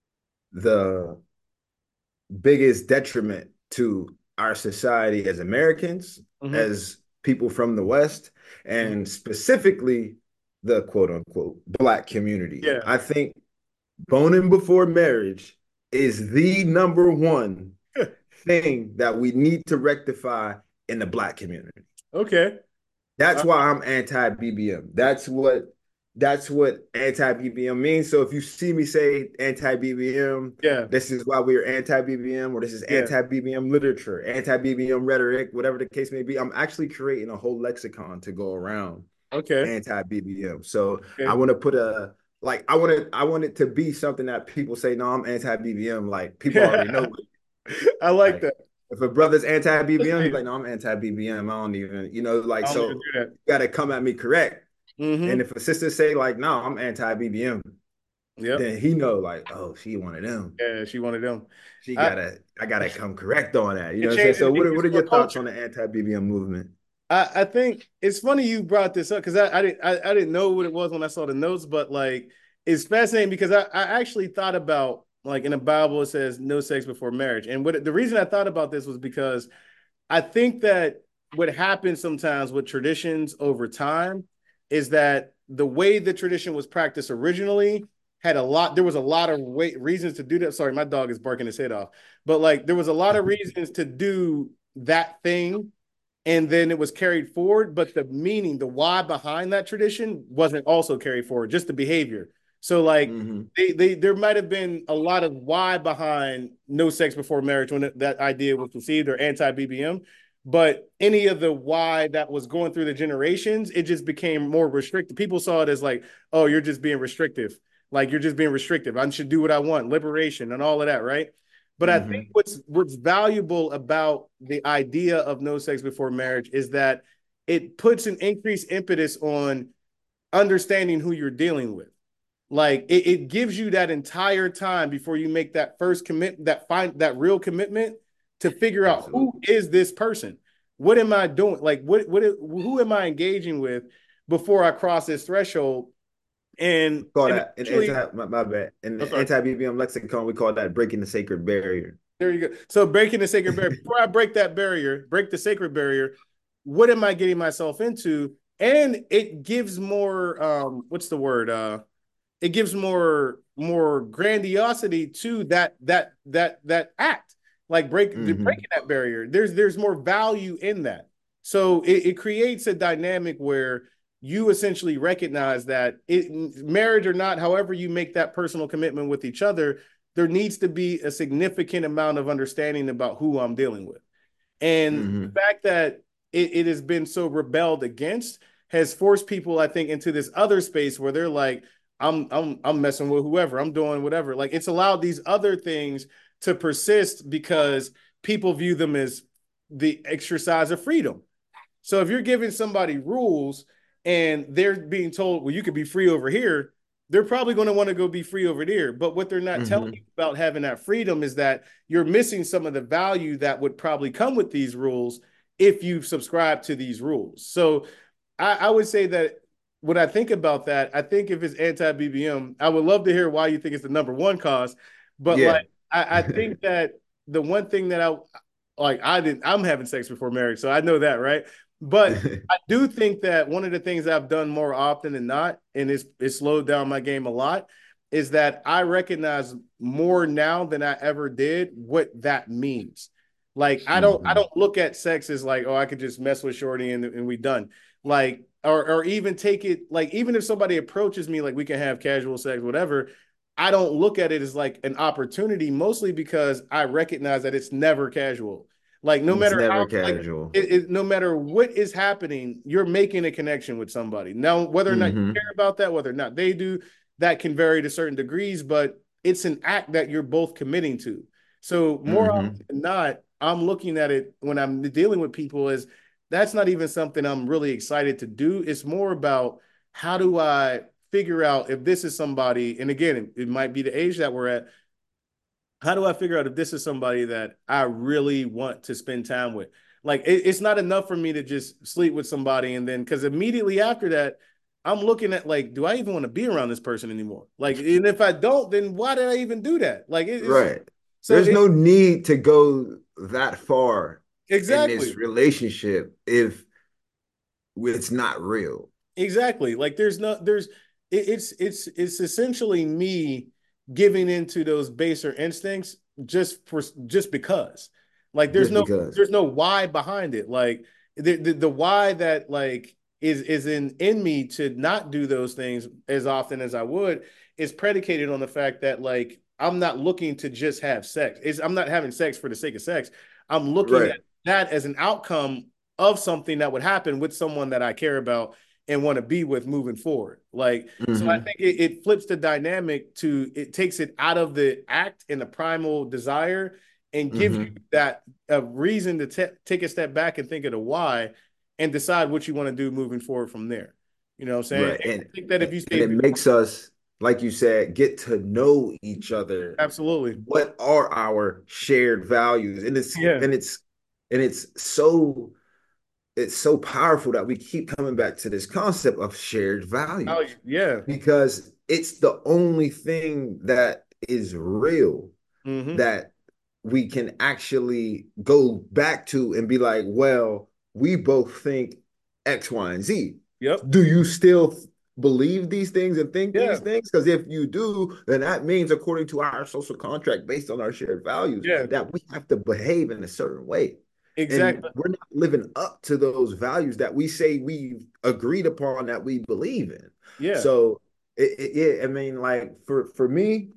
Speaker 3: the biggest detriment to our society as Americans,
Speaker 2: Hmm.
Speaker 3: as people from the West,
Speaker 2: Hmm.
Speaker 3: and specifically the quote unquote black community.
Speaker 2: Yeah.
Speaker 3: I think boning before marriage is the number one thing that we need to rectify in the black community.
Speaker 2: Okay.
Speaker 3: That's
Speaker 2: Uh,
Speaker 3: why I'm anti-B B M. That's what that's what anti-B B M means. So if you see me say anti-B B M,
Speaker 2: yeah.
Speaker 3: this is why we're anti-B B M, or this is
Speaker 2: Yeah.
Speaker 3: anti-B B M literature, anti-B B M rhetoric, whatever the case may be. I'm actually creating a whole lexicon to go around
Speaker 2: Okay.
Speaker 3: anti-B B M. So I
Speaker 2: Okay.
Speaker 3: want to put a like I want to I want it to be something that people say, no, I'm anti-B B M. Like people already know.
Speaker 2: I like
Speaker 3: Like
Speaker 2: that.
Speaker 3: if a brother's anti-B B M, he's
Speaker 2: I
Speaker 3: like, no, I'm anti-B B M. I don't even, you know, like
Speaker 2: don't even
Speaker 3: so
Speaker 2: do that.
Speaker 3: you gotta come at me correct. And
Speaker 2: Hmm.
Speaker 3: if a sister say like, no, I'm anti-B B M,
Speaker 2: Yep.
Speaker 3: then he know like, oh, she one of them.
Speaker 2: Yeah, she one of them.
Speaker 3: She
Speaker 2: I
Speaker 3: gotta, I gotta come correct on that. You know
Speaker 2: it
Speaker 3: what I'm saying?
Speaker 2: changes
Speaker 3: So
Speaker 2: it
Speaker 3: what are,
Speaker 2: gets
Speaker 3: what are
Speaker 2: more
Speaker 3: your thoughts
Speaker 2: culture.
Speaker 3: on the anti-B B M movement?
Speaker 2: I, I think it's funny you brought this up because I, I didn't I, I didn't know what it was when I saw the notes, but like it's fascinating because I, I actually thought about like in the Bible it says no sex before marriage. And what the reason I thought about this was because I think that what happens sometimes with traditions over time is that the way the tradition was practiced originally had a lot, there was a lot of way, reasons to do that. Sorry, my dog is barking his head off. But like there was a lot of reasons to do that thing and then it was carried forward, but the meaning, the why behind that tradition wasn't also carried forward, just the behavior. So like
Speaker 3: Mm-hmm.
Speaker 2: they they there might have been a lot of why behind no sex before marriage when that idea was conceived, or anti-B B M. But any of the why that was going through the generations, it just became more restricted. People saw it as like, oh, you're just being restrictive. Like you're just being restrictive. I should do what I want, liberation and all of that, right? But I think
Speaker 3: Mm-hmm.
Speaker 2: what's what's valuable about the idea of no sex before marriage is that it puts an increased impetus on understanding who you're dealing with. Like it, it gives you that entire time before you make that first commit, that find that real commitment to figure out who
Speaker 3: Absolutely.
Speaker 2: is this person? What am I doing? Like what what who am I engaging with before I cross this threshold? And
Speaker 3: Call
Speaker 2: and
Speaker 3: that in
Speaker 2: actually,
Speaker 3: anti my, my bad. In
Speaker 2: oh,
Speaker 3: the
Speaker 2: sorry.
Speaker 3: anti-B B M lexicon, we call that breaking the sacred barrier.
Speaker 2: There you go. So breaking the sacred barrier. Before I break that barrier, break the sacred barrier, what am I getting myself into? And it gives more um, what's the word? Uh it gives more more grandiosity to that that that that act. Like break
Speaker 3: Mm-hmm.
Speaker 2: breaking that barrier. There's there's more value in that. So it, it creates a dynamic where you essentially recognize that it marriage or not, however you make that personal commitment with each other, there needs to be a significant amount of understanding about who I'm dealing with. And the
Speaker 3: Mm-hmm.
Speaker 2: fact that it, it has been so rebelled against has forced people, I think, into this other space where they're like, I'm I'm I'm messing with whoever, I'm doing whatever. Like it's allowed these other things to persist because people view them as the exercise of freedom. So if you're giving somebody rules and they're being told, well, you could be free over here, they're probably going to want to go be free over there. But what they're not telling you
Speaker 3: Mm-hmm.
Speaker 2: about having that freedom is that you're missing some of the value that would probably come with these rules if you subscribe to these rules. So I, I would say that when I think about that, I think if it's anti-B B M, I would love to hear why you think it's the number one cause. But
Speaker 3: Yeah.
Speaker 2: like, I, I think that the one thing that I like, I didn't, I'm having sex before marriage, so I know that, right? But I do think that one of the things I've done more often than not, and it's it slowed down my game a lot, is that I recognize more now than I ever did what that means. Like I don't I
Speaker 3: Mm-hmm.
Speaker 2: don't look at sex as like, oh, I could just mess with Shorty and, and we done. Like, or or even take it like even if somebody approaches me like we can have casual sex, whatever, I don't look at it as like an opportunity, mostly because I recognize that it's never casual. Like no
Speaker 3: It's
Speaker 2: matter
Speaker 3: never
Speaker 2: how like
Speaker 3: casual.
Speaker 2: it, it, no matter what is happening, you're making a connection with somebody. Now, whether or not you
Speaker 3: Mm-hmm.
Speaker 2: care about that, whether or not they do, that can vary to certain degrees, but it's an act that you're both committing to. So more often
Speaker 3: Mm-hmm.
Speaker 2: than not, I'm looking at it when I'm dealing with people as that's not even something I'm really excited to do. It's more about how do I figure out if this is somebody, and again, it, it might be the age that we're at, how do I figure out if this is somebody that I really want to spend time with? Like, it, it's not enough for me to just sleep with somebody and then, because immediately after that, I'm looking at like, do I even want to be around this person anymore? Like, and if I don't, then why did I even do that? Like, it, it's
Speaker 3: Right.
Speaker 2: so
Speaker 3: There's
Speaker 2: it
Speaker 3: no need to go that far in this
Speaker 2: exactly,
Speaker 3: relationship if it's not real.
Speaker 2: exactly. Like, there's no, there's, it, it's, it's, it's essentially me giving into those baser instincts just for just because like there's
Speaker 3: Just
Speaker 2: no
Speaker 3: because.
Speaker 2: there's no why behind it like the, the the why that like is is in in me to not do those things as often as I would is predicated on the fact that like I'm not looking to just have sex. It's, I'm not having sex for the sake of sex. I'm looking
Speaker 3: Right.
Speaker 2: at that as an outcome of something that would happen with someone that I care about and want to be with moving forward. Like, so I
Speaker 3: Mm-hmm.
Speaker 2: think it, it flips the dynamic to it takes it out of the act and the primal desire and gives you
Speaker 3: Mm-hmm.
Speaker 2: that a reason to t- take a step back and think of the why and decide what you want to do moving forward from there. You know what I'm saying?
Speaker 3: Right.
Speaker 2: And
Speaker 3: And
Speaker 2: I think that if you
Speaker 3: and
Speaker 2: stay
Speaker 3: it makes us, like you said, get to know each other.
Speaker 2: absolutely,
Speaker 3: What are our shared values? And it's
Speaker 2: yeah,
Speaker 3: and it's and it's so it's so powerful that we keep coming back to this concept of shared
Speaker 2: oh,
Speaker 3: values
Speaker 2: yeah,
Speaker 3: because it's the only thing that is real
Speaker 2: mm-hmm.
Speaker 3: that we can actually go back to and be like, well, we both think X, Y, and Z.
Speaker 2: Yep,
Speaker 3: Do you still believe these things and think
Speaker 2: yeah,
Speaker 3: these things? Because if you do, then that means, according to our social contract based on our shared values,
Speaker 2: yeah,
Speaker 3: that we have to behave in a certain way. And
Speaker 2: exactly,
Speaker 3: we're not living up to those values that we say we've agreed upon that we believe in.
Speaker 2: yeah,
Speaker 3: So it, it, yeah, I mean, like for for me,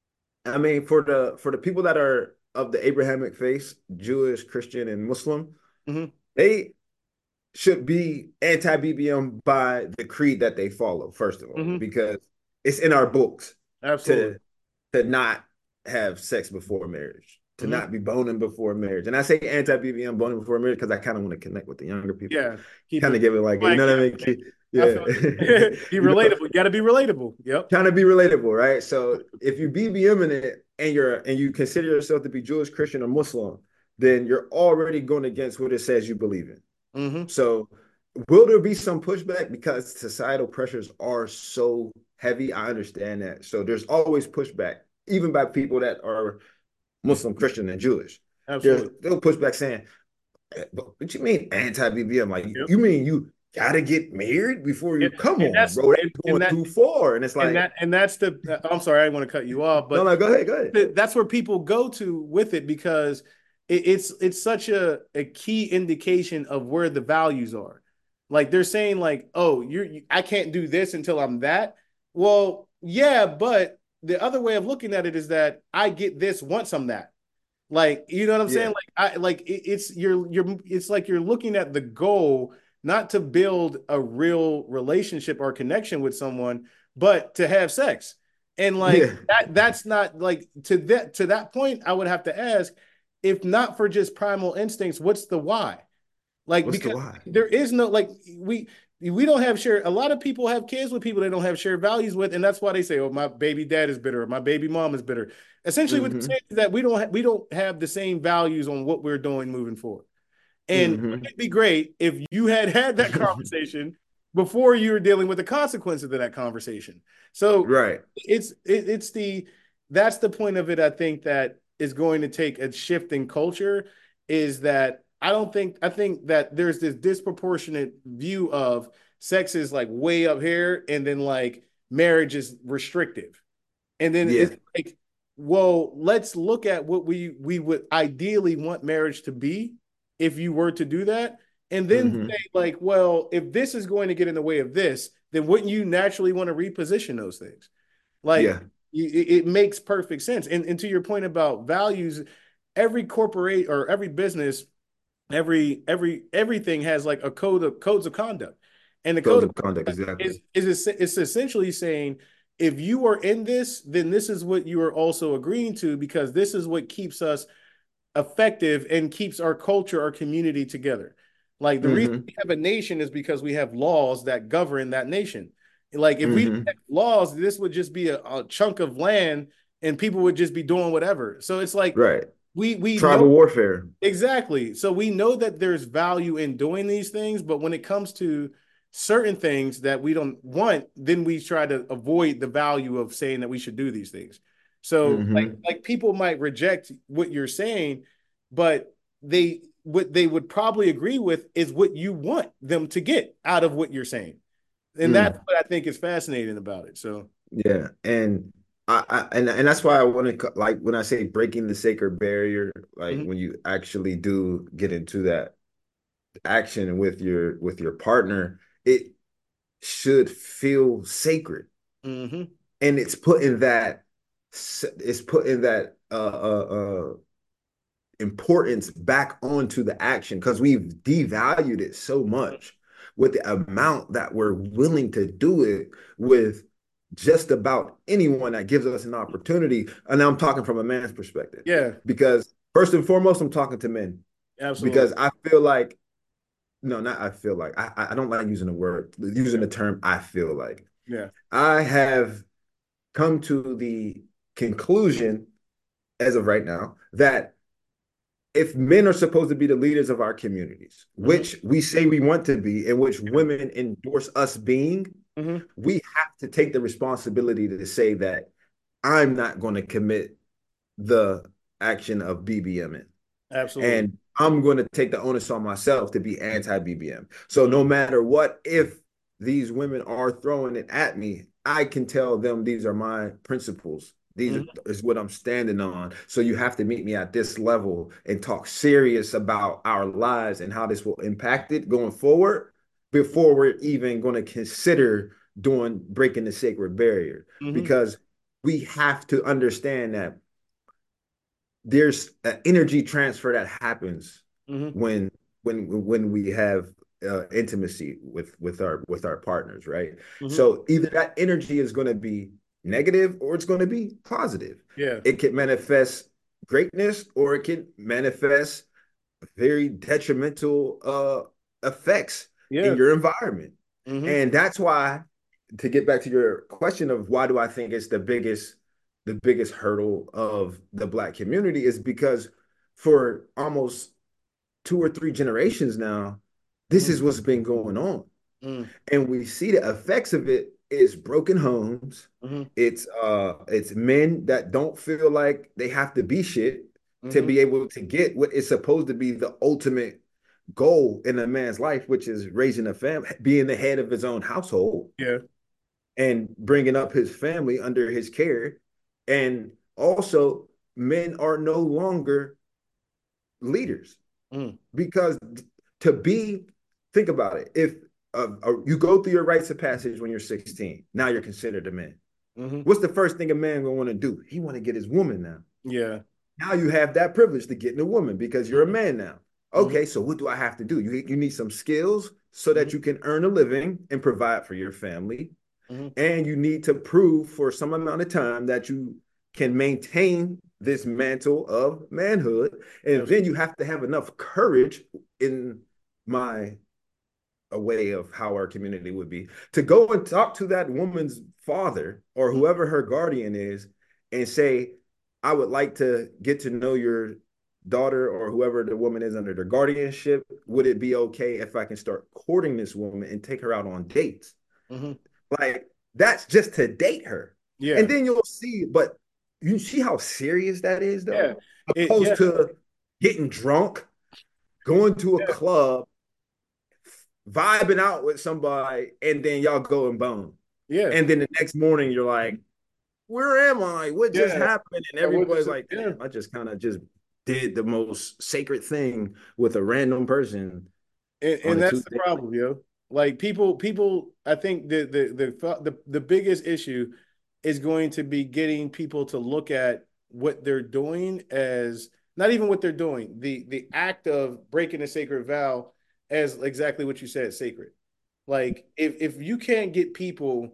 Speaker 3: I mean, for the for the people that are of the Abrahamic faith, Jewish, Christian, and Muslim,
Speaker 2: Mm-hmm.
Speaker 3: they should be anti-B B M by the creed that they follow, first of all,
Speaker 2: Mm-hmm.
Speaker 3: because it's in our books
Speaker 2: Absolutely.
Speaker 3: to to not have sex before marriage, to
Speaker 2: Mm-hmm.
Speaker 3: not be boning before marriage. And I say anti-B B M boning before marriage because I kind of want to connect with the younger people.
Speaker 2: Yeah. Keep
Speaker 3: Kind
Speaker 2: it
Speaker 3: of give it like, you
Speaker 2: like,
Speaker 3: know what
Speaker 2: yeah,
Speaker 3: I mean? Keep,
Speaker 2: I
Speaker 3: yeah.
Speaker 2: feel you. Be
Speaker 3: You know,
Speaker 2: relatable. You got to be relatable. Yep.
Speaker 3: trying to be relatable, right? So if you B B M in it and you're and you consider yourself to be Jewish, Christian, or Muslim, then you're already going against what it says you believe in.
Speaker 2: Mm-hmm.
Speaker 3: So will there be some pushback because societal pressures are so heavy? I understand that. So there's always pushback, even by people that are Muslim, Christian, and Jewish. There's
Speaker 2: Absolutely.
Speaker 3: they'll push back saying, "What you mean anti-B B M? Like
Speaker 2: Yep.
Speaker 3: you mean you gotta get married before you
Speaker 2: And,
Speaker 3: come
Speaker 2: and
Speaker 3: on,
Speaker 2: that's
Speaker 3: bro? That's
Speaker 2: and,
Speaker 3: going
Speaker 2: and that
Speaker 3: too far." And it's
Speaker 2: and
Speaker 3: like,
Speaker 2: that and that's the uh, I'm sorry, I didn't want to cut you off,
Speaker 3: no,
Speaker 2: but
Speaker 3: no, go ahead, go ahead.
Speaker 2: that's where people go to with it because it, it's it's such a, a key indication of where the values are. Like they're saying, like, oh, you're you, I can't do this until I'm that. Well, yeah, but the other way of looking at it is that I get this once I'm that. Like, you know what I'm saying?
Speaker 3: Yeah.
Speaker 2: Like I like it, it's you're you're it's like you're looking at the goal not to build a real relationship or connection with someone, but to have sex. And like
Speaker 3: Yeah.
Speaker 2: that that's not like to that to that point, I would have to ask, if not for just primal instincts, what's the why? Like
Speaker 3: What's the
Speaker 2: because
Speaker 3: why?
Speaker 2: there is no like we we don't have shared a lot of people have kids with people they don't have shared values with, and that's why they say, oh, my baby dad is bitter, or my baby mom is bitter. Essentially, what they're
Speaker 3: Mm-hmm.
Speaker 2: saying is that we don't ha- we don't have the same values on what we're doing moving forward. And
Speaker 3: Mm-hmm.
Speaker 2: it'd be great if you had had that conversation before you were dealing with the consequences of that conversation. So
Speaker 3: Right.
Speaker 2: it's it, it's the that's the point of it. I think that is going to take a shift in culture. Is that I don't think I think that there's this disproportionate view of sex is like way up here, and then like marriage is restrictive, and then
Speaker 3: Yeah.
Speaker 2: it's like, well, let's look at what we we would ideally want marriage to be if you were to do that, and then
Speaker 3: Mm-hmm.
Speaker 2: say like, well, if this is going to get in the way of this, then wouldn't you naturally want to reposition those things? Like
Speaker 3: Yeah.
Speaker 2: it, it makes perfect sense. And, and to your point about values, every corporate or every business, every every everything has like a code of codes of conduct, and the
Speaker 3: Codes
Speaker 2: code of
Speaker 3: of conduct,
Speaker 2: conduct is
Speaker 3: exactly.
Speaker 2: is it's essentially saying if you are in this, then this is what you are also agreeing to because this is what keeps us effective and keeps our culture, our community together. Like the reason
Speaker 3: Mm-hmm.
Speaker 2: we have a nation is because we have laws that govern that nation. Like if we
Speaker 3: Mm-hmm.
Speaker 2: had laws, this would just be a, a chunk of land and people would just be doing whatever. So it's like
Speaker 3: Right.
Speaker 2: we we
Speaker 3: Tribal
Speaker 2: know
Speaker 3: warfare.
Speaker 2: exactly. So we know that there's value in doing these things, but when it comes to certain things that we don't want, then we try to avoid the value of saying that we should do these things. So like
Speaker 3: Mm-hmm.
Speaker 2: like people might reject what you're saying, but they what they would probably agree with is what you want them to get out of what you're saying. And that's
Speaker 3: Mm.
Speaker 2: what I think is fascinating about it. So
Speaker 3: Yeah. And I, I and and that's why I want to like when I say breaking the sacred barrier, like
Speaker 2: mhm,
Speaker 3: when you actually do get into that action with your with your partner, it should feel sacred.
Speaker 2: mhm,
Speaker 3: And it's putting that it's putting that uh uh, uh importance back onto the action because we've devalued it so much with the amount that we're willing to do it with just about anyone that gives us an opportunity. And I'm talking from a man's perspective
Speaker 2: yeah,
Speaker 3: because first and foremost, I'm talking to men
Speaker 2: absolutely.
Speaker 3: because I feel like, no, not I feel like, I, I don't like using the word, using the term I feel like.
Speaker 2: Yeah.
Speaker 3: I have come to the conclusion as of right now that if men are supposed to be the leaders of our communities,
Speaker 2: Mhm,
Speaker 3: which we say we want to be, and which women endorse us being,
Speaker 2: mhm,
Speaker 3: we have to take the responsibility to say that I'm not going to commit the action of BBMing.
Speaker 2: absolutely.
Speaker 3: And I'm going to take the onus on myself to be anti-B B M. So
Speaker 2: Mhm,
Speaker 3: no matter what, if these women are throwing it at me, I can tell them these are my principles. These are,
Speaker 2: mhm,
Speaker 3: is what I'm standing on. So you have to meet me at this level and talk serious about our lives and how this will impact it going forward before we're even going to consider doing breaking the sacred barrier,
Speaker 2: Mm-hmm.
Speaker 3: because we have to understand that there's an energy transfer that happens
Speaker 2: Mm-hmm.
Speaker 3: when when when we have uh, intimacy with with our with our partners, right?
Speaker 2: Mm-hmm.
Speaker 3: So either that energy is going to be negative or it's going to be positive.
Speaker 2: Yeah.
Speaker 3: It can manifest greatness or it can manifest very detrimental uh, effects
Speaker 2: Yeah.
Speaker 3: in your environment.
Speaker 2: Mm-hmm.
Speaker 3: And that's why, to get back to your question of why do I think it's the biggest the biggest hurdle of the Black community, is because for almost two or three generations now, this
Speaker 2: Mm-hmm.
Speaker 3: is what's been going on.
Speaker 2: Mm-hmm.
Speaker 3: And we see the effects of it is broken homes.
Speaker 2: Mm-hmm.
Speaker 3: It's uh it's men that don't feel like they have to be shit to
Speaker 2: Mm-hmm.
Speaker 3: be able to get what is supposed to be the ultimate goal in a man's life, which is raising a family, being the head of his own household.
Speaker 2: Yeah.
Speaker 3: And bringing up his family under his care. And also, men are no longer leaders,
Speaker 2: Mm.
Speaker 3: because to be, think about it, if uh, uh, you go through your rites of passage when you're sixteen, now you're considered a man.
Speaker 2: Mm-hmm.
Speaker 3: What's the first thing a man gonna want to do? He want to get his woman now.
Speaker 2: Yeah.
Speaker 3: Now you have that privilege to get in a woman because you're
Speaker 2: mm-hmm.
Speaker 3: a man now. Okay, mm-hmm. So what do I have to do? You, you need some skills so that mm-hmm. you can earn a living and provide for your family. Mm-hmm. And you need to prove for some amount of time that you can maintain this mantle of manhood. And yes. Then you have to have enough courage, in my a way of how our community would be, to go and talk to that woman's father or whoever her guardian is and say, I would like to get to know your daughter or whoever the woman is under their guardianship. Would it be okay if I can start courting this woman and take her out on dates? Mm-hmm. Like, that's just to date her. Yeah. And then you'll see, but you see how serious that is, though? Yeah. Opposed it, yeah. to getting drunk, going to a yeah. club, vibing out with somebody, and then y'all go and bone. Yeah. And then the next morning you're like, where am I? What yeah. just happened? And everybody's like, yeah. I just kind of just did the most sacred thing with a random person.
Speaker 2: And, and that's Tuesday. The problem, yo. Like people, people, I think the, the the the the biggest issue is going to be getting people to look at what they're doing as not even what they're doing, the the act of breaking a sacred vow as exactly what you said, sacred. Like if if you can't get people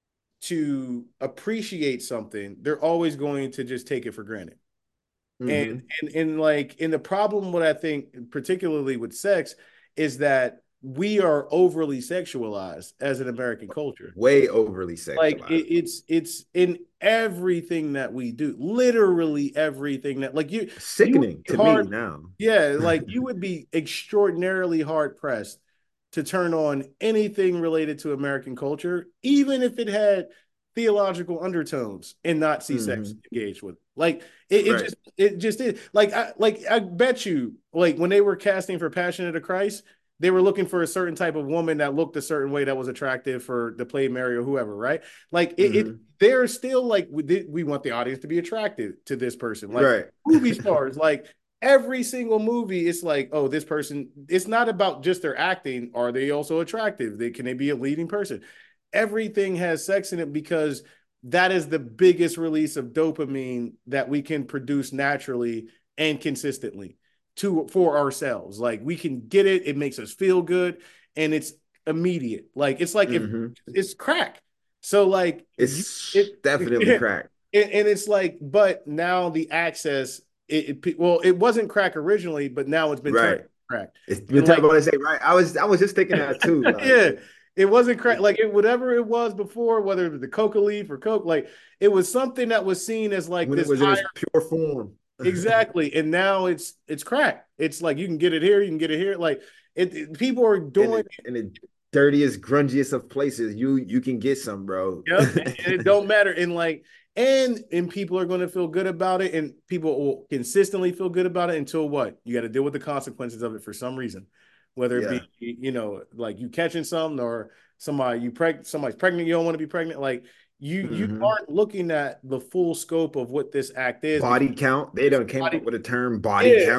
Speaker 2: to appreciate something, they're always going to just take it for granted. Mm-hmm. And and and like, and the problem, what I think particularly with sex, is that we are overly sexualized as an American culture.
Speaker 3: Way overly sexualized.
Speaker 2: Like it, it's it's in everything that we do, literally everything that, like you
Speaker 3: sickening
Speaker 2: you
Speaker 3: to hard, me now.
Speaker 2: Yeah, like you would be extraordinarily hard pressed to turn on anything related to American culture, even if it had theological undertones, and not see mm-hmm. sex engaged with. Like it, it right. just it just is. Like I like I bet you, like when they were casting for Passion of the Christ, they were looking for a certain type of woman that looked a certain way that was attractive for to play Mary or whoever, right? Like it, mm-hmm. it they're still like we, we want the audience to be attracted to this person. Like right. movie stars, like every single movie, it's like, oh, this person. It's not about just their acting. Are they also attractive? They can they be a leading person? Everything has sex in it because that is the biggest release of dopamine that we can produce naturally and consistently. To for ourselves, like we can get it, it makes us feel good, and it's immediate. Like it's like mm-hmm. if it's crack. So like
Speaker 3: it's it, definitely it, crack,
Speaker 2: and, and it's like, but now the access, it, it well, it wasn't crack originally, but now it's been right. crack.
Speaker 3: It's been turned like, say right. I was I was just thinking that too. Like,
Speaker 2: yeah, it wasn't crack like it whatever it was before, whether it was the coca leaf or coke, like it was something that was seen as like
Speaker 3: when
Speaker 2: this
Speaker 3: it was
Speaker 2: higher,
Speaker 3: in its pure form.
Speaker 2: Exactly. And now it's it's crack. It's like you can get it here, you can get it here. Like it, it people are doing
Speaker 3: in the dirtiest, grungiest of places. You you can get some, bro.
Speaker 2: Yep. and, and it don't matter. And like and and people are going to feel good about it, and people will consistently feel good about it until what? You got to deal with the consequences of it for some reason. Whether it yeah. be, you know, like you catching something or somebody you preg somebody's pregnant, you don't want to be pregnant. Like You mm-hmm. you aren't looking at the full scope of what this act is.
Speaker 3: Body count. They don't came body, up with a term body
Speaker 2: yeah,
Speaker 3: count.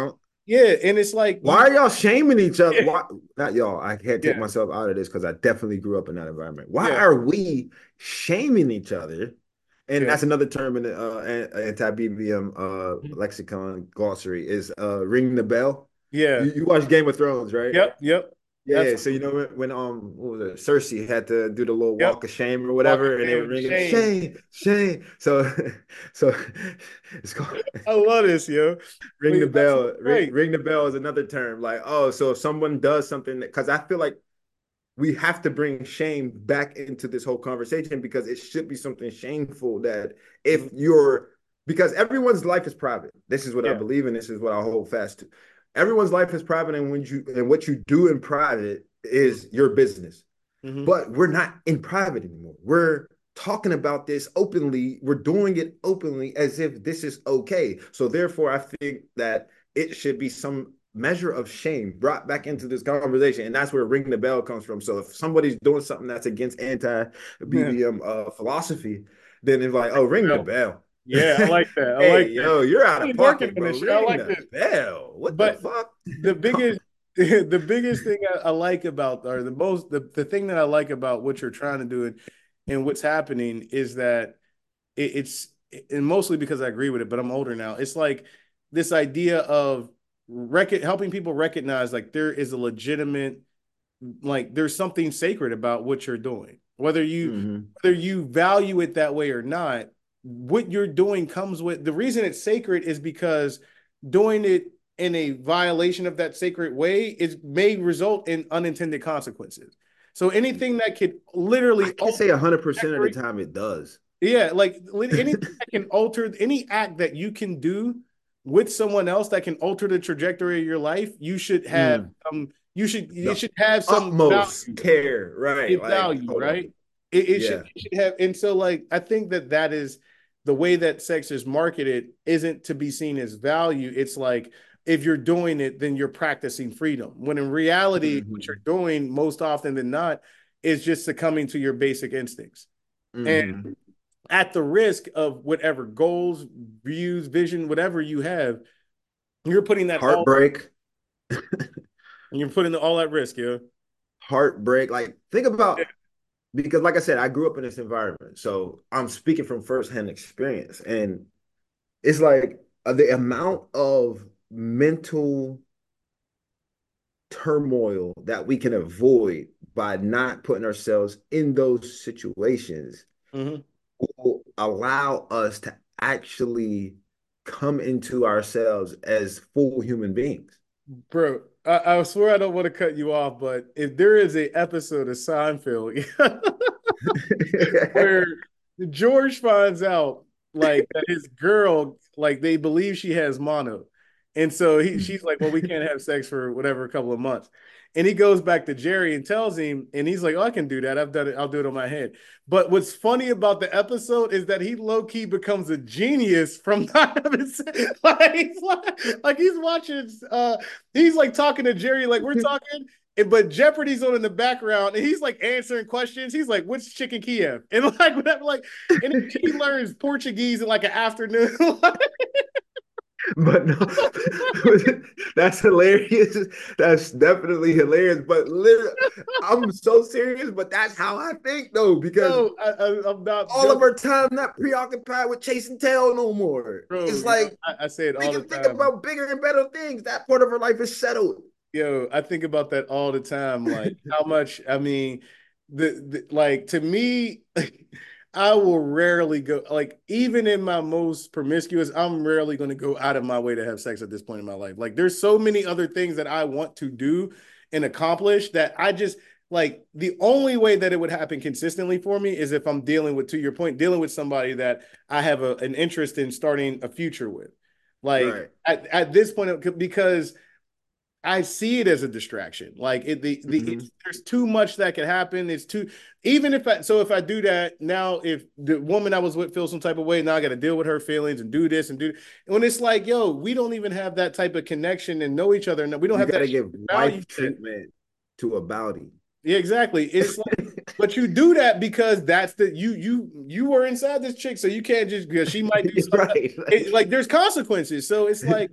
Speaker 2: Yeah, and it's like,
Speaker 3: Why are y'all shaming each other?
Speaker 2: yeah,
Speaker 3: Why not y'all? I can't take
Speaker 2: yeah,
Speaker 3: myself out of this because I definitely grew up in that environment. Why
Speaker 2: yeah,
Speaker 3: are we shaming each other? And
Speaker 2: yeah,
Speaker 3: that's another term in the uh, anti-B B M uh, lexicon glossary is uh, ring the bell.
Speaker 2: yeah.
Speaker 3: You, you watch Game of Thrones, right?
Speaker 2: Yep, yep.
Speaker 3: Yeah, so you
Speaker 2: Absolutely.
Speaker 3: know when, when um what was it? Cersei had to do the little
Speaker 2: Yep.
Speaker 3: walk of shame or
Speaker 2: Walk of
Speaker 3: whatever, and they were
Speaker 2: shame,
Speaker 3: ringing
Speaker 2: shame.
Speaker 3: shame, shame. So so it's called
Speaker 2: I love this, yo. But
Speaker 3: ring the
Speaker 2: you're
Speaker 3: bell.
Speaker 2: absolutely
Speaker 3: Ring
Speaker 2: right.
Speaker 3: ring the bell is another term. Like, oh, so if someone does something because I feel like we have to bring shame back into this whole conversation because it should be something shameful that if
Speaker 2: Mhm.
Speaker 3: you're because everyone's life is private. This is what I
Speaker 2: Yeah.
Speaker 3: believe and this is what I hold fast to. Everyone's life is private, and when you and what you do in private is your business.
Speaker 2: Mm-hmm.
Speaker 3: But we're not in private anymore. We're talking about this openly. We're doing it openly as if this is okay. So therefore, I think that it should be some measure of shame brought back into this conversation. And that's where ring the bell comes from. So if somebody's doing something that's against anti-B B M uh, philosophy, then it's like, oh, ring the
Speaker 2: Well,
Speaker 3: bell.
Speaker 2: yeah, I like that. I
Speaker 3: Hey,
Speaker 2: like that.
Speaker 3: yo, you're out of
Speaker 2: Really working
Speaker 3: pocket,
Speaker 2: on
Speaker 3: bro.
Speaker 2: this shit. I
Speaker 3: Ring
Speaker 2: like
Speaker 3: the
Speaker 2: this.
Speaker 3: bell. What the
Speaker 2: But
Speaker 3: fuck?
Speaker 2: the biggest the biggest thing I, I like about or the most the, the thing that I like about what you're trying to do and, and what's happening is that it, it's and mostly because I agree with it, but I'm older now. It's like this idea of rec- helping people recognize like there is a legitimate like there's something sacred about what you're doing. Whether you
Speaker 3: Mm-hmm.
Speaker 2: whether you value it that way or not, what you're doing comes with the reason it's sacred is because doing it in a violation of that sacred way is may result in unintended consequences. So anything that could
Speaker 3: I
Speaker 2: literally
Speaker 3: can't
Speaker 2: alter
Speaker 3: say one hundred percent of the time it does.
Speaker 2: yeah, like anything that can alter any act that you can do with someone else that can alter the trajectory of your life, you should have
Speaker 3: Mm.
Speaker 2: um you should it
Speaker 3: The
Speaker 2: should have some
Speaker 3: utmost
Speaker 2: value.
Speaker 3: care, right?
Speaker 2: It's
Speaker 3: Like,
Speaker 2: value,
Speaker 3: hold on.
Speaker 2: right? It, it should
Speaker 3: Yeah.
Speaker 2: it should have and so like I think that that is the way that sex is marketed isn't to be seen as value. It's like if you're doing it, then you're practicing freedom. When in reality, what you're
Speaker 3: Mm-hmm.
Speaker 2: doing most often than not is just succumbing to your basic instincts. And
Speaker 3: Mm-hmm.
Speaker 2: at the risk of whatever goals, views, vision, whatever you have, you're putting that all
Speaker 3: Heartbreak,
Speaker 2: you're putting it all at risk, yeah.
Speaker 3: heartbreak. Like, think about because, like I said, I grew up in this environment, so I'm speaking from firsthand experience, and it's like uh, the amount of mental turmoil that we can avoid by not putting ourselves in those situations
Speaker 2: Mm-hmm.
Speaker 3: will allow us to actually come into ourselves as full human beings.
Speaker 2: Bro, I, I swear I don't want to cut you off, but if there is a episode of Seinfeld where George finds out like that his girl, like they believe she has mono. And so he she's like, well, we can't have sex for whatever, a couple of months. And he goes back to Jerry and tells him, and he's like, oh, I can do that. I've done it. I'll do it on my head. But what's funny about the episode is that he low-key becomes a genius from not having sex. Like, he's like, like he's watching, uh, he's like talking to Jerry, like we're talking, and, but Jeopardy's on in the background, and he's like answering questions. He's like, "What's chicken Kiev?" And like whatever, like, and he learns Portuguese in like an afternoon.
Speaker 3: But no, that's hilarious. That's definitely hilarious. But literally, I'm so serious. But that's how I think, though, because
Speaker 2: No, I, I, I'm not
Speaker 3: all of
Speaker 2: joking,
Speaker 3: our time not preoccupied with chasing tail no more.
Speaker 2: bro.
Speaker 3: It's
Speaker 2: Yo,
Speaker 3: like
Speaker 2: I, I say it
Speaker 3: we
Speaker 2: all the
Speaker 3: can think
Speaker 2: time.
Speaker 3: about bigger and better things. That part of our life is settled.
Speaker 2: Yo, I think about that all the time. Like how much, I mean, the, the like to me, I will rarely go like even in my most promiscuous, I'm rarely going to go out of my way to have sex at this point in my life. Like there's so many other things that I want to do and accomplish that I just like the only way that it would happen consistently for me is if I'm dealing with, to your point, dealing with somebody that I have a, an interest in starting a future with. Like
Speaker 3: Right.
Speaker 2: at, at this point, because I see it as a distraction. Like it, the the
Speaker 3: Mm-hmm.
Speaker 2: it's, there's too much that could happen. It's too even if I so if I do that now, if the woman I was with feels some type of way, now I got to deal with her feelings and do this and do. And when it's like, yo, we don't even have that type of connection and know each other, and we don't
Speaker 3: You
Speaker 2: have
Speaker 3: got
Speaker 2: that
Speaker 3: to give
Speaker 2: value
Speaker 3: wife
Speaker 2: yet.
Speaker 3: treatment to a bounty.
Speaker 2: Yeah, exactly. It's like, but you do that because that's the you you you were inside this chick, so you can't just because she might do something.
Speaker 3: Right.
Speaker 2: It,
Speaker 3: Like,
Speaker 2: like there's consequences. So it's like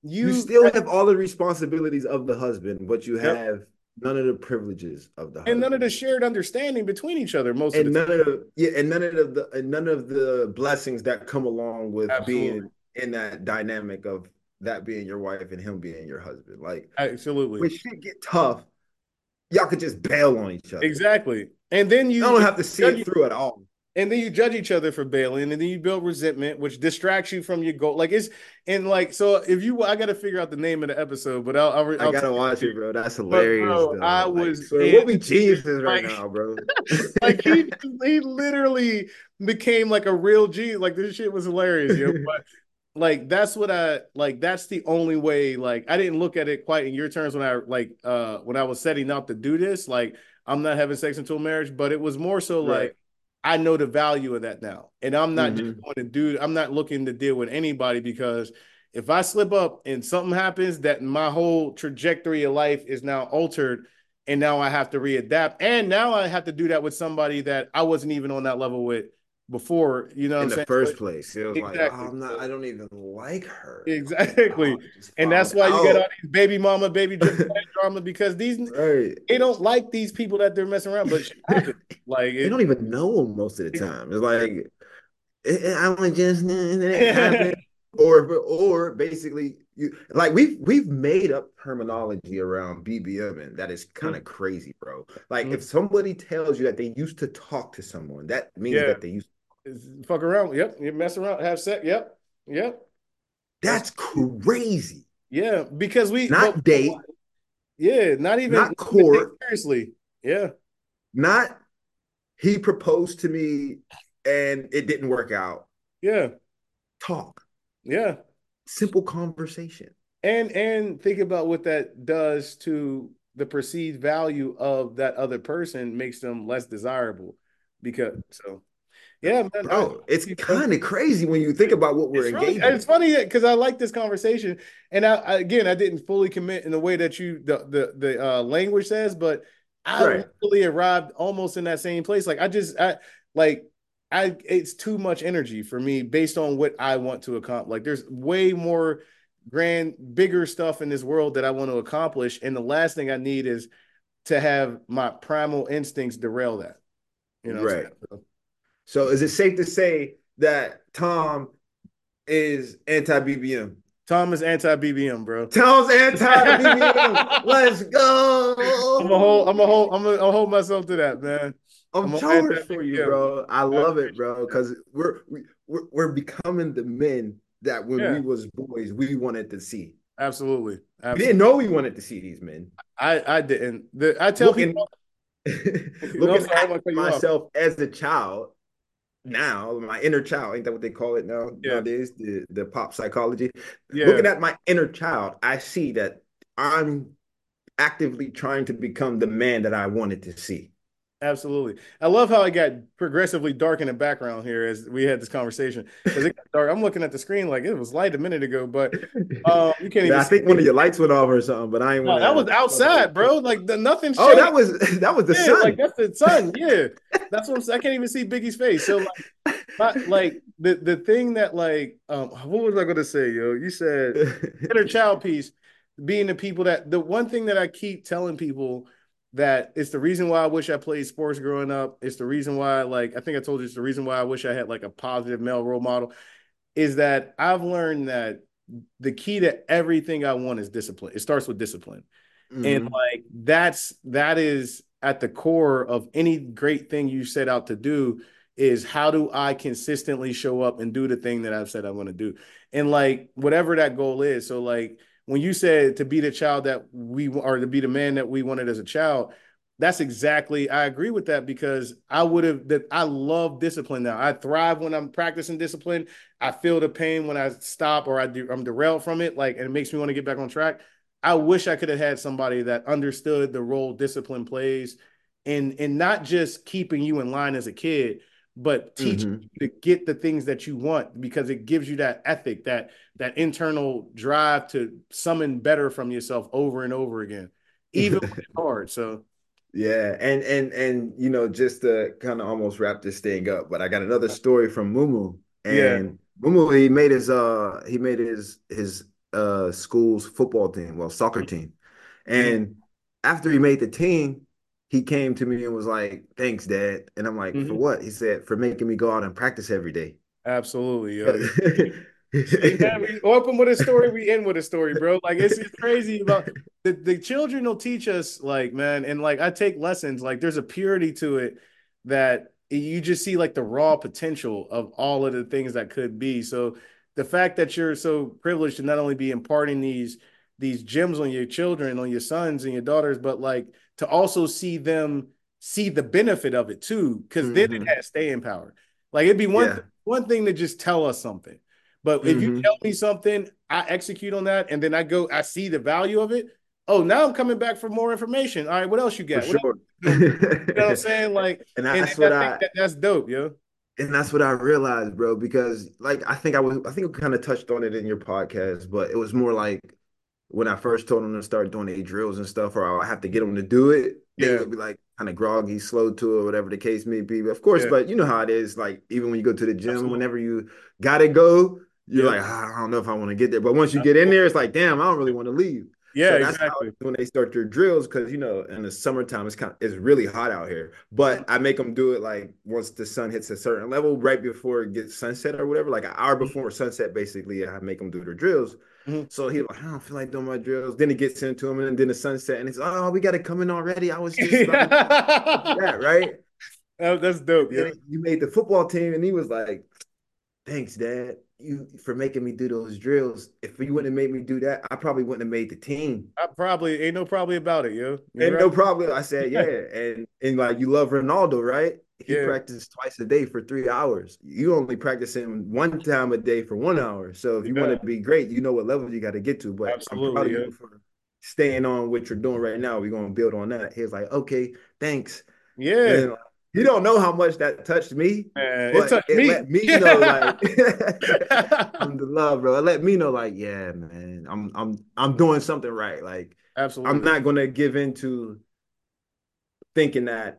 Speaker 3: You
Speaker 2: you
Speaker 3: still have all the responsibilities of the husband, but you
Speaker 2: yep.
Speaker 3: have none of the privileges of the
Speaker 2: And none of the
Speaker 3: husband.
Speaker 2: shared understanding between each other most of the
Speaker 3: And
Speaker 2: time.
Speaker 3: none of the yeah, and none of the and none of the blessings that come along with
Speaker 2: Absolutely.
Speaker 3: being in that dynamic of that being your wife and him being your husband. Like
Speaker 2: Absolutely.
Speaker 3: when shit get tough, y'all could just bail on each other.
Speaker 2: Exactly. And then
Speaker 3: I
Speaker 2: you
Speaker 3: don't have to see it through at all.
Speaker 2: and then you judge each other for bailing, and then you build resentment, which distracts you from your goal. Like it's and like so. If you, I got to figure out the name of the episode, but I'll I'll,
Speaker 3: I
Speaker 2: I'll
Speaker 3: gotta
Speaker 2: tell
Speaker 3: watch
Speaker 2: you.
Speaker 3: it, bro. That's
Speaker 2: But
Speaker 3: hilarious,
Speaker 2: bro, I
Speaker 3: though. Like,
Speaker 2: was
Speaker 3: so
Speaker 2: in
Speaker 3: what we geniuses right
Speaker 2: like
Speaker 3: now, bro.
Speaker 2: like he he literally became like a real G. Like this shit was hilarious, yo. But like that's what I like. That's the only way. Like I didn't look at it quite in your terms when I like uh when I was setting out to do this. Like I'm not having sex until marriage, but it was more so
Speaker 3: Right.
Speaker 2: like I know the value of that now, and I'm not just
Speaker 3: Mhm.
Speaker 2: going to do. I'm not looking to deal with anybody because if I slip up and something happens, that my whole trajectory of life is now altered, and now I have to readapt, and now I have to do that with somebody that I wasn't even on that level with before. You know what
Speaker 3: In
Speaker 2: I'm
Speaker 3: the
Speaker 2: saying? So
Speaker 3: first place, it was like, oh,
Speaker 2: exactly.
Speaker 3: I'm not.
Speaker 2: So
Speaker 3: I don't even like her. Like, oh,
Speaker 2: exactly.
Speaker 3: I just
Speaker 2: And that's
Speaker 3: found
Speaker 2: why you get all
Speaker 3: out.
Speaker 2: these baby mama, baby dad drama because these
Speaker 3: Right.
Speaker 2: they don't like these people that they're messing around, but shit happens. Like
Speaker 3: They
Speaker 2: it,
Speaker 3: don't even know him most of the
Speaker 2: it
Speaker 3: time. It's like I want just and then it happened, or or basically you like we've we've made up terminology around B B M, and that is kind of crazy, bro. Like if somebody tells you that they used to talk to someone, that means
Speaker 2: yeah,
Speaker 3: that they used.
Speaker 2: fuck around. Yep, you mess around, have sex. Yep, yep. That's
Speaker 3: That's crazy.
Speaker 2: yeah, because we, but
Speaker 3: Not date,
Speaker 2: yeah, not even, not
Speaker 3: not
Speaker 2: even take
Speaker 3: court,
Speaker 2: seriously. Yeah,
Speaker 3: not he proposed to me and it didn't work out.
Speaker 2: yeah,
Speaker 3: Talk,
Speaker 2: yeah.
Speaker 3: simple conversation.
Speaker 2: And and think about what that does to the perceived value of that other person makes them less desirable. Because so yeah, man, I,
Speaker 3: Bro, it's kind of crazy when you think about what we're
Speaker 2: it's really
Speaker 3: engaging
Speaker 2: it's
Speaker 3: in.
Speaker 2: funny because I like this conversation, and I, I again I didn't fully commit in the way that you the the the uh, language says, but I
Speaker 3: Right.
Speaker 2: literally arrived almost in that same place. Like I just I like I it's too much energy for me based on what I want to accomplish. Like there's way more grand, bigger stuff in this world that I want to accomplish, and the last thing I need is to have my primal instincts derail that. You know what I'm
Speaker 3: Right.
Speaker 2: saying? So,
Speaker 3: So is it safe to say that Tom is anti-B B M?
Speaker 2: Tom is anti-B B M, bro.
Speaker 3: Tom's anti-B B M. Let's
Speaker 2: I'm a hold,
Speaker 3: go.
Speaker 2: I'm a hold, I'm gonna hold myself to that, man.
Speaker 3: I'm
Speaker 2: I'm a
Speaker 3: charged for you,
Speaker 2: anti-B B M.
Speaker 3: bro. I
Speaker 2: I
Speaker 3: love it,
Speaker 2: appreciate
Speaker 3: bro,
Speaker 2: that.
Speaker 3: because we're, we, we're we're becoming the men that when we
Speaker 2: Yeah,
Speaker 3: was boys we wanted to see.
Speaker 2: absolutely,
Speaker 3: We didn't
Speaker 2: absolutely.
Speaker 3: know we wanted to see these men.
Speaker 2: I I didn't. The, I tell
Speaker 3: Looking
Speaker 2: people, no,
Speaker 3: looking
Speaker 2: sorry, I'm
Speaker 3: at
Speaker 2: gonna cut you off.
Speaker 3: myself as a child now, my inner child, ain't that what they call it now
Speaker 2: Yeah,
Speaker 3: nowadays? The the pop psychology.
Speaker 2: yeah.
Speaker 3: Looking at my inner child, I see that I'm actively trying to become the man that I wanted to see.
Speaker 2: Absolutely. I love how it got progressively dark in the background here as we had this conversation because it got dark. I'm looking at the screen like it was light a minute ago, but um, you can't
Speaker 3: Yeah,
Speaker 2: even
Speaker 3: I
Speaker 2: see
Speaker 3: think one of
Speaker 2: me.
Speaker 3: your lights went off or something, but I ain't want
Speaker 2: No, that was
Speaker 3: to.
Speaker 2: outside, bro. Like the nothing's
Speaker 3: Oh,
Speaker 2: changed.
Speaker 3: that was that was the
Speaker 2: Yeah, like
Speaker 3: sun.
Speaker 2: that's the sun. Yeah, that's what I'm saying. I can't even see Biggie's face. So like, my, like the the thing that like, um, what was I gonna say, yo? You said inner child piece, being the people that the one thing that I keep telling people that it's the reason why I wish I played sports growing up. It's the reason why, like, I think I told you, it's the reason why I wish I had like a positive male role model. Is that I've learned that the key to everything I want is discipline. It starts with discipline. And
Speaker 3: Hmm.
Speaker 2: like that's that is at the core of any great thing you set out to do is how do I consistently show up and do the thing that I've said I'm going to do. And like whatever that goal is. So like when you said to be the child that we or to be the man that we wanted as a child, that's exactly I agree with that because I would have that I love discipline now. I thrive when I'm practicing discipline. I feel the pain when I stop or I do I'm derailed from it like and it makes me want to get back on track. I wish I could have had somebody that understood the role discipline plays and and not just keeping you in line as a kid, but teaching
Speaker 3: Hmm.
Speaker 2: you to get the things that you want because it gives you that ethic, that that internal drive to summon better from yourself over and over again, even when it's hard. So
Speaker 3: Yeah, and and and you know, just to kind of almost wrap this thing up, but I got another story from Mumu,
Speaker 2: yeah,
Speaker 3: and Mumu he made his uh he made his his uh school's football team, well, soccer team.
Speaker 2: Mhm.
Speaker 3: And after he made the team, he came to me and was like, "Thanks, Dad." And I'm like, "For
Speaker 2: Mhm.
Speaker 3: what?" He said, "For making me go out and practice every day."
Speaker 2: Absolutely, yo. See, man, we open with a story, we end with a story, bro. Like it's, it's crazy about the, the children will teach us, like, man, and like I take lessons, like there's a purity to it that you just see like the raw potential of all of the things that could be. So the fact that you're so privileged to not only be imparting these these gems on your children, on your sons and your daughters, but like to also see them see the benefit of it too, because then it
Speaker 3: hmm
Speaker 2: has staying power. Like it'd be one th-
Speaker 3: Yeah.
Speaker 2: one thing to just tell us something. But if you
Speaker 3: hmm
Speaker 2: tell me something, I execute on that, and then I go, I see the value of it. Oh, now I'm coming back for more information. All right, what else you
Speaker 3: For
Speaker 2: got? What else
Speaker 3: sure.
Speaker 2: you doing? You know what I'm saying? Like,
Speaker 3: And
Speaker 2: and,
Speaker 3: that's
Speaker 2: and I
Speaker 3: what
Speaker 2: think
Speaker 3: I
Speaker 2: that that's dope, yo.
Speaker 3: and that's what I realized, bro, because like I think I was I think we kind of touched on it in your podcast, but it was more like when I first told them to start doing their drills and stuff, or I have to get them to do it, they
Speaker 2: Yeah,
Speaker 3: would be like kind of groggy, slow to it, whatever the case may be. But of course,
Speaker 2: yeah,
Speaker 3: but you know how it is. Like even when you go to the gym,
Speaker 2: absolutely.
Speaker 3: whenever you gotta go, you're
Speaker 2: Yep,
Speaker 3: like, "Ah, I don't know if I want to get there." But once you get in there,
Speaker 2: absolutely.
Speaker 3: it's like, damn, I don't really want to leave.
Speaker 2: Yeah,
Speaker 3: So that's how
Speaker 2: exactly.
Speaker 3: when they start their drills, because you know, in the summertime, it's kind of it's really hot out here. But I make them do it like once the sun hits a certain level, right before it gets sunset or whatever, like an hour before sunset, basically, I make them do their drills.
Speaker 2: Mhm.
Speaker 3: So he's like, I don't feel like doing my drills. Then it gets into him, and then the sunset, and it's, oh, we got to come in already. I was just about to do that, right?
Speaker 2: That- That's dope,
Speaker 3: And
Speaker 2: yo.
Speaker 3: then you made the football team, and he was like, thanks, Dad, you for making me do those drills. If you wouldn't have made me do that, I probably wouldn't have made the team.
Speaker 2: I probably ain't no probably about it, yo. You're
Speaker 3: And no
Speaker 2: right.
Speaker 3: problem. I said, yeah. And and like you love Ronaldo, right? He
Speaker 2: Yeah,
Speaker 3: practiced twice a day for three hours. You only practice him one time a day for one hour. So if you want
Speaker 2: yeah,
Speaker 3: to be great, you know what level you got to get to. But I'm proud
Speaker 2: absolutely,
Speaker 3: of
Speaker 2: yo.
Speaker 3: you for staying on what you're doing right now. We're gonna build on that. He was like, okay, thanks.
Speaker 2: Yeah,
Speaker 3: And you don't know how much that touched me,
Speaker 2: man, it
Speaker 3: but
Speaker 2: touched
Speaker 3: it
Speaker 2: me.
Speaker 3: let me know, like,
Speaker 2: Yeah.
Speaker 3: I'm the love, bro. It let me know, like, yeah, man, I'm I'm I'm doing something right. Like, I'm
Speaker 2: Absolutely.
Speaker 3: not gonna give in to thinking that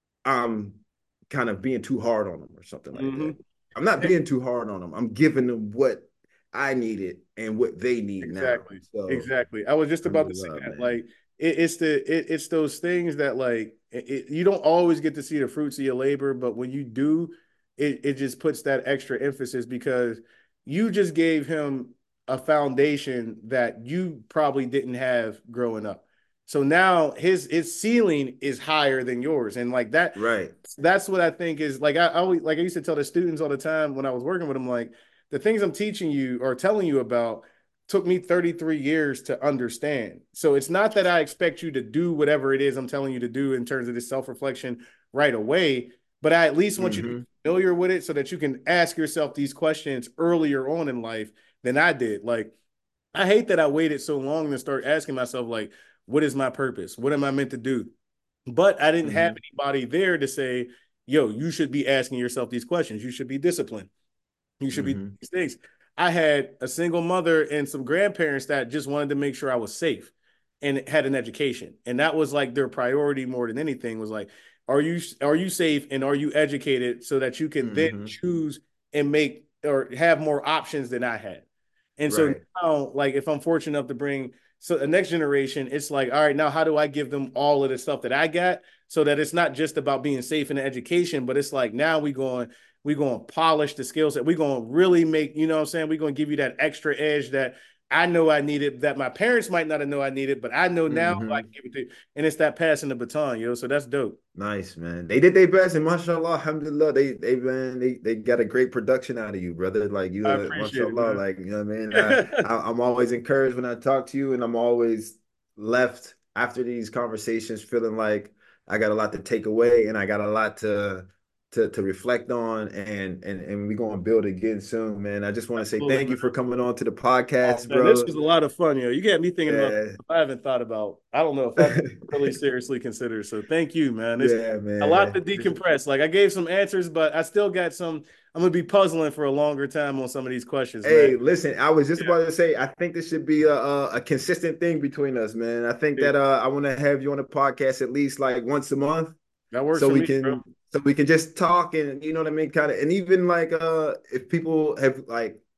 Speaker 3: I'm kind of being too hard on them or something like that.
Speaker 2: Hmm.
Speaker 3: I'm not being too hard on them. I'm giving them what I needed and what they need now.
Speaker 2: Exactly.
Speaker 3: So
Speaker 2: Exactly. I was just
Speaker 3: I'm
Speaker 2: about
Speaker 3: the
Speaker 2: to say
Speaker 3: love,
Speaker 2: that.
Speaker 3: man.
Speaker 2: Like it, it's the it, it's those things that like it, it- you don't always get to see the fruits of your labor, but when you do, it it just puts that extra emphasis because you just gave him a foundation that you probably didn't have growing up. So now his his ceiling is higher than yours, and like that,
Speaker 3: Right.
Speaker 2: that's what I think is like I, I always like I used to tell the students all the time when I was working with them, like the things I'm teaching you or telling you about took me thirty-three years to understand. So it's not that I expect you to do whatever it is I'm telling you to do in terms of this self-reflection right away, but I at least want you to be
Speaker 3: Mm-hmm.
Speaker 2: familiar with it so that you can ask yourself these questions earlier on in life than I did. Like I hate that I waited so long to start asking myself like what is my purpose? What am I meant to do? But I didn't have
Speaker 3: Mm-hmm.
Speaker 2: anybody there to say, yo, you should be asking yourself these questions. You should be disciplined. You should be doing
Speaker 3: Mm-hmm.
Speaker 2: these things. I had a single mother and some grandparents that just wanted to make sure I was safe and had an education. And that was like their priority more than anything was like, are you are you safe and are you educated so that you can then
Speaker 3: Mm-hmm.
Speaker 2: choose and make or have more options than I had. And so
Speaker 3: Right.
Speaker 2: now, like if I'm fortunate enough to bring so the next generation, it's like, all right, now how do I give them all of the stuff that I got so that it's not just about being safe in the education, but it's like now we going we're going to polish the skill set. We're going to really make, you know what I'm saying? We're going to give you that extra edge that I know I needed, that my parents might not have known I needed, but I know now I
Speaker 3: Mm-hmm.
Speaker 2: can give it to you. And it's that passing the baton, yo. So that's dope.
Speaker 3: Nice, man. They did their best, and mashallah, alhamdulillah, they they man, they they got a great production out of you, brother. Like
Speaker 2: I
Speaker 3: you, uh,
Speaker 2: appreciate it,
Speaker 3: mashallah,
Speaker 2: man.
Speaker 3: like you know what I mean. I, I I'm always encouraged when I talk to you, and I'm always left after these conversations feeling like I got a lot to take away, and I got a lot to to to reflect on, and and and we're gonna build again soon, man. I just want to say
Speaker 2: Absolutely,
Speaker 3: thank
Speaker 2: man.
Speaker 3: you for coming on to the
Speaker 2: Oh,
Speaker 3: podcast,
Speaker 2: man, this
Speaker 3: bro.
Speaker 2: was a lot of fun, yo. You got me thinking about
Speaker 3: Yeah,
Speaker 2: stuff I haven't thought about. I don't know if I've really seriously considered. So thank you, man. It's
Speaker 3: yeah,
Speaker 2: a lot to
Speaker 3: man.
Speaker 2: decompress. Like I gave some answers, but I still got some. I'm gonna be puzzling for a longer time on some of these questions, man.
Speaker 3: Hey, listen, I was just
Speaker 2: Yeah,
Speaker 3: about to say, I think this should be a, a, a consistent thing between us, man. I think
Speaker 2: yeah.
Speaker 3: that uh, I want to have you on the podcast at least like once a month,
Speaker 2: That works
Speaker 3: so
Speaker 2: for
Speaker 3: we
Speaker 2: me, bro.
Speaker 3: can so we can just talk and you know what I mean, kind of, and even like uh, if people have like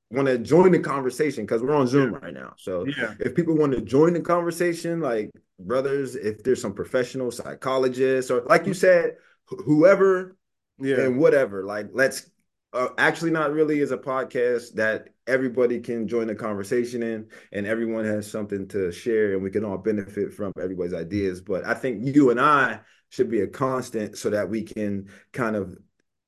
Speaker 3: want to join the conversation, because we're on Zoom
Speaker 2: Yeah.
Speaker 3: right now. So
Speaker 2: Yeah.
Speaker 3: if people want to join the conversation, like brothers, if there's some professional psychologists, or like you said, wh- whoever
Speaker 2: Yeah.
Speaker 3: and whatever, like let's uh, actually not really is a podcast that everybody can join the conversation in, and everyone has something to share, and we can all benefit from everybody's ideas. But I think you and I should be a constant so that we can kind of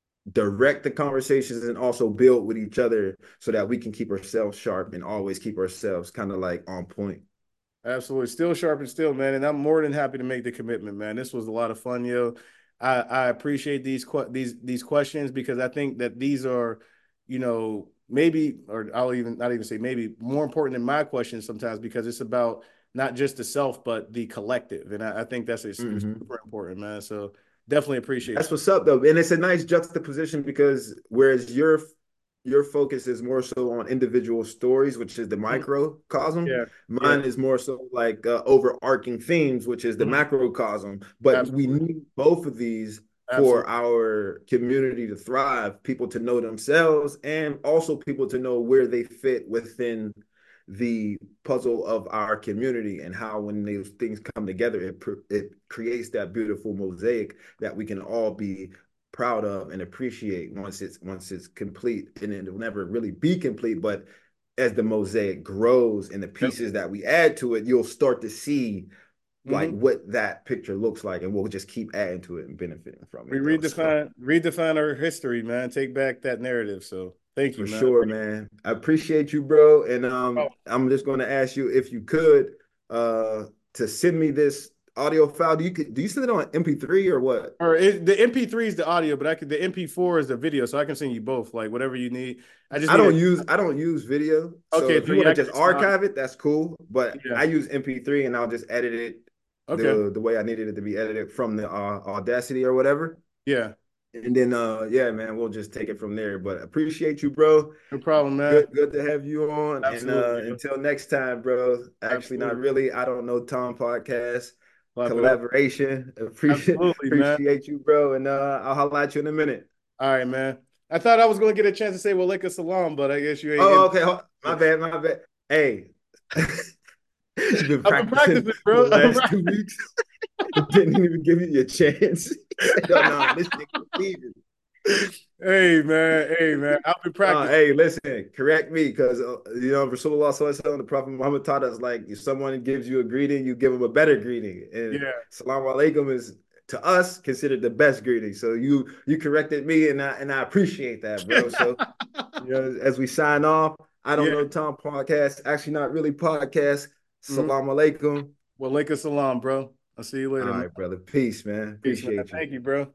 Speaker 3: direct the conversations and also build with each other so that we can keep ourselves sharp and always keep ourselves kind of like on point.
Speaker 2: Absolutely. Still sharp and still, man. And I'm more than happy to make the commitment, man. This was a lot of fun, yo. I, I appreciate these these these questions, because I think that these are, you know, maybe, or I'll even not even say maybe, more important than my questions sometimes, because it's about not just the self, but the collective. And I, I think that's a,
Speaker 3: Mm-hmm.
Speaker 2: super important, man. So definitely appreciate
Speaker 3: That's
Speaker 2: you.
Speaker 3: what's up, though, and it's a nice juxtaposition, because whereas your your focus is more so on individual stories, which is the
Speaker 2: Mhm.
Speaker 3: microcosm,
Speaker 2: Yeah. Yeah.
Speaker 3: mine is more so like uh, overarching themes, which is the
Speaker 2: Mhm.
Speaker 3: macrocosm. But we
Speaker 2: Absolutely.
Speaker 3: need both of these for
Speaker 2: Absolutely.
Speaker 3: our community to thrive, people to know themselves, and also people to know where they fit within the puzzle of our community, and how when those things come together, it it creates that beautiful mosaic that we can all be proud of and appreciate once it's once it's complete. And it will never really be complete, but as the mosaic grows and the
Speaker 2: Yep.
Speaker 3: pieces that we add to it, you'll start to see like
Speaker 2: Mhm.
Speaker 3: what that picture looks like, and we'll just keep adding to it and benefiting from
Speaker 2: We
Speaker 3: it, though. So
Speaker 2: redefine redefine our history, man. Take back that narrative. So thank you,
Speaker 3: for
Speaker 2: man.
Speaker 3: sure, man. I appreciate you, bro. And um,
Speaker 2: Oh,
Speaker 3: I'm just going to ask you if you could uh to send me this audio file. Do you do you send it on M P three or what?
Speaker 2: or it, the M P three is the audio, but I could the M P four is the video, so I can send you both, like whatever you need. I just
Speaker 3: I
Speaker 2: need
Speaker 3: don't
Speaker 2: it.
Speaker 3: use I don't use video. So
Speaker 2: Okay,
Speaker 3: if
Speaker 2: so
Speaker 3: you want
Speaker 2: yeah,
Speaker 3: to
Speaker 2: I can
Speaker 3: just
Speaker 2: just not.
Speaker 3: archive it, that's cool. But
Speaker 2: Yeah.
Speaker 3: I use M P three, and I'll just edit it
Speaker 2: Okay.
Speaker 3: the the way I needed it to be edited from the uh, Audacity or whatever.
Speaker 2: Yeah.
Speaker 3: And then uh yeah, man, we'll just take it from there. But appreciate you, bro.
Speaker 2: No problem, man.
Speaker 3: Good good to have you on. And uh
Speaker 2: Absolutely. Yeah.
Speaker 3: until next time, bro. Actually, not
Speaker 2: Absolutely.
Speaker 3: really. I don't know Tom podcast
Speaker 2: Clap it up.
Speaker 3: collaboration. Appreciate
Speaker 2: Absolutely, man.
Speaker 3: appreciate you, bro. And uh I'll holla at you in a minute.
Speaker 2: All right, man. I thought I was going to get a chance to say Walaikum Salam, but I guess you ain't
Speaker 3: Oh,
Speaker 2: in.
Speaker 3: okay. My bad, my bad. Hey. You've been
Speaker 2: I've been
Speaker 3: practicing
Speaker 2: practicing,
Speaker 3: for the
Speaker 2: bro.
Speaker 3: last two weeks. It didn't even give you a chance. Yo, no, this shit completed.
Speaker 2: Hey, man. Hey, man. I've been
Speaker 3: Uh,
Speaker 2: practicing.
Speaker 3: hey, listen, correct me, because uh, you know Rasulullah sallallahu alaihi wasallam, the Prophet Muhammad taught us, like, if someone gives you a greeting, you give them a better greeting, and
Speaker 2: Yeah.
Speaker 3: salam alaikum is to us considered the best greeting. So you you corrected me, and I and I appreciate that, bro. So you know, as we sign off, I don't
Speaker 2: Yeah.
Speaker 3: know Tom podcast, actually not really podcast.
Speaker 2: Mhm.
Speaker 3: Salam alaikum.
Speaker 2: Walaikum Salam, bro. I'll see you
Speaker 3: All
Speaker 2: later, man.
Speaker 3: right, brother. Peace, man.
Speaker 2: Peace, man.
Speaker 3: Appreciate you.
Speaker 2: Thank you, bro.